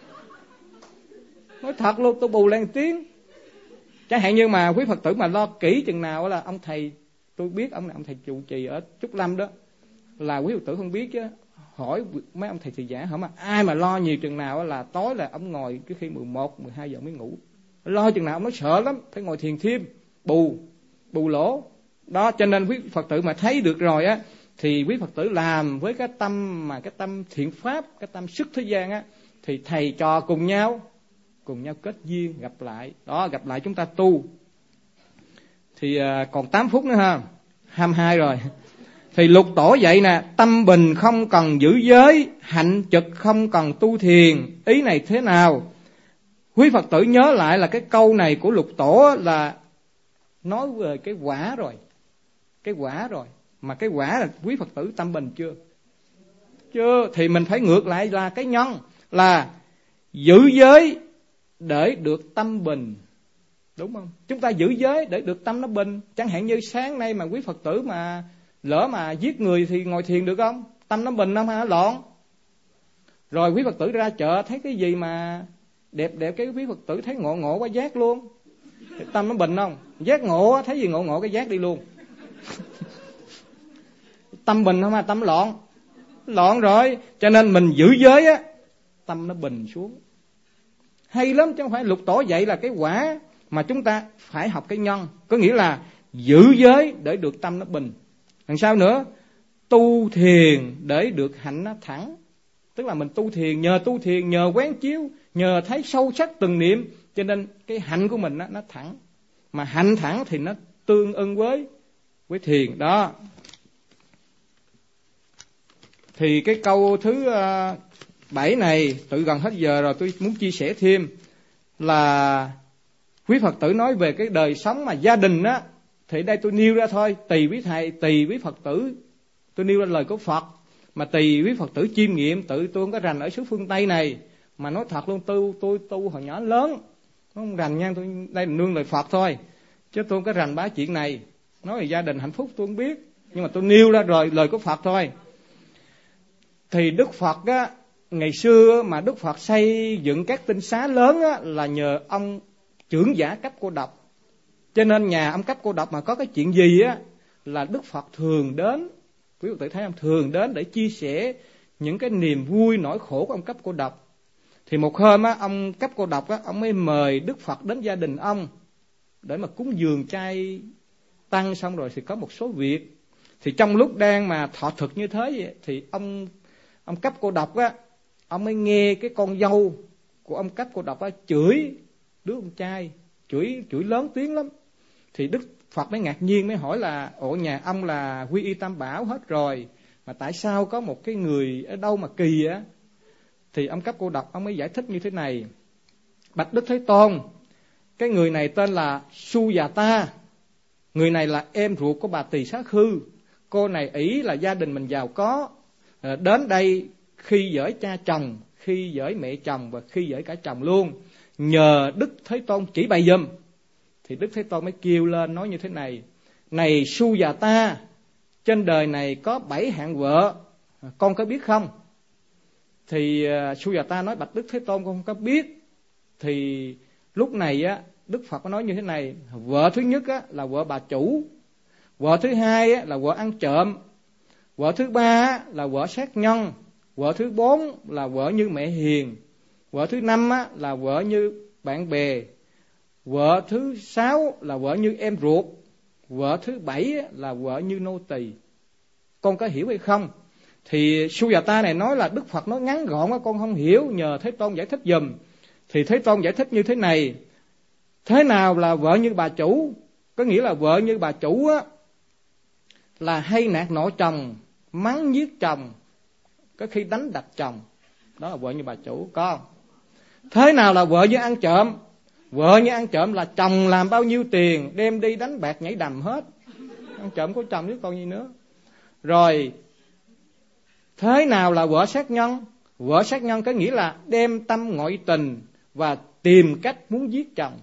Nói thật luôn, tôi bù lại một tiếng. Chẳng hạn như mà quý Phật tử mà lo kỹ chừng nào là ông thầy, tôi biết ông này ông thầy trụ trì ở Trúc Lâm đó, là quý Phật tử không biết chứ, hỏi mấy ông thầy thị giả hỏi mà ai mà lo nhiều chừng nào là tối là ông ngồi cái khi mười một, mười hai giờ mới ngủ. Lo chừng nào ông nói sợ lắm, phải ngồi thiền thêm, bù, bù lỗ. Đó, cho nên quý Phật tử mà thấy được rồi á, thì quý Phật tử làm với cái tâm mà cái tâm thiện pháp, cái tâm sức thế gian á, thì thầy trò cùng nhau, cùng nhau kết duyên, gặp lại. Đó, gặp lại chúng ta tu. Thì à, còn tám phút nữa ha, hai mươi hai rồi. Thì Lục Tổ dạy nè, tâm bình không cần giữ giới, hạnh trực không cần tu thiền. Ý này thế nào? Quý Phật tử nhớ lại là cái câu này của Lục Tổ là nói về cái quả rồi. Cái quả rồi. Mà cái quả là quý Phật tử tâm bình chưa? Chưa. Thì mình phải ngược lại là cái nhân, là giữ giới để được tâm bình. Đúng không? Chúng ta giữ giới để được tâm nó bình. Chẳng hạn như sáng nay mà quý Phật tử mà lỡ mà giết người thì ngồi thiền được không? Tâm nó bình không hả? Loạn. Rồi quý Phật tử ra chợ thấy cái gì mà đẹp đẹp, cái quý Phật tử thấy ngộ ngộ quá giác luôn. Thì tâm nó bình không? Giác ngộ, thấy gì ngộ ngộ cái giác đi luôn. Tâm bình không hả? Tâm loạn. Loạn rồi. Cho nên mình giữ giới á, tâm nó bình xuống. Hay lắm, chứ không phải Lục Tổ dạy là cái quả, mà chúng ta phải học cái nhân. Có nghĩa là giữ giới để được tâm nó bình. Làm sao nữa? Tu thiền để được hạnh nó thẳng. Tức là mình tu thiền, nhờ tu thiền, nhờ quán chiếu, nhờ thấy sâu sắc từng niệm, cho nên cái hạnh của mình nó, nó thẳng. Mà hạnh thẳng thì nó tương ưng với với thiền đó. Thì cái câu thứ uh, bảy này tự gần hết giờ rồi, tôi muốn chia sẻ thêm là quý Phật tử nói về cái đời sống mà gia đình á, thì đây tôi nêu ra thôi, tùy quý thầy, tùy quý Phật tử, tôi nêu ra lời của Phật, mà tùy quý Phật tử chiêm nghiệm. Tự tôi không có rành ở xứ phương Tây này, mà nói thật luôn, tôi tôi tu hồi nhỏ lớn, không rành nha, tôi đây là nương lời Phật thôi, chứ tôi không có rành bá chuyện này. Nói về gia đình hạnh phúc tôi không biết, nhưng mà tôi nêu ra rồi lời của Phật thôi. Thì Đức Phật á, ngày xưa mà Đức Phật xây dựng các tinh xá lớn á, là nhờ ông trưởng giả Cấp Cô Độc. Cho nên nhà ông Cấp Cô Độc mà có cái chuyện gì á, là Đức Phật thường đến, quý vị tự thấy không, thường đến để chia sẻ những cái niềm vui nỗi khổ của ông Cấp Cô Độc. Thì một hôm á, ông Cấp Cô Độc á, ông mới mời Đức Phật đến gia đình ông để mà cúng dường chay tăng, xong rồi thì có một số việc. Thì trong lúc đang mà thọ thực như thế, thì ông ông Cấp Cô Độc á, ông mới nghe cái con dâu của ông Cấp Cô Độc á chửi đứa con trai, chửi chửi lớn tiếng lắm. Thì Đức Phật mới ngạc nhiên, mới hỏi là ủa nhà ông là quy y Tam Bảo hết rồi, mà tại sao có một cái người ở đâu mà kỳ á? Thì ông Cấp Cô Độc ông mới giải thích như thế này: bạch Đức Thế Tôn, cái người này tên là Sujata. Người này là em ruột của bà Tỳ Xá Khư. Cô này ỷ là gia đình mình giàu có, đến đây khi dỡi cha chồng, khi dỡi mẹ chồng và khi dỡi cả chồng luôn, nhờ Đức Thế Tôn chỉ bày giùm. Thì Đức Thế Tôn mới kêu lên nói như thế này: này Sujata, trên đời này có bảy hạng vợ, con có biết không? Thì uh, Sujata nói bạch Đức Thế Tôn, con không có biết. Thì lúc này á, Đức Phật có nói như thế này: vợ thứ nhất á, là vợ bà chủ, vợ thứ hai á, là vợ ăn trộm, vợ thứ ba á, là vợ sát nhân, vợ thứ bốn là vợ như mẹ hiền, vợ thứ năm á, là vợ như bạn bè, vợ thứ sáu là vợ như em ruột, vợ thứ bảy á, là vợ như nô tỳ. Con có hiểu hay không? Thì Sujata này nói là Đức Phật nói ngắn gọn á, con không hiểu, nhờ Thế Tôn giải thích giùm. Thì Thế Tôn giải thích như thế này: thế nào là vợ như bà chủ? Có nghĩa là vợ như bà chủ á, là hay nạt nộ chồng, mắng nhiếc chồng, có khi đánh đập chồng. Đó là vợ như bà chủ. Con thế nào là vợ như ăn trộm? Vợ như ăn trộm là chồng làm bao nhiêu tiền đem đi đánh bạc nhảy đầm hết. Ăn trộm của chồng chứ còn gì nữa. Rồi thế nào là vợ sát nhân? Vợ sát nhân có nghĩa là đem tâm ngoại tình và tìm cách muốn giết chồng.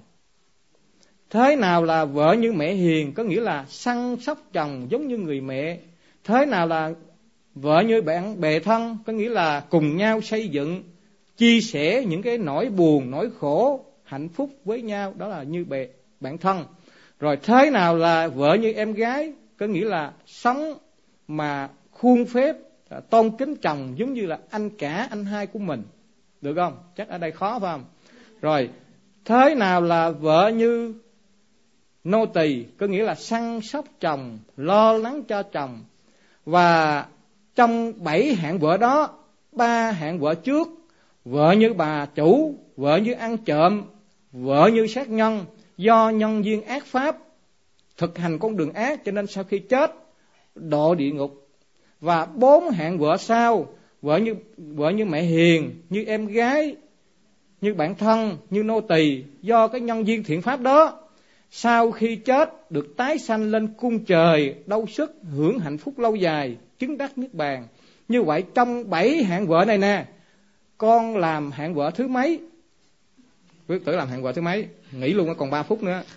Thế nào là vợ như mẹ hiền? Có nghĩa là săn sóc chồng giống như người mẹ. Thế nào là vợ như bạn bè thân? Có nghĩa là cùng nhau xây dựng, chia sẻ những cái nỗi buồn, nỗi khổ, hạnh phúc với nhau. Đó là như bè, bạn thân. Rồi thế nào là vợ như em gái? Có nghĩa là sống mà khuôn phép, tôn kính chồng giống như là anh cả, anh hai của mình. Được không? Chắc ở đây khó phải không? Rồi thế nào là vợ như nô tỳ? Có nghĩa là săn sóc chồng, lo lắng cho chồng. Và trong bảy hạng vợ đó, ba hạng vợ trước, vợ như bà chủ, vợ như ăn trộm, vợ như sát nhân, do nhân duyên ác pháp, thực hành con đường ác cho nên sau khi chết độ địa ngục. Và bốn hạng vợ sau, vợ như vợ như mẹ hiền, như em gái, như bạn thân, như nô tỳ, do cái nhân duyên thiện pháp đó, sau khi chết được tái sanh lên cung trời, đau sức hưởng hạnh phúc lâu dài, chứng đắc niết bàn. Như vậy trong bảy hạng vợ này nè, con làm hạng vợ thứ mấy? Quý tử làm hạng vợ thứ mấy? Nghỉ luôn, còn ba phút nữa.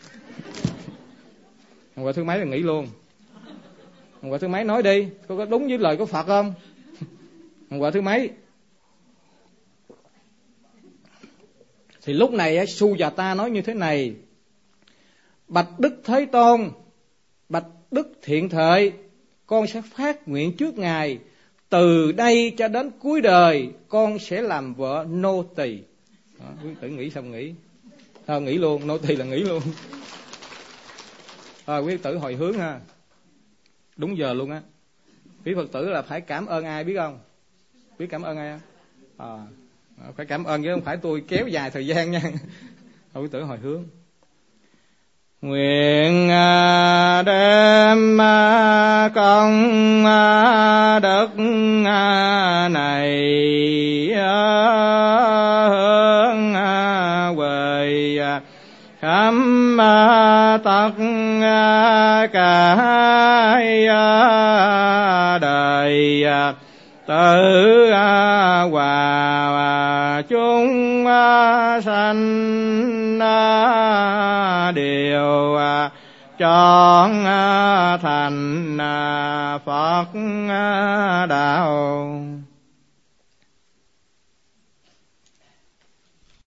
Hạng vợ thứ mấy là nghỉ luôn. Hạng vợ thứ mấy nói đi, có đúng với lời của Phật không? Hạng vợ thứ mấy? Thì lúc này Sujata nói như thế này: bạch Đức Thế Tôn, bạch Đức Thiện Thệ, con sẽ phát nguyện trước Ngài, từ đây cho đến cuối đời con sẽ làm vợ nô tỳ. Đó, quý tử nghĩ xong nghỉ. Thôi nghỉ luôn, nô tỳ là nghỉ luôn. Thôi quý tử hồi hướng ha. Đúng giờ luôn á. Quý Phật tử là phải cảm ơn ai biết không? Biết cảm ơn ai không? À, phải cảm ơn chứ không phải tôi kéo dài thời gian nha. Thôi quý tử hồi hướng. Nguyện đem công đức này hướng về khắp tất cả đời tử hòa chúng sanh đều chọn thành Phật đạo.